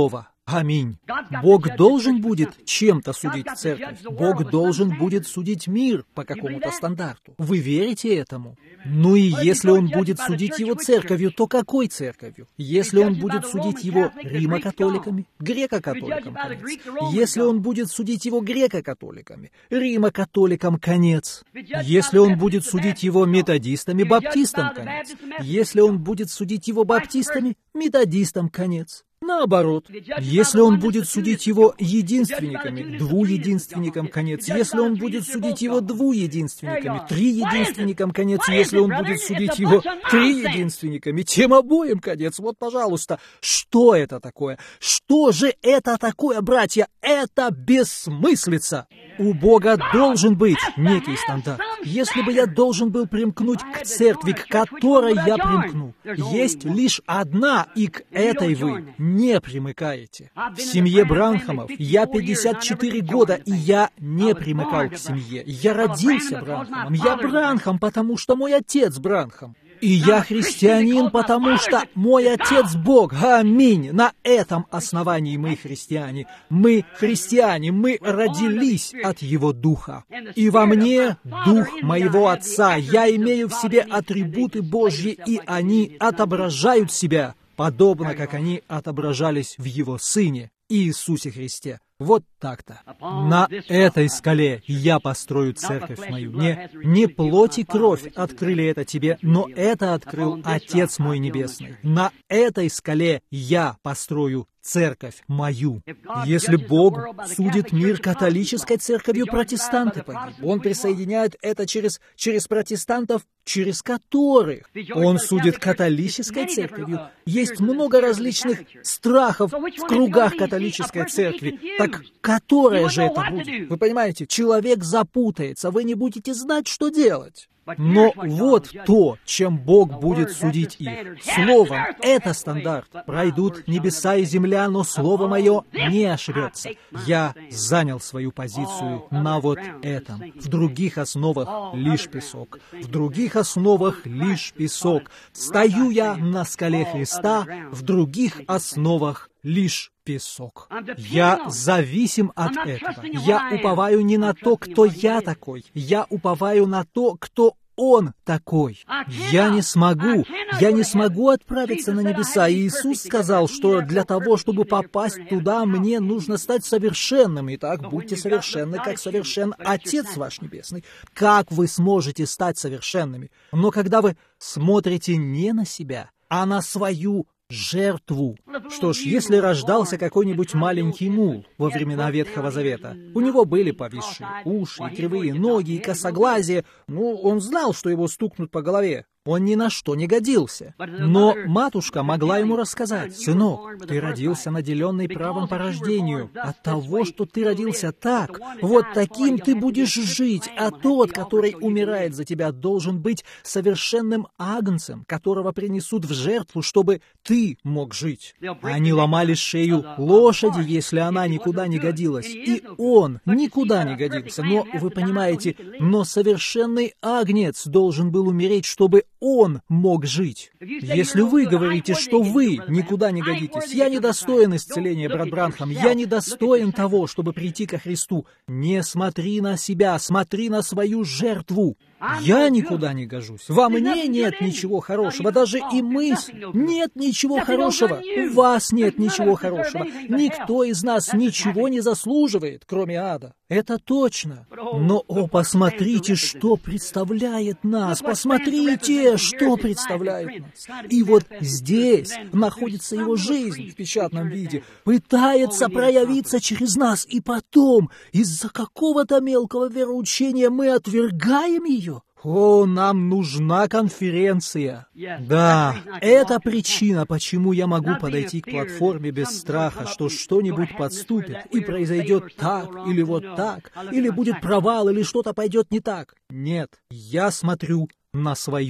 Аминь. Бог должен будет чем-то судить церковь. Бог должен будет судить мир по какому-то стандарту. Вы верите этому? Ну и если Он будет судить его церковью, то какой церковью? Если Он будет судить его римо-католиками, греко-католикам конец. Если Он будет судить его греко-католиками, римо-католикам конец. Если Он будет судить его методистами, баптистам конец. Если Он будет судить его баптистами, методистам конец. Наоборот, если Он будет судить его единственниками, двуединственникам конец. Если Он будет судить его двуединственниками, триединственникам конец. Если Он будет судить его триединственниками, тем обоим конец. Вот, пожалуйста, что это такое? Что же это такое, братья? Это бессмыслица. У Бога должен быть некий стандарт. Если бы я должен был примкнуть к церкви, к которой я примкну, есть лишь одна, и к этой вы не примыкаете. В семье Бранхамов я пятьдесят четыре года, и я не примыкал к семье. Я родился Бранхамом. Я Бранхам, потому что мой отец Бранхам. И я христианин, потому что мой Отец Бог. Аминь. На этом основании мы христиане. Мы христиане, мы родились от Его Духа. И во мне Дух моего Отца. Я имею в себе атрибуты Божьи, и они отображают себя, подобно как они отображались в Его Сыне, Иисусе Христе. Вот так-то. На этой скале я построю церковь мою. Не, не плоть и кровь открыли это тебе, но это открыл Отец мой Небесный. На этой скале я построю церковь мою. Если Бог судит мир католической церковью, протестанты погибли. Он присоединяет это через, через протестантов, через которых Он судит католической церковью. Есть много различных страхов в кругах католической церкви. Так которая же это будет? Вы понимаете, человек запутается, вы не будете знать, что делать. Но вот то, чем Бог будет судить их. Словом, это стандарт. Пройдут небеса и земля, но Слово Мое не ошибется. Я занял свою позицию на вот этом. В других основах лишь песок. В других основах лишь песок. Стою я на скале Христа, в других основах лишь песок. Я зависим от этого. Я уповаю не на то, кто я такой. Я уповаю на то, кто Он такой. Я не смогу, я не смогу отправиться на небеса. И Иисус сказал, что для того, чтобы попасть туда, мне нужно стать совершенным. Итак, будьте совершенны, как совершен Отец ваш Небесный. Как вы сможете стать совершенными? Но когда вы смотрите не на себя, а на свою жертву. Что ж, если рождался какой-нибудь маленький мул во времена Ветхого Завета, у него были повисшие уши, и кривые ноги, и косоглазие, ну, он знал, что его стукнут по голове. Он ни на что не годился. Но матушка могла ему рассказать: «Сынок, ты родился наделенный правом по рождению. От того, что ты родился так, вот таким ты будешь жить, а тот, который умирает за тебя, должен быть совершенным агнцем, которого принесут в жертву, чтобы ты мог жить». Они ломали шею лошади, если она никуда не годилась, и он никуда не годился. Но, вы понимаете, но совершенный агнец должен был умереть, чтобы он мог жить. Если вы говорите, что вы никуда не годитесь, я недостоин исцеления, брат Бранхам, я недостоин того, чтобы прийти ко Христу, не смотри на себя, смотри на свою жертву. Я никуда не гожусь. Во мне нет ничего хорошего. Даже и мысль. Нет ничего хорошего. У вас нет ничего хорошего. Никто из нас ничего не заслуживает, кроме ада. Это точно. Но, о, посмотрите, что представляет нас. Посмотрите, что представляет нас. И вот здесь находится его жизнь в печатном виде. Пытается проявиться через нас. И потом, из-за какого-то мелкого вероучения мы отвергаем ее. О, нам нужна конференция. Да, это причина, почему я могу подойти к платформе без страха, что что-нибудь подступит, и произойдет так, или вот так, или будет провал, или что-то пойдет не так. Нет, я смотрю на свою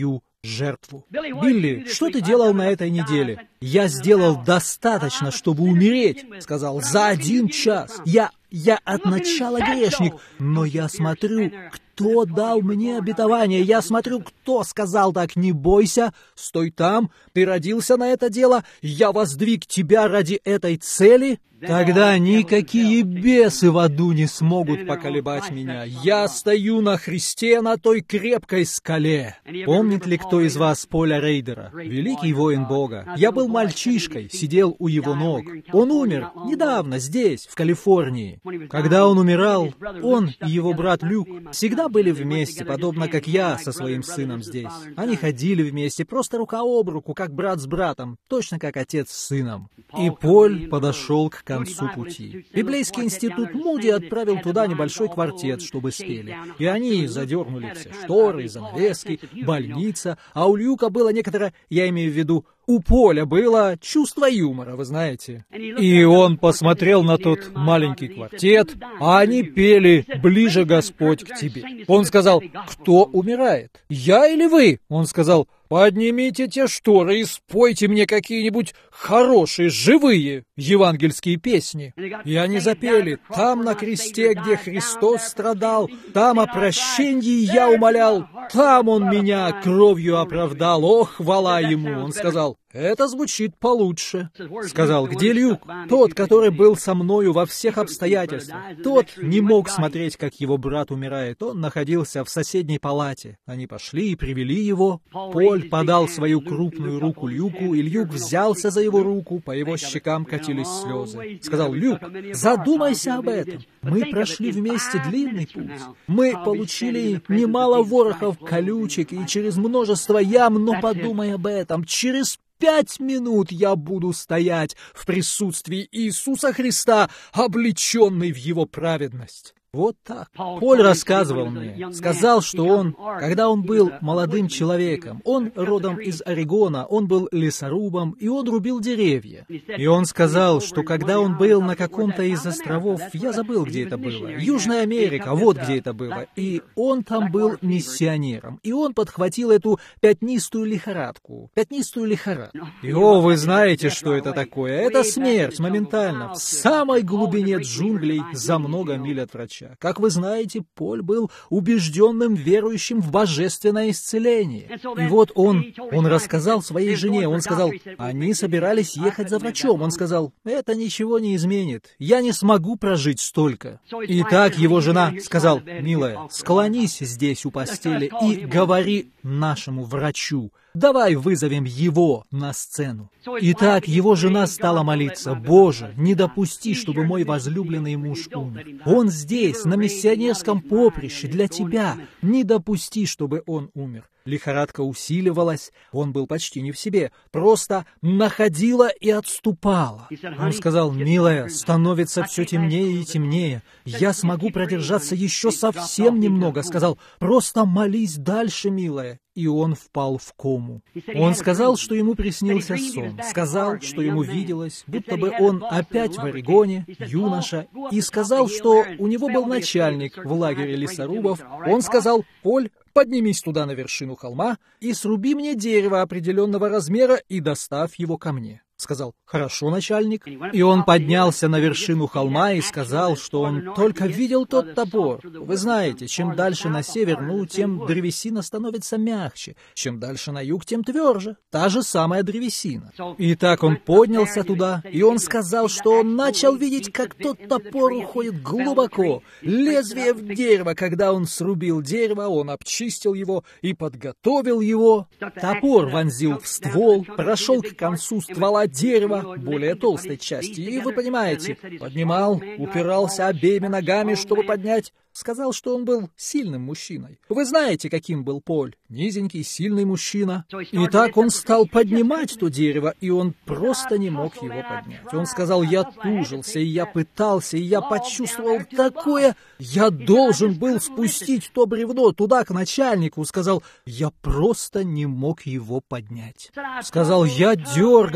жертву. «Билли, что ты делал на этой неделе?» «Я сделал достаточно, чтобы умереть», — сказал, — «за один час. Я, я от начала грешник, но я смотрю, кто дал мне обетование. Я смотрю, кто сказал так: не бойся, стой там, ты родился на это дело, я воздвиг тебя ради этой цели». Тогда никакие бесы в аду не смогут поколебать меня. Я стою на Христе, на той крепкой скале. Помнит ли кто из вас Поля Рейдера, великий воин Бога? Я был мальчишкой, сидел у его ног. Он умер недавно здесь, в Калифорнии. Когда он умирал, он и его брат Люк всегда были вместе, подобно как я со своим сыном здесь. Они ходили вместе, просто рука об руку, как брат с братом, точно как отец с сыном. И Поль подошел к концу пути. Библейский институт Муди отправил туда небольшой квартет, чтобы спели. И они задернули все шторы, занавески, больница, а у Люка было некоторое, я имею в виду, у Поля было чувство юмора, вы знаете. И он посмотрел на тот маленький квартет, а они пели «Ближе, Господь, к тебе». Он сказал: «Кто умирает? Я или вы?» Он сказал: «Поднимите те шторы и спойте мне какие-нибудь хорошие, живые евангельские песни». И они запели: «Там на кресте, где Христос страдал, там о прощении я умолял, там Он меня кровью оправдал, о, хвала Ему». Он сказал: «Это звучит получше». Сказал: «Где Люк? Тот, который был со мною во всех обстоятельствах». Тот не мог смотреть, как его брат умирает. Он находился в соседней палате. Они пошли и привели его. Поль подал свою крупную руку Люку, и Люк взялся за его руку, по его щекам катились слезы. Сказал: «Люк, задумайся об этом. Мы прошли вместе длинный путь. Мы получили немало ворохов колючек и через множество ям, но подумай об этом. Через Пять минут я буду стоять в присутствии Иисуса Христа, облеченный в Его праведность». Вот так. Поль рассказывал мне, сказал, что он, когда он был молодым человеком, он родом из Орегона, он был лесорубом, и он рубил деревья. И он сказал, что когда он был на каком-то из островов, я забыл, где это было, Южная Америка, вот где это было, и он там был миссионером, и он подхватил эту пятнистую лихорадку, пятнистую лихорадку. И, о, вы знаете, что это такое? Это смерть моментально, в самой глубине джунглей, за много миль от врача. Как вы знаете, Поль был убежденным верующим в божественное исцеление. И вот он, он рассказал своей жене, он сказал, они собирались ехать за врачом. Он сказал: это ничего не изменит, я не смогу прожить столько. И так его жена сказала: милая, склонись здесь у постели и говори нашему врачу. Давай вызовем его на сцену. Итак, его жена стала молиться: Боже, не допусти, чтобы мой возлюбленный муж умер. Он здесь, на миссионерском поприще, для тебя. Не допусти, чтобы он умер. Лихорадка усиливалась, он был почти не в себе, просто находила и отступала. Он сказал: милая, становится все темнее и темнее, я смогу продержаться еще совсем немного. Сказал: просто молись дальше, милая. И он впал в кому. Он сказал, что ему приснился сон, сказал, что ему виделось, будто бы он опять в Орегоне, юноша, и сказал, что у него был начальник в лагере лесорубов. Он сказал: Поль, поднимись туда на вершину холма и сруби мне дерево определенного размера и доставь его ко мне. Сказал: хорошо, начальник. И он поднялся на вершину холма и сказал, что он только видел тот топор. Вы знаете, чем дальше на север, ну, тем древесина становится мягче. Чем дальше на юг, тем тверже. Та же самая древесина. И так он поднялся туда, и он сказал, что он начал видеть, как тот топор уходит глубоко, лезвие в дерево. Когда он срубил дерево, он обчистил его и подготовил его. Топор вонзил в ствол, прошел к концу ствола дерева, более толстой части, и, вы понимаете, поднимал, упирался обеими ногами, чтобы поднять. Сказал, что он был сильным мужчиной. Вы знаете, каким был Поль? Низенький, сильный мужчина. И так он стал поднимать то дерево, и он просто не мог его поднять. Он сказал: я тужился, и я пытался, и я почувствовал такое... Я должен был спустить то бревно туда, к начальнику. Сказал: я просто не мог его поднять. Сказал: я дергал, дергал.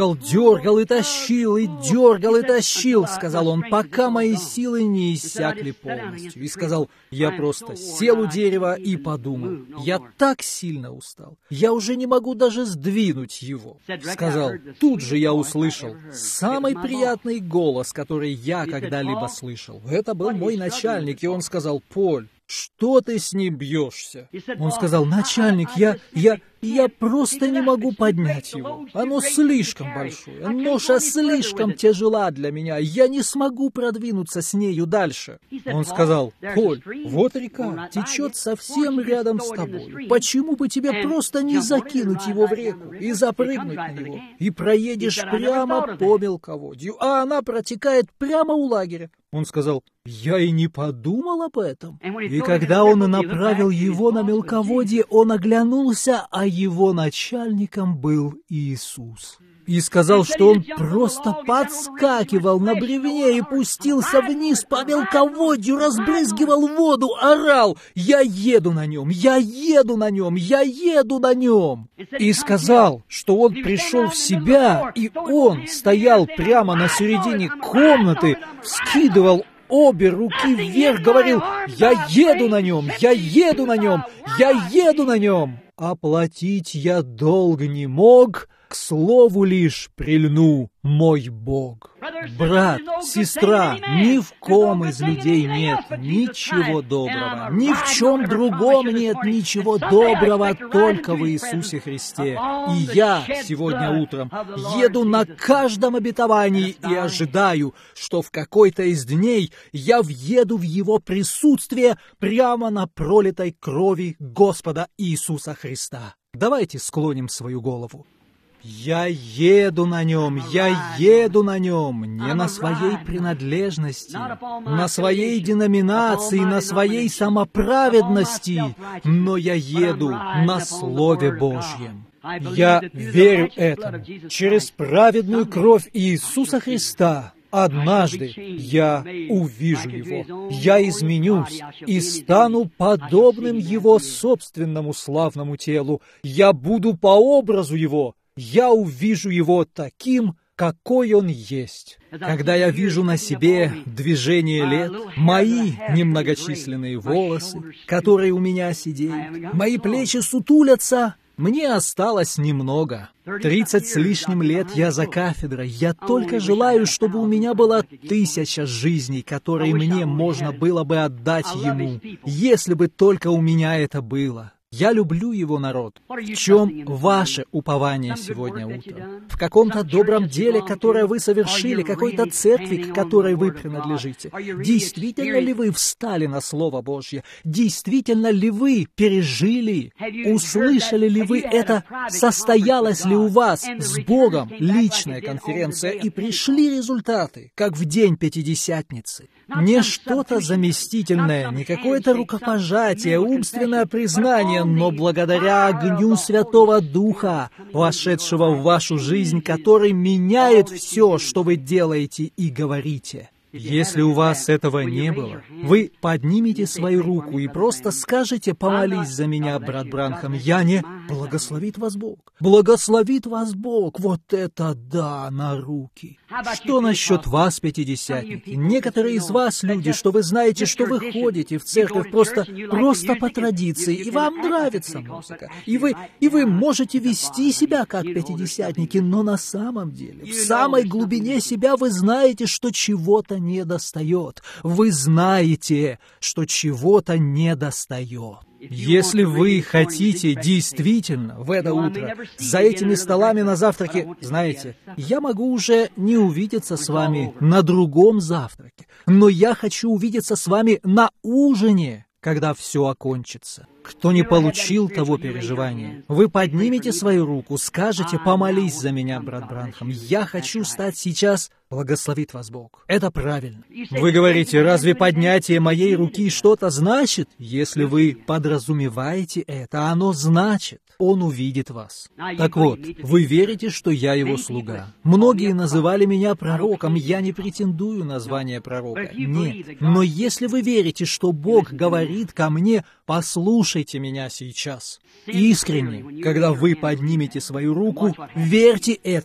дергал и тащил, и дергал и тащил, сказал он, пока мои силы не иссякли полностью. И сказал, я просто сел у дерева и подумал, я так сильно устал, я уже не могу даже сдвинуть его. Сказал, тут же я услышал самый приятный голос, который я когда-либо слышал. Это был мой начальник, и он сказал, Поль, что ты с ним бьешься? Он сказал, начальник, я, я, я просто не могу поднять его. Оно слишком большое, ноша слишком тяжела для меня, я не смогу продвинуться с нею дальше. Он сказал, Поль, вот река течет совсем рядом с тобой. Почему бы тебе просто не закинуть его в реку и запрыгнуть на него? И проедешь прямо по мелководью, а она протекает прямо у лагеря. Он сказал, я и не подумал об этом. И когда он направил его на мелководье, он оглянулся, а его начальником был Иисус. И сказал, что он просто подскакивал на бревне и пустился вниз по мелководью, разбрызгивал воду, орал, «Я еду на нем! Я еду на нем! Я еду на нем!» И сказал, что он пришел в себя, и он стоял прямо на середине комнаты, вскидывал обе руки вверх, говорил, «Я еду на нем! Я еду на нем! Я еду на нем!» Оплатить я долг не мог, к слову лишь прильну мой Бог. Брат, сестра, ни в ком из людей нет ничего доброго, ни в чем другом нет ничего доброго, только в Иисусе Христе. И я сегодня утром еду на каждом обетовании и ожидаю, что в какой-то из дней я въеду в Его присутствие прямо на пролитой крови Господа Иисуса Христа. Давайте склоним свою голову. Я еду на нем, я еду на нем, не на своей принадлежности, на своей деноминации, на своей самоправедности, но я еду на Слове Божьем. Я верю этому. Через праведную кровь Иисуса Христа однажды я увижу Его, я изменюсь и стану подобным Его собственному славному телу. Я буду по образу Его, я увижу Его таким, какой Он есть. Когда я вижу на себе движение лет, мои немногочисленные волосы, которые у меня сидеют, мои плечи сутулятся, мне осталось немного. Тридцать с лишним лет я за кафедрой. Я только желаю, чтобы у меня была тысяча жизней, которые мне можно было бы отдать Ему, если бы только у меня это было. Я люблю Его народ. В чем ваше упование сегодня утром? В каком-то добром деле, которое вы совершили, какой-то церкви, к которой вы принадлежите? Действительно ли вы встали на Слово Божье? Действительно ли вы пережили? Услышали ли вы это? Состоялась ли у вас с Богом личная конференция и пришли результаты, как в день Пятидесятницы? Не что-то заместительное, не какое-то рукопожатие, умственное признание, но благодаря огню Святого Духа, вошедшего в вашу жизнь, который меняет все, что вы делаете и говорите. Если у вас этого не было, вы поднимете свою руку и просто скажете, помолись за меня, брат Бранхам, я не... Благословит вас Бог. Благословит вас Бог. Вот это да, на руки. Что насчет вас, пятидесятники? Некоторые из вас люди, что вы знаете, что вы ходите в церковь просто, просто по традиции, и вам нравится музыка, и вы, и вы можете вести себя как пятидесятники, но на самом деле, в самой глубине себя вы знаете, что чего-то недостает. Вы знаете, что чего-то недостает. Если вы хотите действительно в это утро за этими столами на завтраке, знаете, я могу уже не увидеться с вами на другом завтраке, но я хочу увидеться с вами на ужине, когда все окончится. Кто не получил того переживания, вы поднимете свою руку, скажете, помолись за меня, брат Бранхам, я хочу стать сейчас, благословит вас Бог. Это правильно. Вы говорите, разве поднятие моей руки что-то значит? Если вы подразумеваете это, оно значит, Он увидит вас. Так вот, вы верите, что я Его слуга. Многие называли меня пророком, я не претендую на звание пророка. Нет. Но если вы верите, что Бог говорит ко мне, послушайте меня сейчас. Искренне, когда вы поднимете свою руку, верьте этому.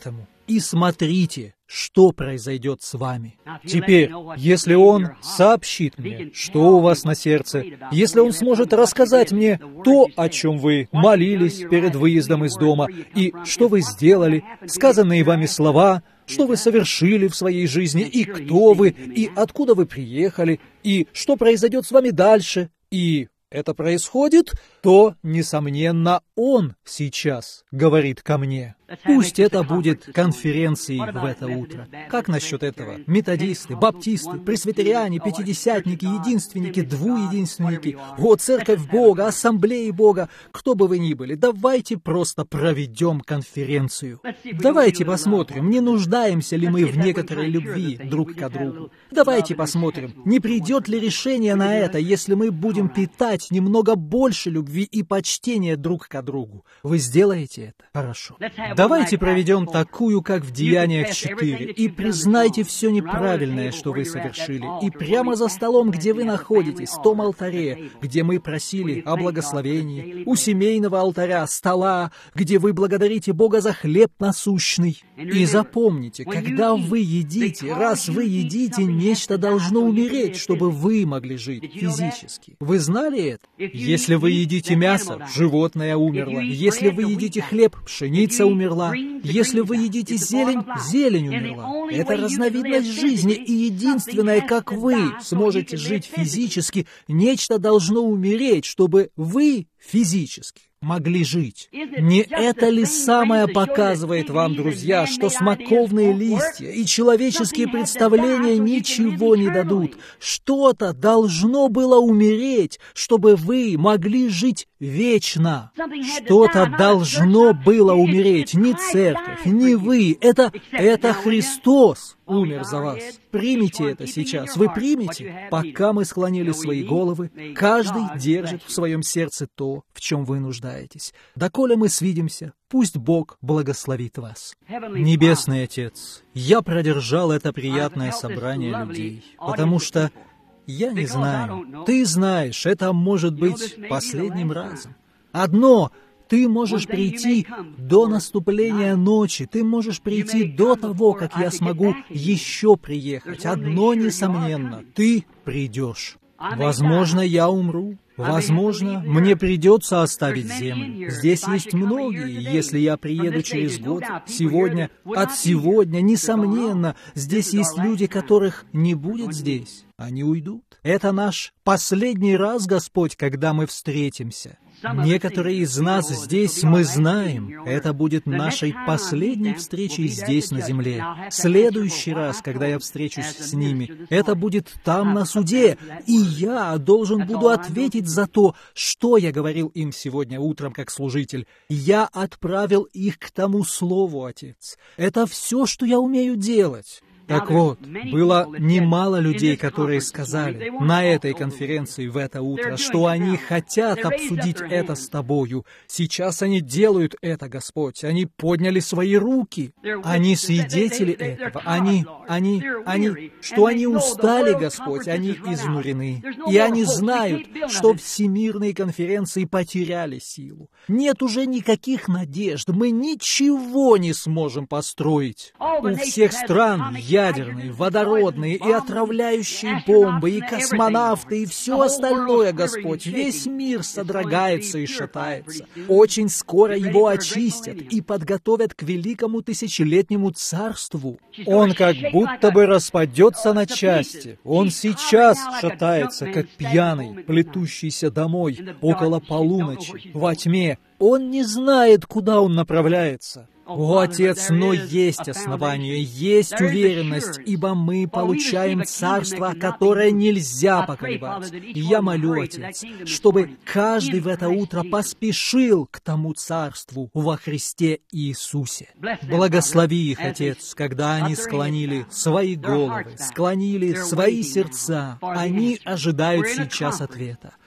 и смотрите, что произойдет с вами. Теперь, если Он сообщит мне, что у вас на сердце, если Он сможет рассказать мне то, о чем вы молились перед выездом из дома, и что вы сделали, сказанные вами слова, что вы совершили в своей жизни, и кто вы, и откуда вы приехали, и что произойдет с вами дальше, и это происходит, то, несомненно, Он сейчас говорит ко мне. Пусть это будет конференцией в это утро. Как насчет этого? Методисты, баптисты, пресвитериане, пятидесятники, единственники, двуединственники, о, церковь Бога, ассамблеи Бога, кто бы вы ни были, давайте просто проведем конференцию. Давайте посмотрим, не нуждаемся ли мы в некоторой любви друг к другу. Давайте посмотрим, не придет ли решение на это, если мы будем питать немного больше любви и почтения друг к другу. Вы сделаете это? Хорошо. Давайте проведем такую, как в Деяниях четыре, и признайте все неправильное, что вы совершили. И прямо за столом, где вы находитесь, в том алтаре, где мы просили о благословении, у семейного алтаря, стола, где вы благодарите Бога за хлеб насущный. И запомните, когда вы едите, раз вы едите, нечто должно умереть, чтобы вы могли жить физически. Вы знали это? Если вы едите мясо, животное умерло. Если вы едите хлеб, пшеница умерла. Если вы едите зелень, зелень умерла. Это разновидность жизни, и единственное, как вы сможете жить физически, нечто должно умереть, чтобы вы физически могли жить. Не это ли самое показывает вам, друзья, что смоковные листья и человеческие представления ничего не дадут? Что-то должно было умереть, чтобы вы могли жить вечно. Что-то должно было умереть. Не церковь, не вы. Это, это Христос умер за вас. Примите это сейчас. Вы примете? Пока мы склонили свои головы, каждый держит в своем сердце то, в чем вы нуждаетесь. Доколе мы свидимся, пусть Бог благословит вас. Небесный Отец, я продержал это приятное собрание людей, потому что я не знаю. Ты знаешь, это может быть последним разом. Одно — ты можешь прийти до наступления ночи, ты можешь прийти до того, как я смогу еще приехать. Одно несомненно, ты придешь. Возможно, я умру. Возможно, мне придется оставить землю. Здесь есть многие, если я приеду через год, сегодня, от сегодня, несомненно, здесь есть люди, которых не будет здесь. Они уйдут. Это наш последний раз, Господь, когда мы встретимся. Некоторые из нас здесь мы знаем, это будет нашей последней встречей здесь на земле. Следующий раз, когда я встречусь с ними, это будет там на суде, и я должен буду ответить за то, что я говорил им сегодня утром как служитель. Я отправил их к тому слову, Отец. Это все, что я умею делать. Так вот, было немало людей, которые сказали на этой конференции в это утро, что они хотят обсудить это с Тобою. Сейчас они делают это, Господь. Они подняли свои руки. Они свидетели этого. Они, они, они, что они устали, Господь, они изнурены. И они знают, что всемирные конференции потеряли силу. Нет уже никаких надежд. Мы ничего не сможем построить. У всех стран ядерные, водородные и отравляющие бомбы, и космонавты, и все остальное, Господь. Весь мир содрогается и шатается. Очень скоро его очистят и подготовят к великому тысячелетнему царству. Он как будто бы распадется на части. Он сейчас шатается, как пьяный, плетущийся домой около полуночи, во тьме. Он не знает, куда он направляется. О, Отец, но есть основания, есть уверенность, ибо мы получаем царство, которое нельзя поколебать. И я молю, Отец, чтобы каждый в это утро поспешил к тому царству во Христе Иисусе. Благослови их, Отец, когда они склонили свои головы, склонили свои сердца. Они ожидают сейчас ответа.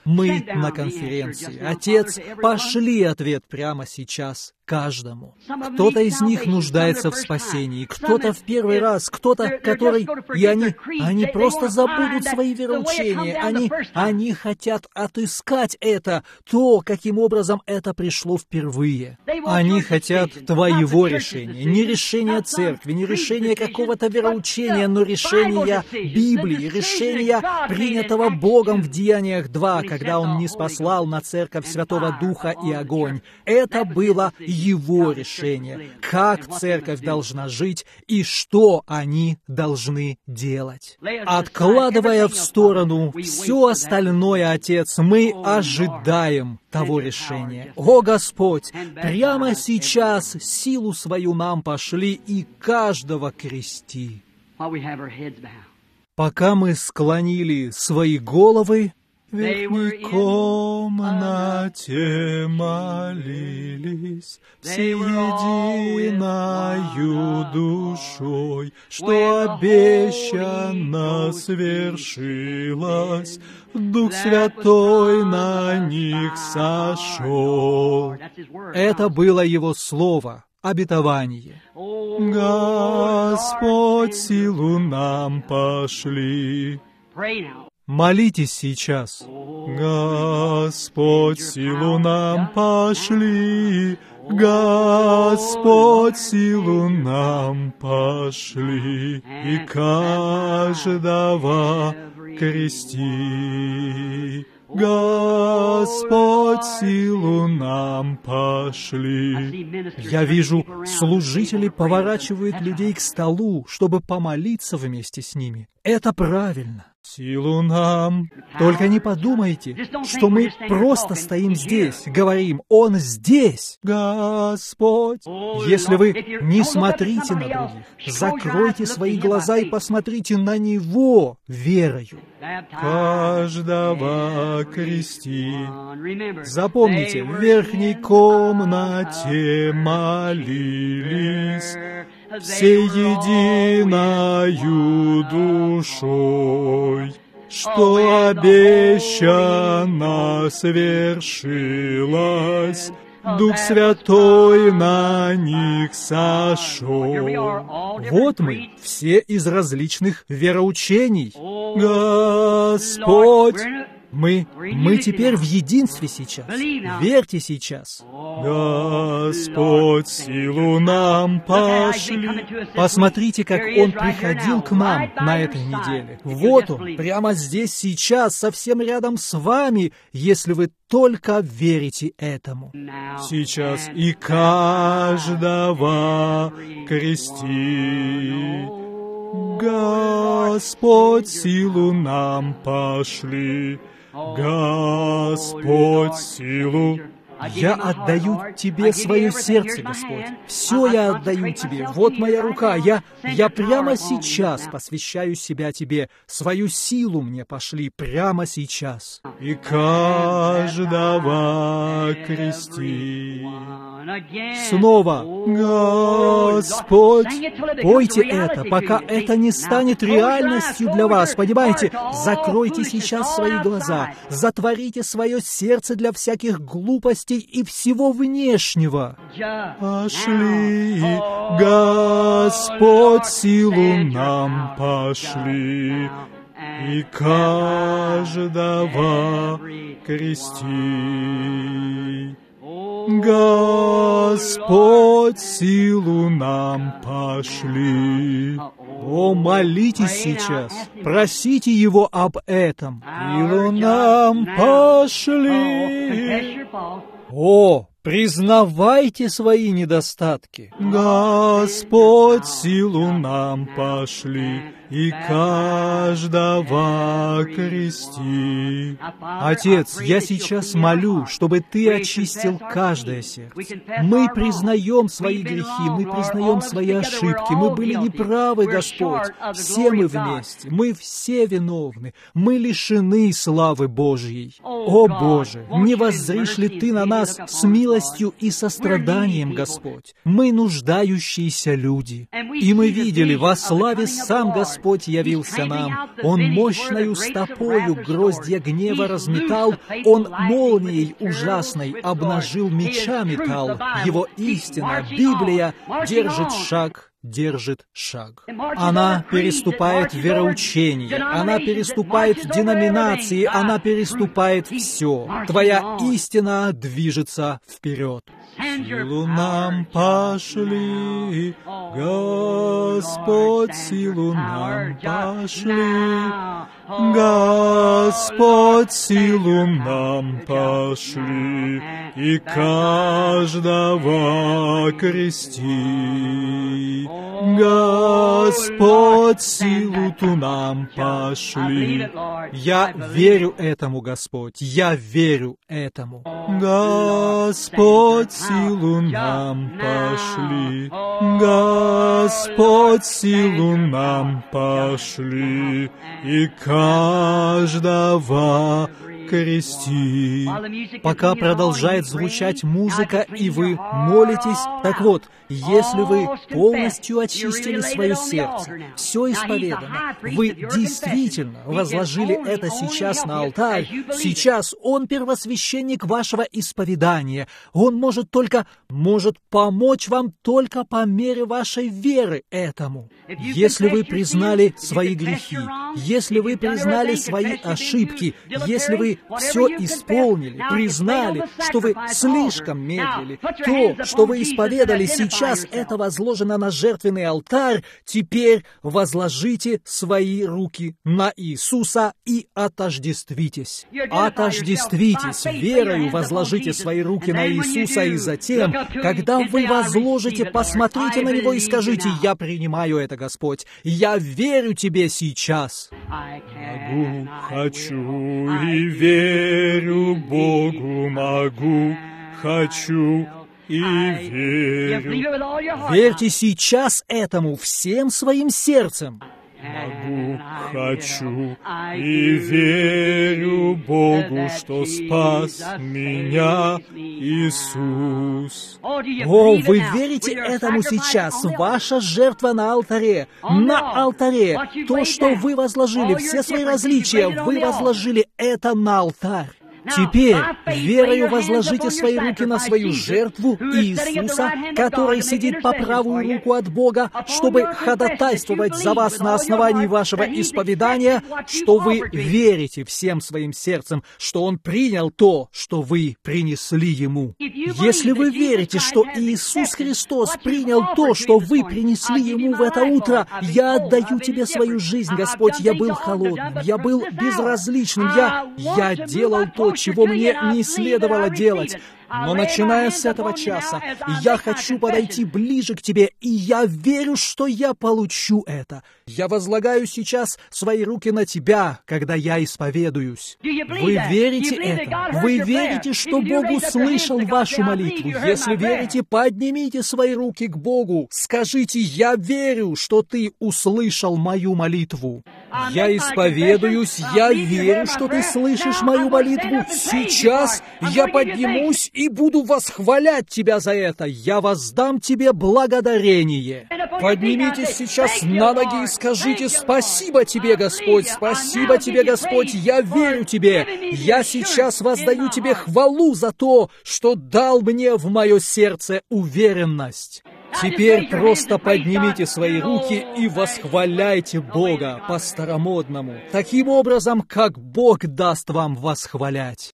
Мы на конференции. Отец, пошли ответ прямо сейчас каждому. Кто-то из них нуждается в спасении, кто-то в первый раз, кто-то, который... И они, они просто забудут свои вероучения. Они, они хотят отыскать это, то, каким образом это пришло впервые. Они хотят твоего решения, не решения церкви, не решения какого-то вероучения, но решения Библии, решения, принятого Богом в Деяниях два, когда Он ниспослал на церковь Святого Духа и огонь. Это было Его решение, как церковь должна жить и что они должны делать. Откладывая в сторону все остальное, Отец, мы ожидаем того решения. О, Господь, прямо сейчас силу свою нам пошли и каждого крести. Пока мы склонили свои головы, в верхней комнате молились все единою душой, что обещано свершилось, Дух Святой на них сошел. Это было Его слово, обетование. Господь, силу нам пошли. Молитесь сейчас. Господь, силу нам пошли. Господь, силу нам пошли. И каждого крести. Господь, силу нам пошли. Я вижу, служители поворачивают людей к столу, чтобы помолиться вместе с ними. Это правильно. Силу нам. Только не подумайте, что мы просто стоим здесь, говорим, Он здесь, Господь. Если вы не смотрите на других, закройте свои глаза и посмотрите на Него верою. Каждого крести. Запомните, в верхней комнате молились все единою душой, что обещано свершилось, Дух Святой на них сошел. Вот мы, все из различных вероучений. Господь, мы, мы теперь в единстве сейчас. Верьте сейчас. Господь, силу нам пошли. Посмотрите, как Он приходил к нам на этой неделе. Вот Он, прямо здесь, сейчас, совсем рядом с вами, если вы только верите этому. Сейчас и каждого крести. Господь, силу нам пошли. Господь, силу. Я отдаю Тебе свое сердце, Господь. Все я отдаю Тебе. Вот моя рука. Я, я прямо сейчас посвящаю себя Тебе. Свою силу мне пошли прямо сейчас. И каждого крести. Снова. Господь, пойте это, пока это не станет реальностью для вас. Понимаете? Закройте сейчас свои глаза. Затворите свое сердце для всяких глупостей и всего внешнего. Пошли, Господь, силу нам пошли, и каждого крести. Господь, силу нам пошли. О, молитесь сейчас, просите Его об этом. Силу нам пошли. О, признавайте свои недостатки. Господь, силу нам пошли, и каждого крести. Отец, я сейчас молю, чтобы Ты очистил каждое сердце. Мы признаем свои грехи, мы признаем свои ошибки, мы были неправы, Господь. Все мы вместе, мы все виновны, мы лишены славы Божьей. О Боже, не воззришь ли Ты на нас с милостью милостью и состраданием, Господь. Мы нуждающиеся люди. И мы видели, во славе сам Господь явился нам. Он мощною стопою гроздья гнева разметал, Он молнией ужасной обнажил, меча метал. Его истина, Библия, держит шаг, держит шаг. Она переступает вероучение, она переступает деноминации, она переступает все. Твоя истина движется вперед. Силу нам пошли, Господь, силу нам пошли, Господь, силу нам пошли, и каждого крести. Господь, силу ту нам пошли. Я верю этому, Господь, я верю этому. Господь, силу нам пошли. Господь, силу нам пошли, и каждого крести. Пока продолжает звучать музыка, и вы молитесь, так вот, если вы полностью очистили свое сердце, все исповедано, вы действительно возложили это сейчас на алтарь, сейчас Он первосвященник вашего исповедания, Он может только, может помочь вам только по мере вашей веры этому. Если вы признали свои грехи, если вы признали свои ошибки, если вы все исполнили, признали, что вы слишком медлили, то, что вы исповедали, сейчас это возложено на жертвенный алтарь, теперь возложите свои руки на Иисуса и отождествитесь. Отождествитесь, верою возложите свои руки на Иисуса, и затем, когда вы возложите, посмотрите на Него и скажите: «Я принимаю это, Господь, я верю Тебе сейчас». Могу, хочу и верю Богу, могу, хочу и верю. Верьте сейчас этому всем своим сердцем. Могу, хочу и верю Богу, что спас меня Иисус. О, вы верите этому сейчас? Ваша жертва на алтаре, на алтаре. То, что вы возложили, все свои различия, вы возложили это на алтарь. Теперь верою возложите свои руки на свою жертву Иисуса, который сидит по правую руку от Бога, чтобы ходатайствовать за вас на основании вашего исповедания, что вы верите всем своим сердцем, что Он принял то, что вы принесли Ему. Если вы верите, что Иисус Христос принял то, что вы принесли Ему в это утро, я отдаю Тебе свою жизнь, Господь, я был холодным, я был безразличным, я, я делал то, чего мне не следовало делать. Но начиная с этого часа, я хочу подойти ближе к Тебе, и я верю, что я получу это. Я возлагаю сейчас свои руки на Тебя, когда я исповедуюсь. Вы верите это? Вы верите, что Бог услышал вашу молитву? Если верите, поднимите свои руки к Богу. Скажите: «Я верю, что Ты услышал мою молитву». Я исповедуюсь, я верю, что Ты слышишь мою молитву. Сейчас я поднимусь и буду восхвалять Тебя за это. Я воздам Тебе благодарение. Поднимитесь сейчас на ноги и скажите: «Спасибо Тебе, Господь, спасибо Тебе, Господь, я верю Тебе. Я сейчас воздаю Тебе хвалу за то, что дал мне в мое сердце уверенность». Теперь просто поднимите свои руки и восхваляйте Бога по-старомодному, таким образом, как Бог даст вам восхвалять.